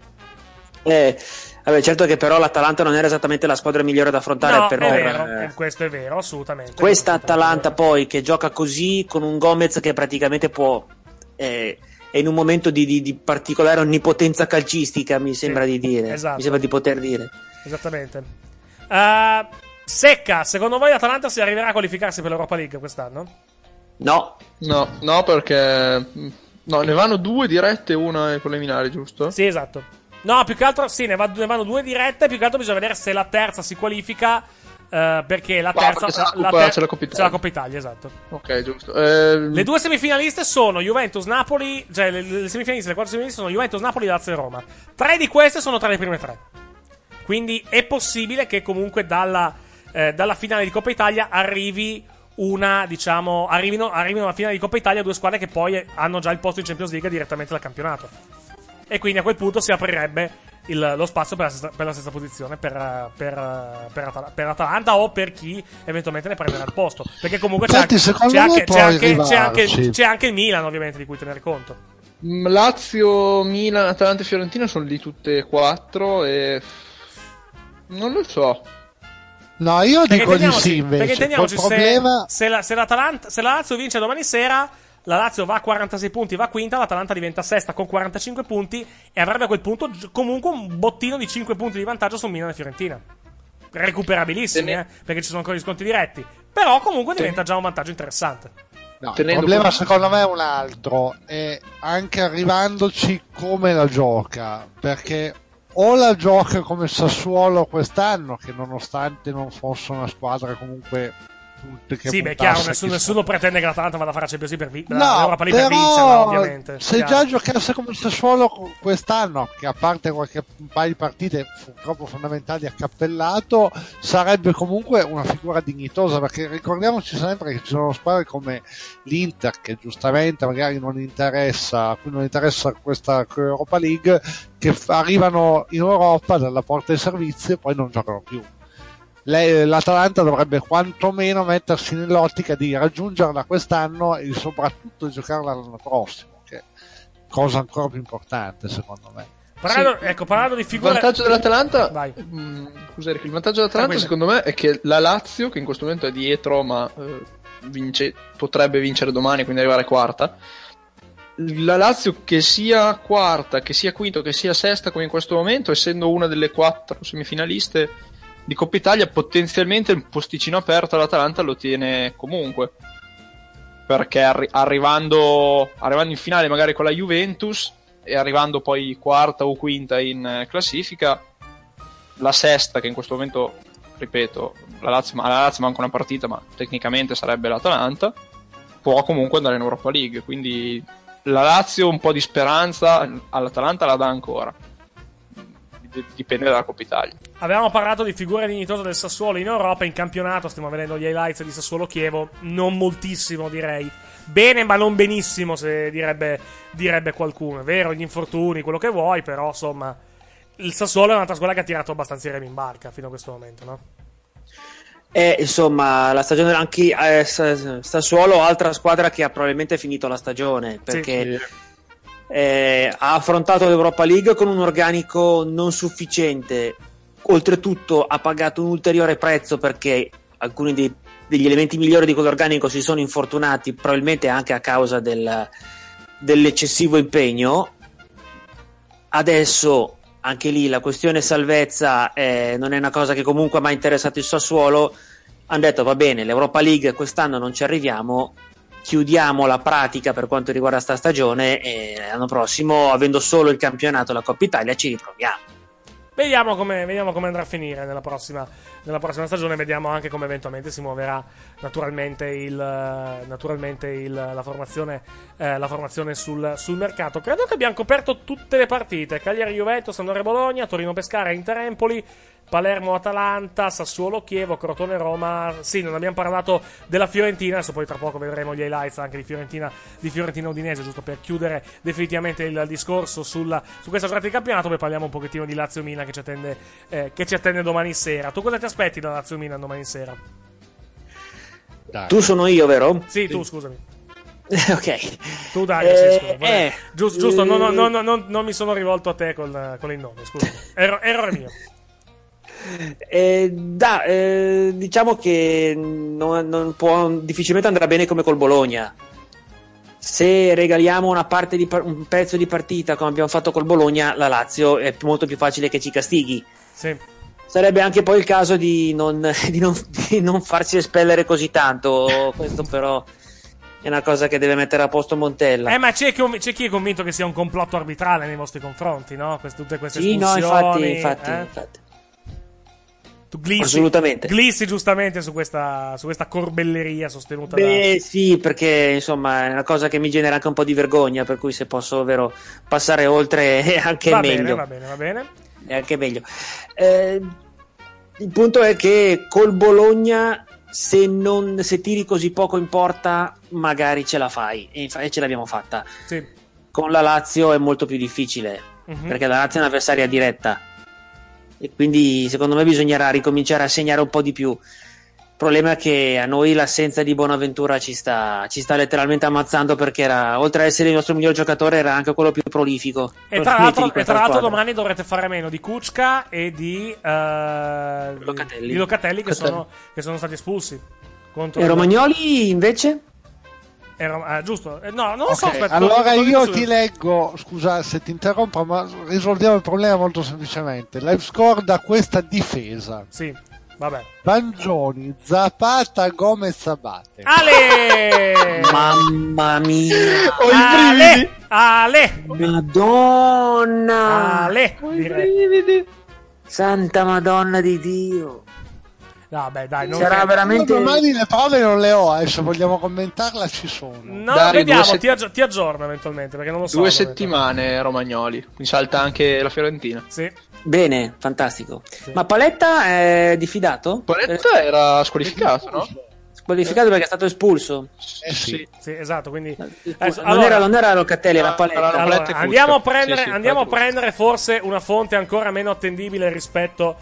Certo che però l'Atalanta non era esattamente la squadra migliore da affrontare. No, vero, questo è vero, assolutamente. Questa Atalanta poi che gioca così, con un Gomez che praticamente è in un momento di particolare onnipotenza calcistica, mi sembra di dire. Esatto. Mi sembra di poter dire. Esattamente. Secca, secondo voi l'Atalanta si arriverà a qualificarsi per l'Europa League quest'anno? No, perché ne vanno 2 dirette e una ai preliminari, giusto? Sì, esatto. No, più che altro sì, ne vanno 2 dirette. Più che altro bisogna vedere se la terza si qualifica, perché la terza c'è la Coppa Italia, esatto. Ok, giusto. Le 2 semifinaliste sono Juventus-Napoli, cioè le semifinaliste, le 4 semifinaliste sono Juventus-Napoli, Lazio e Roma. 3 di queste sono tra le prime 3. Quindi è possibile che comunque dalla finale di Coppa Italia arrivino alla finale di Coppa Italia 2 squadre che poi hanno già il posto in Champions League direttamente dal campionato. E quindi a quel punto si aprirebbe lo spazio per la stessa posizione per Atalanta, o per chi eventualmente ne prenderà il posto, perché comunque c'è anche il Milan, ovviamente, di cui tenere conto. Lazio, Milan, Atalanta e Fiorentina sono lì tutte e 4 e non lo so. No, io dico di sì Perché invece. intendiamoci, Il problema... se la Lazio vince domani sera, la Lazio va a 46 punti, va quinta, l'Atalanta diventa sesta con 45 punti e avrebbe a quel punto comunque un bottino di 5 punti di vantaggio su Milan e Fiorentina. Recuperabilissimi, perché ci sono ancora gli sconti diretti. Però comunque diventa già un vantaggio interessante. No, il problema secondo me è un altro, è anche arrivandoci come la gioca, perché o la gioca come Sassuolo quest'anno, che nonostante non fosse una squadra comunque che sì, beh, chiaro, nessuno pretende che l'Atalanta vada a fare la Champions League l'Europa League per vincerla, ovviamente. Se chiaro. già giocasse come Sassuolo quest'anno, che a parte un paio di partite purtroppo fondamentali accappellato, sarebbe comunque una figura dignitosa, perché ricordiamoci sempre che ci sono squadre come l'Inter, che giustamente magari non interessa questa Europa League, che arrivano in Europa dalla porta dei servizi e poi non giocano più. L'Atalanta dovrebbe quantomeno mettersi nell'ottica di raggiungerla quest'anno e soprattutto di giocarla l'anno prossimo, che è cosa ancora più importante secondo me. Parlando di figure... Il vantaggio dell'Atalanta, scusa Eric, il vantaggio dell'Atalanta secondo me è che la Lazio, che in questo momento è dietro ma potrebbe vincere domani, quindi arrivare quarta, la Lazio, che sia quarta, che sia quinta, che sia sesta come in questo momento, essendo una delle 4 semifinaliste di Coppa Italia, potenzialmente il posticino aperto all'Atalanta lo tiene comunque, perché arrivando in finale magari con la Juventus e arrivando poi quarta o quinta in classifica, la sesta, che in questo momento, ripeto, alla Lazio manca una partita ma tecnicamente sarebbe l'Atalanta, può comunque andare in Europa League, quindi la Lazio un po' di speranza all'Atalanta la dà ancora, dipende dalla Coppa Italia. Avevamo parlato di figure dignitose del Sassuolo in Europa, in campionato stiamo vedendo gli highlights di Sassuolo-Chievo, non moltissimo direi, bene ma non benissimo, se direbbe qualcuno, è vero, gli infortuni, quello che vuoi, però insomma il Sassuolo è un'altra squadra che ha tirato abbastanza i remi in barca fino a questo momento, no? Insomma, la stagione anche Sassuolo, altra squadra che ha probabilmente finito la stagione, perché ha affrontato l'Europa League con un organico non sufficiente, oltretutto ha pagato un ulteriore prezzo perché alcuni degli elementi migliori di quell'organico si sono infortunati, probabilmente anche a causa dell'eccessivo impegno. Adesso anche lì la questione salvezza non è una cosa che comunque ha mai interessato il Sassuolo. Hanno detto va bene, l'Europa League quest'anno non ci arriviamo, chiudiamo la pratica per quanto riguarda sta stagione e l'anno prossimo, avendo solo il campionato e la Coppa Italia, ci riproviamo. Vediamo come andrà a finire nella prossima stagione, vediamo anche come eventualmente si muoverà naturalmente la formazione sul mercato. Credo che abbiamo coperto tutte le partite: Cagliari-Juventus, Sampdoria-Bologna, Torino-Pescara, Inter-Empoli, Palermo-Atalanta, Sassuolo-Chievo, Crotone-Roma. Sì, non abbiamo parlato della Fiorentina, adesso poi tra poco vedremo gli highlights anche di Fiorentina-Udinese, giusto per chiudere definitivamente il discorso su questa giornata di campionato. Poi parliamo un pochettino di Lazio-Milan che ci attende domani sera. Tu cosa ti aspetti da Lazio-Milan domani sera? Dai. Tu sono io, vero? Sì, tu, scusami. Ok. Tu Dario, sì, scusa. Giusto, non mi sono rivolto a te con il nome, scusami. Errore mio. Diciamo che non può, difficilmente andrà bene come col Bologna. Se regaliamo un pezzo di partita come abbiamo fatto col Bologna, la Lazio è molto più facile che ci castighi. Sì. Sarebbe anche poi il caso di non farci espellere così tanto. Questo però è una cosa che deve mettere a posto Montella. Ma c'è chi è convinto che sia un complotto arbitrale nei vostri confronti, no? Tutte queste sì, espulsioni. No, infatti. Tu assolutamente. Glissi giustamente su questa corbelleria sostenuta sì, perché insomma è una cosa che mi genera anche un po' di vergogna, per cui se posso davvero passare oltre è anche meglio. Va bene. È anche meglio. Il punto è che col Bologna se tiri così poco in porta magari ce la fai, e ce l'abbiamo fatta. Sì. Con la Lazio è molto più difficile, perché la Lazio è un'avversaria diretta e quindi secondo me bisognerà ricominciare a segnare un po' di più. Il problema è che a noi l'assenza di Bonaventura ci sta letteralmente ammazzando, perché oltre ad essere il nostro miglior giocatore era anche quello più prolifico. E tra l'altro domani dovrete fare meno di Kučka e di Locatelli che sono stati espulsi. E Romagnoli invece? Giusto? No, non lo so. Aspetta, allora io ti leggo, scusa se ti interrompo, ma risolviamo il problema molto semplicemente. Live score da questa difesa. Sì, vabbè. Vangioni, Zapata, Gomez, Abate. Ale! Mamma mia! Ho i brividi! Ale! Madonna! Ale! Ho i brividi! Santa Madonna di Dio! Vabbè, dai, non sarà veramente. Domani le prove non le ho, se vogliamo commentarla ci sono. No, vediamo, ti aggiorno eventualmente, perché non lo so. 2 settimane Romagnoli, mi salta anche la Fiorentina. Sì. Bene, fantastico. Sì. Ma Paletta è diffidato? Paletta era squalificato, no? Squalificato perché è stato espulso. Sì, esatto, quindi non era Locatelli, era Paletta. Allora, andiamo a prendere forse una fonte ancora meno attendibile rispetto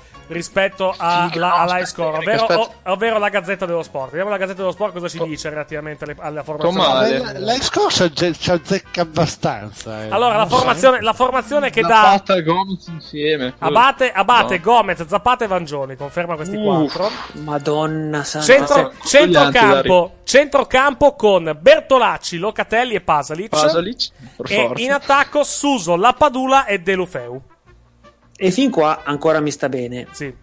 alla score, ovvero la Gazzetta dello Sport. Vediamo la Gazzetta dello Sport cosa ci dice relativamente alla formazione. La scorsa ci azzecca abbastanza. Allora, la formazione che dà Zapata e Gomez insieme. Abate, Gomez, Zapata e Vangioni, conferma questi 4. Madonna santa. Centrocampo con Bertolacci, Locatelli e Pasalic e in attacco Suso, Lapadula e Deulofeu. E fin qua ancora mi sta bene. Sì.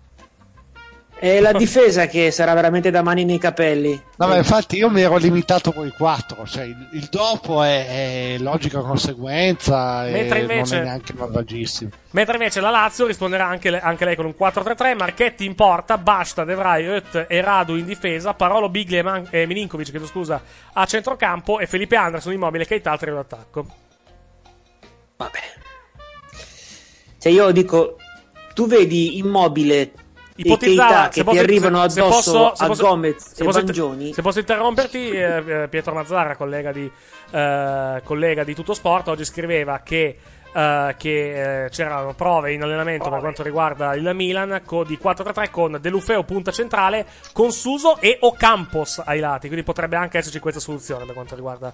È la difesa che sarà veramente da mani nei capelli. No, ma infatti io mi ero limitato con i 4, cioè il dopo è logica conseguenza mentre invece, non è neanche malvagissimo. Mentre invece la Lazio risponderà anche lei con un 4-3-3, Marchetti in porta, Basta, De Vrij, Öt e Radu in difesa, Parolo, Bigli e Milinkovic, chiedo scusa, a centrocampo e Felipe Anderson, Immobile, Keita altri in attacco. Vabbè. Cioè io dico, tu vedi Immobile e Keita che ti arrivano addosso a Gomez e Vangioni. Se posso interromperti, Pietro Mazzara, collega di Tutto Sport, oggi scriveva che c'erano prove in allenamento per quanto riguarda il Milan di 4-3-3 con Deulofeu punta centrale, con Suso e Ocampos ai lati, quindi potrebbe anche esserci questa soluzione per quanto riguarda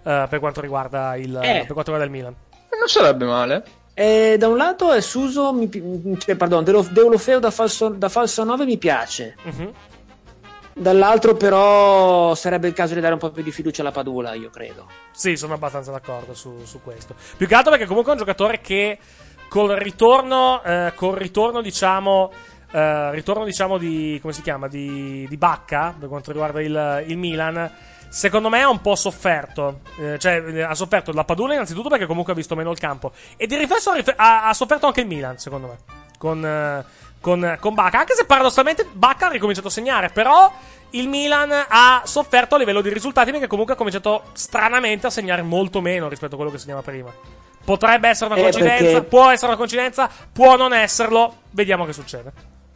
il Milan. Non sarebbe male. Da un lato è Suso, Deulofeu da falso 9 mi piace. Dall'altro però sarebbe il caso di dare un po' più di fiducia alla Padula, io credo. Sì, sono abbastanza d'accordo su questo. Più che altro perché comunque è un giocatore che col ritorno diciamo di come si chiama di Bacca, per quanto riguarda il Milan, secondo me ha un po' sofferto. Ha sofferto la Padula innanzitutto perché comunque ha visto meno il campo, e di riflesso ha sofferto anche il Milan, secondo me, con Bacca, anche se paradossalmente Bacca ha ricominciato a segnare, però il Milan ha sofferto a livello di risultati perché comunque ha cominciato stranamente a segnare molto meno rispetto a quello che segnava prima. Potrebbe essere una coincidenza, può essere una coincidenza, può non esserlo, vediamo che succede.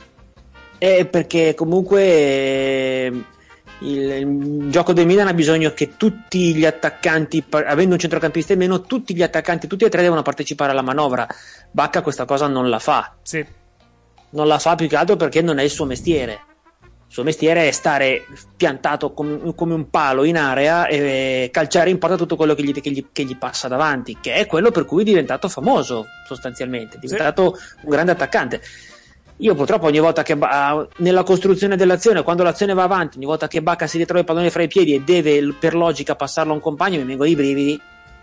Perché comunque il gioco del Milan ha bisogno che tutti gli attaccanti, avendo un centrocampista in meno, tutti gli attaccanti, tutti e tre devono partecipare alla manovra. Bacca questa cosa non la fa. Sì. Non la fa più che altro perché non è il suo mestiere. Il suo mestiere è stare piantato come un palo in area e calciare in porta tutto quello che gli passa davanti, che è quello per cui è diventato famoso sostanzialmente, è diventato un grande attaccante. Io purtroppo ogni volta che nella costruzione dell'azione, quando l'azione va avanti, ogni volta che Bacca si ritrova il pallone fra i piedi e deve per logica passarlo a un compagno, mi vengono i brividi,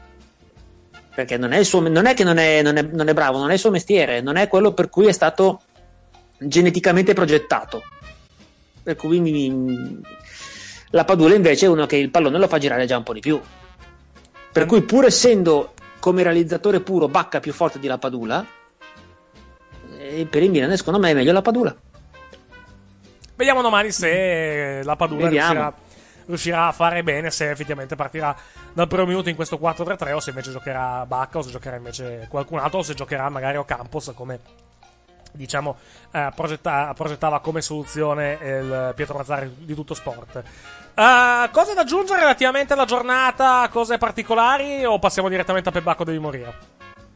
perché non è il suo, non è che non è bravo, non è il suo mestiere, non è quello per cui è stato geneticamente progettato, per cui la Padula invece è uno che il pallone lo fa girare già un po' di più, per cui pur essendo come realizzatore puro Bacca più forte di la Padula, per il Milan secondo me è meglio la Padula. Vediamo domani se la Padula riuscirà a fare bene, se effettivamente partirà dal primo minuto in questo 4-3-3 o se invece giocherà Bacca o se giocherà invece qualcun altro o se giocherà magari Ocampos, come diciamo progettava come soluzione il Pietro Mazzari di Tutto Sport. Cose da aggiungere relativamente alla giornata, cose particolari, o passiamo direttamente a Pep Bacco devi morire?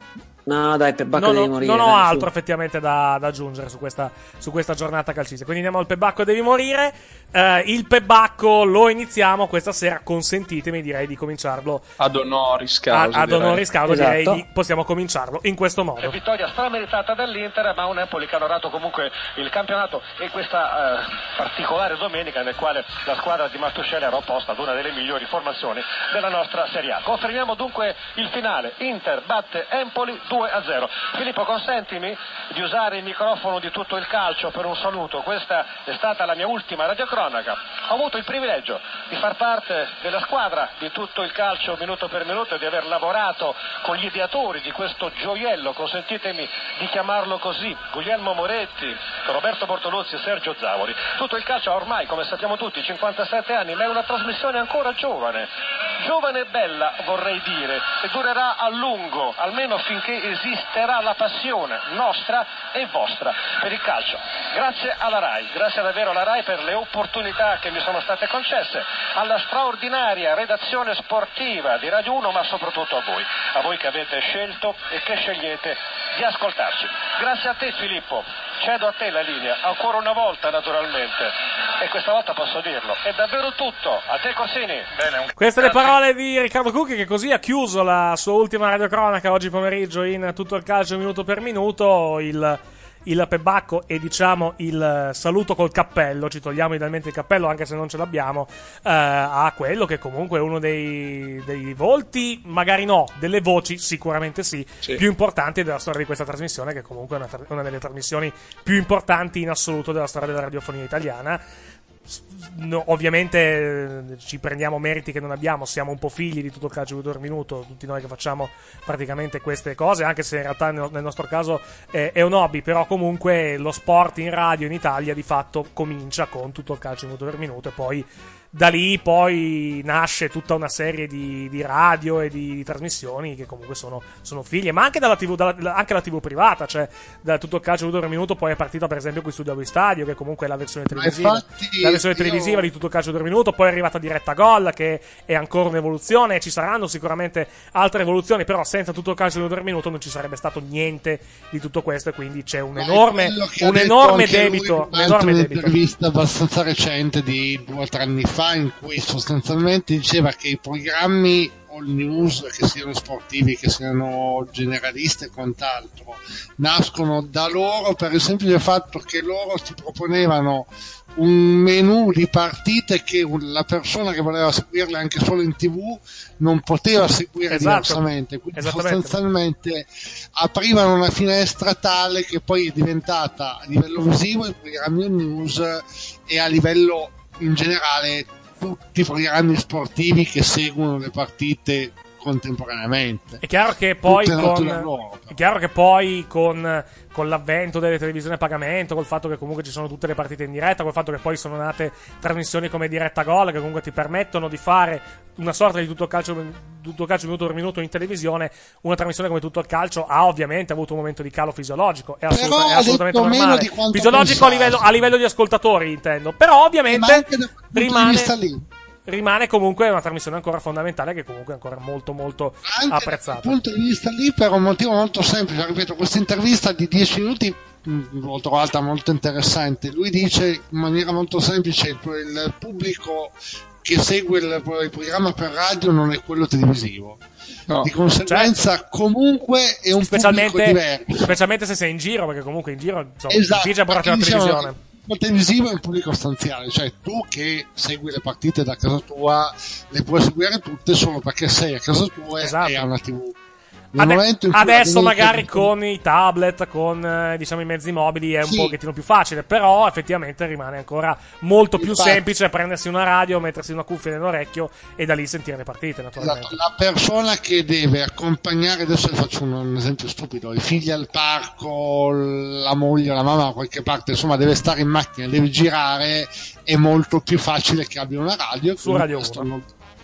No, dai, Pebbacco devi morire. Non ho dai, altro effettivamente da aggiungere su questa giornata calcistica. Quindi andiamo al Pebbacco devi morire. Il Pebbacco lo iniziamo questa sera. Consentitemi, direi di cominciarlo ad honoris causa. Ad honoris causa, esatto. direi possiamo cominciarlo in questo modo. Vittoria strameritata dell'Inter, ma un Empoli che ha onorato comunque il campionato e questa particolare domenica nel quale la squadra di Martuscelli era opposta ad una delle migliori formazioni della nostra Serie A. Confermiamo dunque il finale. Inter batte Empoli 2-0. Filippo, consentimi di usare il microfono di Tutto il Calcio per un saluto. Questa è stata la mia ultima radiocronaca. Ho avuto il privilegio di far parte della squadra di Tutto il Calcio minuto per minuto e di aver lavorato con gli ideatori di questo gioiello, consentitemi di chiamarlo così, Guglielmo Moretti, Roberto Bortoluzzi e Sergio Zavoli. Tutto il Calcio ha ormai, come sappiamo tutti, 57 anni, ma è una trasmissione ancora giovane e bella, vorrei dire, e durerà a lungo, almeno finché esisterà la passione nostra e vostra per il calcio. Grazie alla RAI, grazie davvero alla RAI per le opportunità che mi sono state concesse, alla straordinaria redazione sportiva di Radio 1, ma soprattutto a voi che avete scelto e che scegliete di ascoltarci. Grazie a te Filippo, cedo a te la linea, ancora una volta naturalmente, e questa volta posso dirlo, è davvero tutto, a te Corsini. Bene, queste le parole di Riccardo Cucchi, che così ha chiuso la sua ultima radiocronaca oggi pomeriggio in Tutto il Calcio minuto per minuto. Il Pebbacco e diciamo il saluto col cappello, ci togliamo idealmente il cappello anche se non ce l'abbiamo, a quello che comunque è uno dei volti, magari no, delle voci sicuramente sì, più importanti della storia di questa trasmissione, che comunque è una delle trasmissioni più importanti in assoluto della storia della radiofonia italiana. No, ovviamente ci prendiamo meriti che non abbiamo, siamo un po' figli di Tutto il Calcio minuto per minuto, tutti noi che facciamo praticamente queste cose, anche se in realtà nel nostro caso è un hobby, però comunque lo sport in radio in Italia di fatto comincia con Tutto il Calcio minuto per minuto e poi da lì poi nasce tutta una serie di radio e di trasmissioni che comunque sono figlie, ma anche dalla TV, anche la TV privata, cioè da Tutto il Calcio minuto per minuto poi è partita per esempio qui Studio Stadio, che comunque è la versione televisiva, televisiva di Tutto il Calcio per minuto, poi è arrivata Diretta Gol, che è ancora un'evoluzione, e ci saranno sicuramente altre evoluzioni, però senza Tutto il Calcio minuto per minuto non ci sarebbe stato niente di tutto questo, e quindi c'è un enorme debito. Un'intervista abbastanza recente di 2 o 3 anni fa, in cui sostanzialmente diceva che i programmi all news, che siano sportivi, che siano generalisti e quant'altro, nascono da loro per il semplice fatto che loro si proponevano un menù di partite che la persona che voleva seguirle anche solo in TV non poteva seguire diversamente, quindi sostanzialmente aprivano una finestra tale che poi è diventata a livello visivo i programmi all news e a livello in generale tutti i programmi sportivi che seguono le partite contemporaneamente. È chiaro che poi con l'avvento delle televisioni a pagamento, col fatto che comunque ci sono tutte le partite in diretta, col fatto che poi sono nate trasmissioni come Diretta Gol, che comunque ti permettono di fare una sorta di tutto il calcio minuto per minuto in televisione, una trasmissione come Tutto il Calcio ha ovviamente avuto un momento di calo fisiologico, è assolutamente normale, fisiologico a livello di ascoltatori intendo, però ovviamente rimane comunque una trasmissione ancora fondamentale, che comunque è ancora molto molto apprezzata. Dal punto di vista lì, per un motivo molto semplice, ripeto, questa intervista di 10 minuti l'ho trovata molto interessante. Lui dice in maniera molto semplice: il pubblico che segue il programma per radio non è quello televisivo. No. Di conseguenza comunque è un pubblico diverso, specialmente se sei in giro, perché comunque in giro insomma, è difficile portare la televisione. Il televisivo è un pubblico stanziale, cioè tu che segui le partite da casa tua le puoi seguire tutte solo perché sei a casa tua e a una TV. Adesso magari con i tablet, con diciamo i mezzi mobili è un pochettino più facile, però effettivamente rimane ancora molto più semplice prendersi una radio, mettersi una cuffia nell'orecchio e da lì sentire le partite, naturalmente. Esatto. La persona che deve accompagnare, adesso faccio un esempio stupido, i figli al parco, la moglie, la mamma da qualche parte, insomma deve stare in macchina, deve girare, è molto più facile che abbia una radio su Radio 1.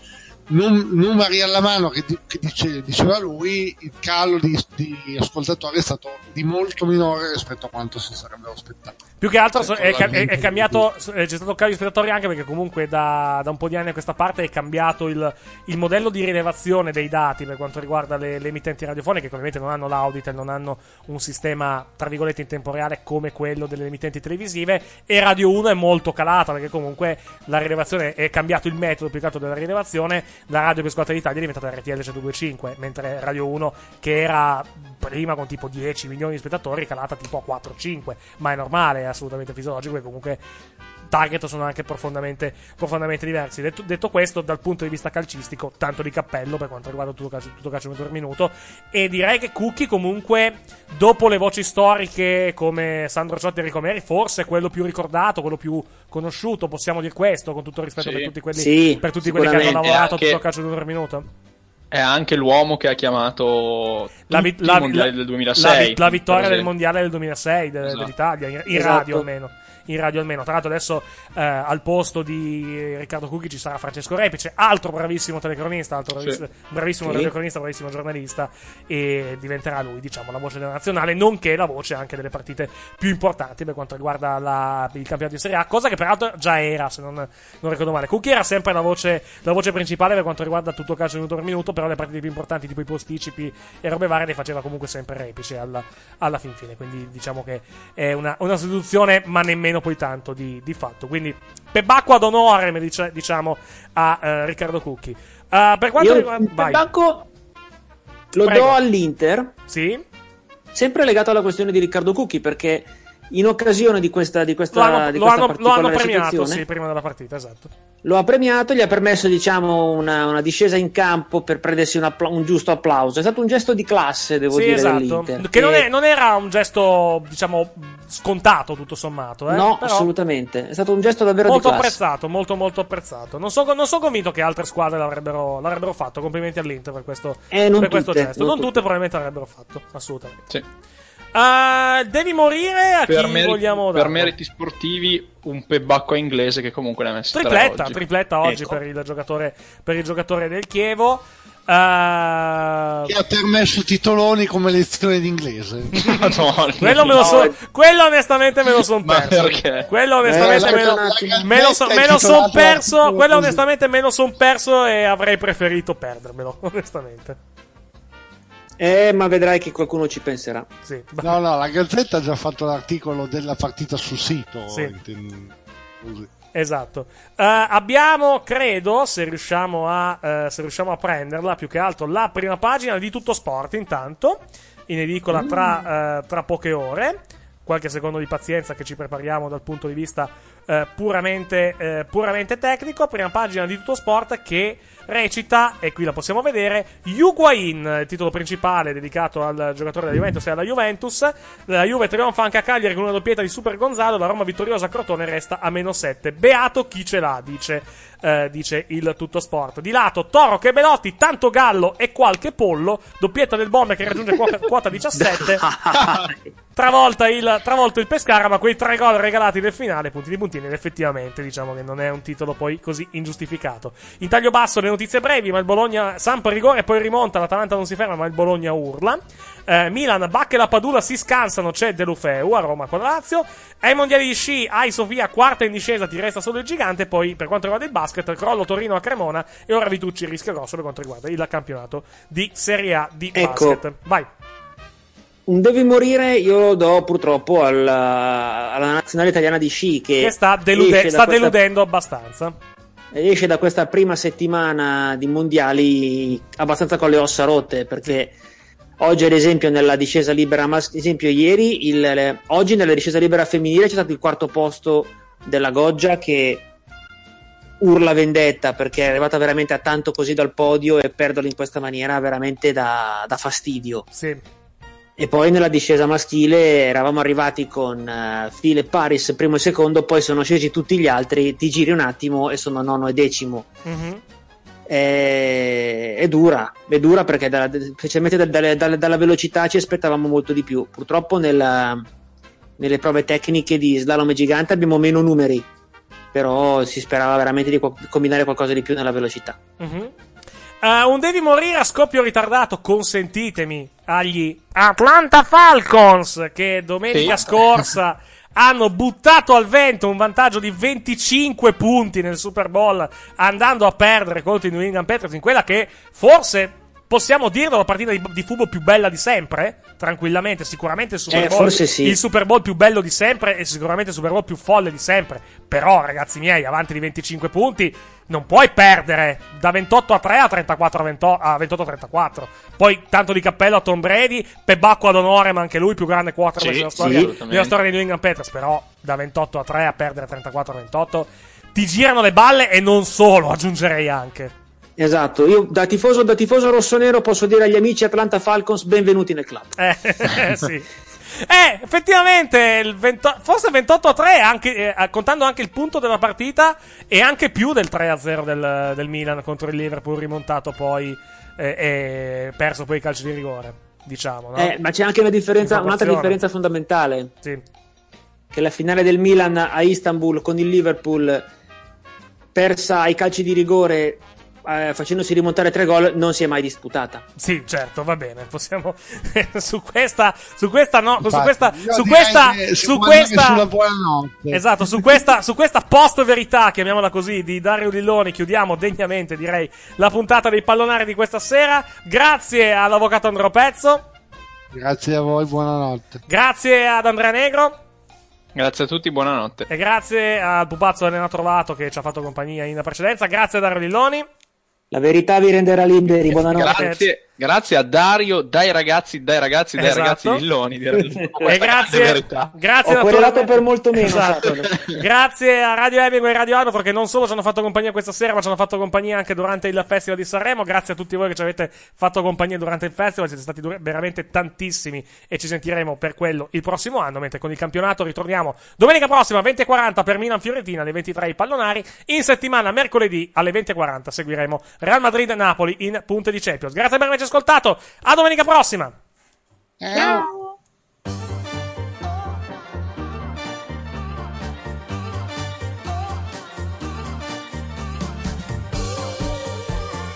numeri alla mano che diceva lui, il calo di ascoltatori è stato di molto minore rispetto a quanto si sarebbero aspettati. Più che altro è cambiato, c'è stato un calo di spettatori anche perché comunque da un po' di anni a questa parte è cambiato il modello di rilevazione dei dati per quanto riguarda le emittenti radiofoniche, che ovviamente non hanno l'Auditel, non hanno un sistema tra virgolette in tempo reale come quello delle emittenti televisive, e Radio 1 è molto calata perché comunque la rilevazione è cambiato il metodo più che altro della rilevazione. La radio più ascoltata d'Italia è diventata RTL 102.5, mentre Radio 1, che era prima con tipo 10 milioni di spettatori, è calata tipo a 4-5, ma è normale, è assolutamente fisiologico, e comunque target sono anche profondamente diversi. Detto questo, dal punto di vista calcistico, tanto di cappello per quanto riguarda tutto calcio minuto per minuto, e direi che Cucchi comunque, dopo le voci storiche come Sandro Ciotti e Enrico Meri, forse è quello più ricordato, quello più conosciuto, possiamo dire questo, con tutto il rispetto per tutti quelli che hanno lavorato tutto calcio minuto per minuto. È anche l'uomo che ha chiamato il mondiale del 2006. La vittoria del mondiale del 2006 dell'Italia, in radio almeno. Tra l'altro adesso al posto di Riccardo Cucchi ci sarà Francesco Repice, altro bravissimo telecronista, bravissimo radiocronista, bravissimo giornalista, e diventerà lui, diciamo, la voce della nazionale, nonché la voce anche delle partite più importanti per quanto riguarda il campionato di Serie A, cosa che peraltro già era, se non ricordo male. Cucchi era sempre la voce principale per quanto riguarda tutto il calcio minuto per minuto, però le partite più importanti, tipo i posticipi e robe varie, le faceva comunque sempre Repice alla fin fine, quindi diciamo che è una sostituzione, ma nemmeno poi tanto di fatto. Quindi Pebacco ad onore, diciamo, a Riccardo Cucchi. Per quanto riguarda Pebacco lo do all'Inter. Sì. Sempre legato alla questione di Riccardo Cucchi, perché in occasione di questa lo hanno premiato, sì, prima della partita, esatto. Lo ha premiato, gli ha permesso, diciamo, una discesa in campo per prendersi un giusto applauso. È stato un gesto di classe, devo dire, esatto. dell'Inter. Che non era un gesto, diciamo, scontato, tutto sommato. No, però assolutamente. È stato un gesto davvero molto di classe. Apprezzato, molto molto apprezzato. Non sono convinto che altre squadre l'avrebbero fatto. Complimenti all'Inter per questo gesto. Non tutte probabilmente l'avrebbero fatto, assolutamente. Sì. Devi morire a chi vogliamo dare? Per meriti sportivi, un Pebacco inglese che comunque ne ha messo tripletta oggi, ecco, per il giocatore del Chievo. Che ha permesso titoloni come lezione d'inglese. Quello onestamente me lo son perso. Perché? Quello onestamente me lo son perso e avrei preferito perdermelo, onestamente. Ma vedrai che qualcuno ci penserà. Sì. No, la Gazzetta ha già fatto l'articolo della partita sul sito. Sì. Esatto. Abbiamo, credo, se riusciamo a prenderla, più che altro la prima pagina di Tutto Sport, intanto, in edicola tra poche ore. Qualche secondo di pazienza che ci prepariamo dal punto di vista puramente tecnico. Prima pagina di Tutto Sport che recita, e qui la possiamo vedere, Higuain, il titolo principale dedicato al giocatore della Juventus e alla Juventus. La Juve trionfa anche a Cagliari con una doppietta di Super Gonzalo, la Roma vittoriosa a Crotone resta a -7. Beato chi ce l'ha, dice il Tutto Sport. Di lato Toro che Belotti, tanto Gallo e qualche pollo, doppietta del Bomber che raggiunge quota 17. Travolta il Pescara, ma quei 3 gol regalati nel finale, puntini effettivamente diciamo che non è un titolo poi così ingiustificato. In taglio basso le notizie brevi, ma il Bologna Samp rigore, poi rimonta, l'Atalanta non si ferma, ma il Bologna urla. Milan, Bacca e la Padula si scansano, c'è Delufeu a Roma con la Lazio. Ai mondiali di sci, Sofia quarta in discesa, ti resta solo il gigante. Poi per quanto riguarda il basket, crollo Torino a Cremona, e ora Vitucci rischia grosso per quanto riguarda il campionato di Serie A di basket. Vai. Un devi morire io lo do purtroppo alla nazionale italiana di sci che sta deludendo abbastanza. Esce da questa prima settimana di mondiali abbastanza con le ossa rotte, perché oggi ad esempio nella discesa libera oggi nella discesa libera femminile c'è stato il 4º posto della Goggia che urla vendetta, perché è arrivata veramente a tanto così dal podio, e perderlo in questa maniera veramente da fastidio. Sì. E poi nella discesa maschile eravamo arrivati con Phil e Paris primo e secondo, poi sono scesi tutti gli altri, ti giri un attimo e sono nono e decimo. Mm-hmm. È dura perché specialmente dalla velocità ci aspettavamo molto di più. Purtroppo nelle prove tecniche di slalom e gigante abbiamo meno numeri, però si sperava veramente di combinare qualcosa di più nella velocità. Mm-hmm. un devi morire a scoppio ritardato, consentitemi, agli Atlanta Falcons, che domenica scorsa hanno buttato al vento un vantaggio di 25 punti nel Super Bowl, andando a perdere contro i New England Patriots in quella che forse possiamo dirlo la partita di football più bella di sempre, tranquillamente, sicuramente il Super Bowl, forse sì. Il Super Bowl più bello di sempre e sicuramente il Super Bowl più folle di sempre. Però, ragazzi miei, avanti di 25 punti non puoi perdere da 28-3 a 28-34. Poi tanto di cappello a Tom Brady, Pebacco ad onore, ma anche lui più grande quarterback della storia dei New England Patriots. Però da 28-3 a perdere 34-28 ti girano le balle, e non solo, aggiungerei anche. Esatto, io da tifoso rossonero posso dire agli amici Atlanta Falcons benvenuti nel club. Sì. Effettivamente forse 28-3 anche, contando anche il punto della partita, e anche più del 3-0 del Milan contro il Liverpool, rimontato poi e perso poi i calci di rigore, diciamo, no? Ma c'è anche un'altra differenza fondamentale. Sì. Che la finale del Milan a Istanbul con il Liverpool, persa ai calci di rigore, facendosi rimontare 3 gol, non si è mai disputata. Sì, certo, va bene, possiamo su questa esatto, su questa post verità, chiamiamola così, di Dario Lilloni, chiudiamo degnamente, direi, la puntata dei pallonari di questa sera. Grazie all'avvocato Andrea Pezzo. Grazie a voi, buonanotte. Grazie ad Andrea Negro. Grazie a tutti, buonanotte. E grazie al pupazzo Elena Trovato che ci ha fatto compagnia in precedenza. Grazie a Dario Lilloni. La verità vi renderà liberi, buonanotte. Grazie a Dario, dai ragazzi di Lilloni. E grazie ho querelato per molto meno. Esatto. Grazie a Radio Hemingway e Radio Anotro, che non solo ci hanno fatto compagnia questa sera, ma ci hanno fatto compagnia anche durante il Festival di Sanremo. Grazie a tutti voi che ci avete fatto compagnia durante il festival, siete stati veramente tantissimi, e ci sentiremo per quello il prossimo anno, mentre con il campionato ritorniamo domenica prossima 20:40 per Milan-Fiorentina, alle 23 i pallonari. In settimana mercoledì alle 20:40 seguiremo Real Madrid-Napoli in punte di Champions. Grazie per averci ascoltato, a domenica prossima. Ciao.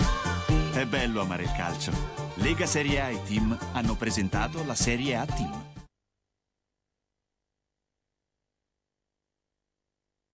È bello amare il calcio. Lega Serie A e Team hanno presentato la Serie A Team.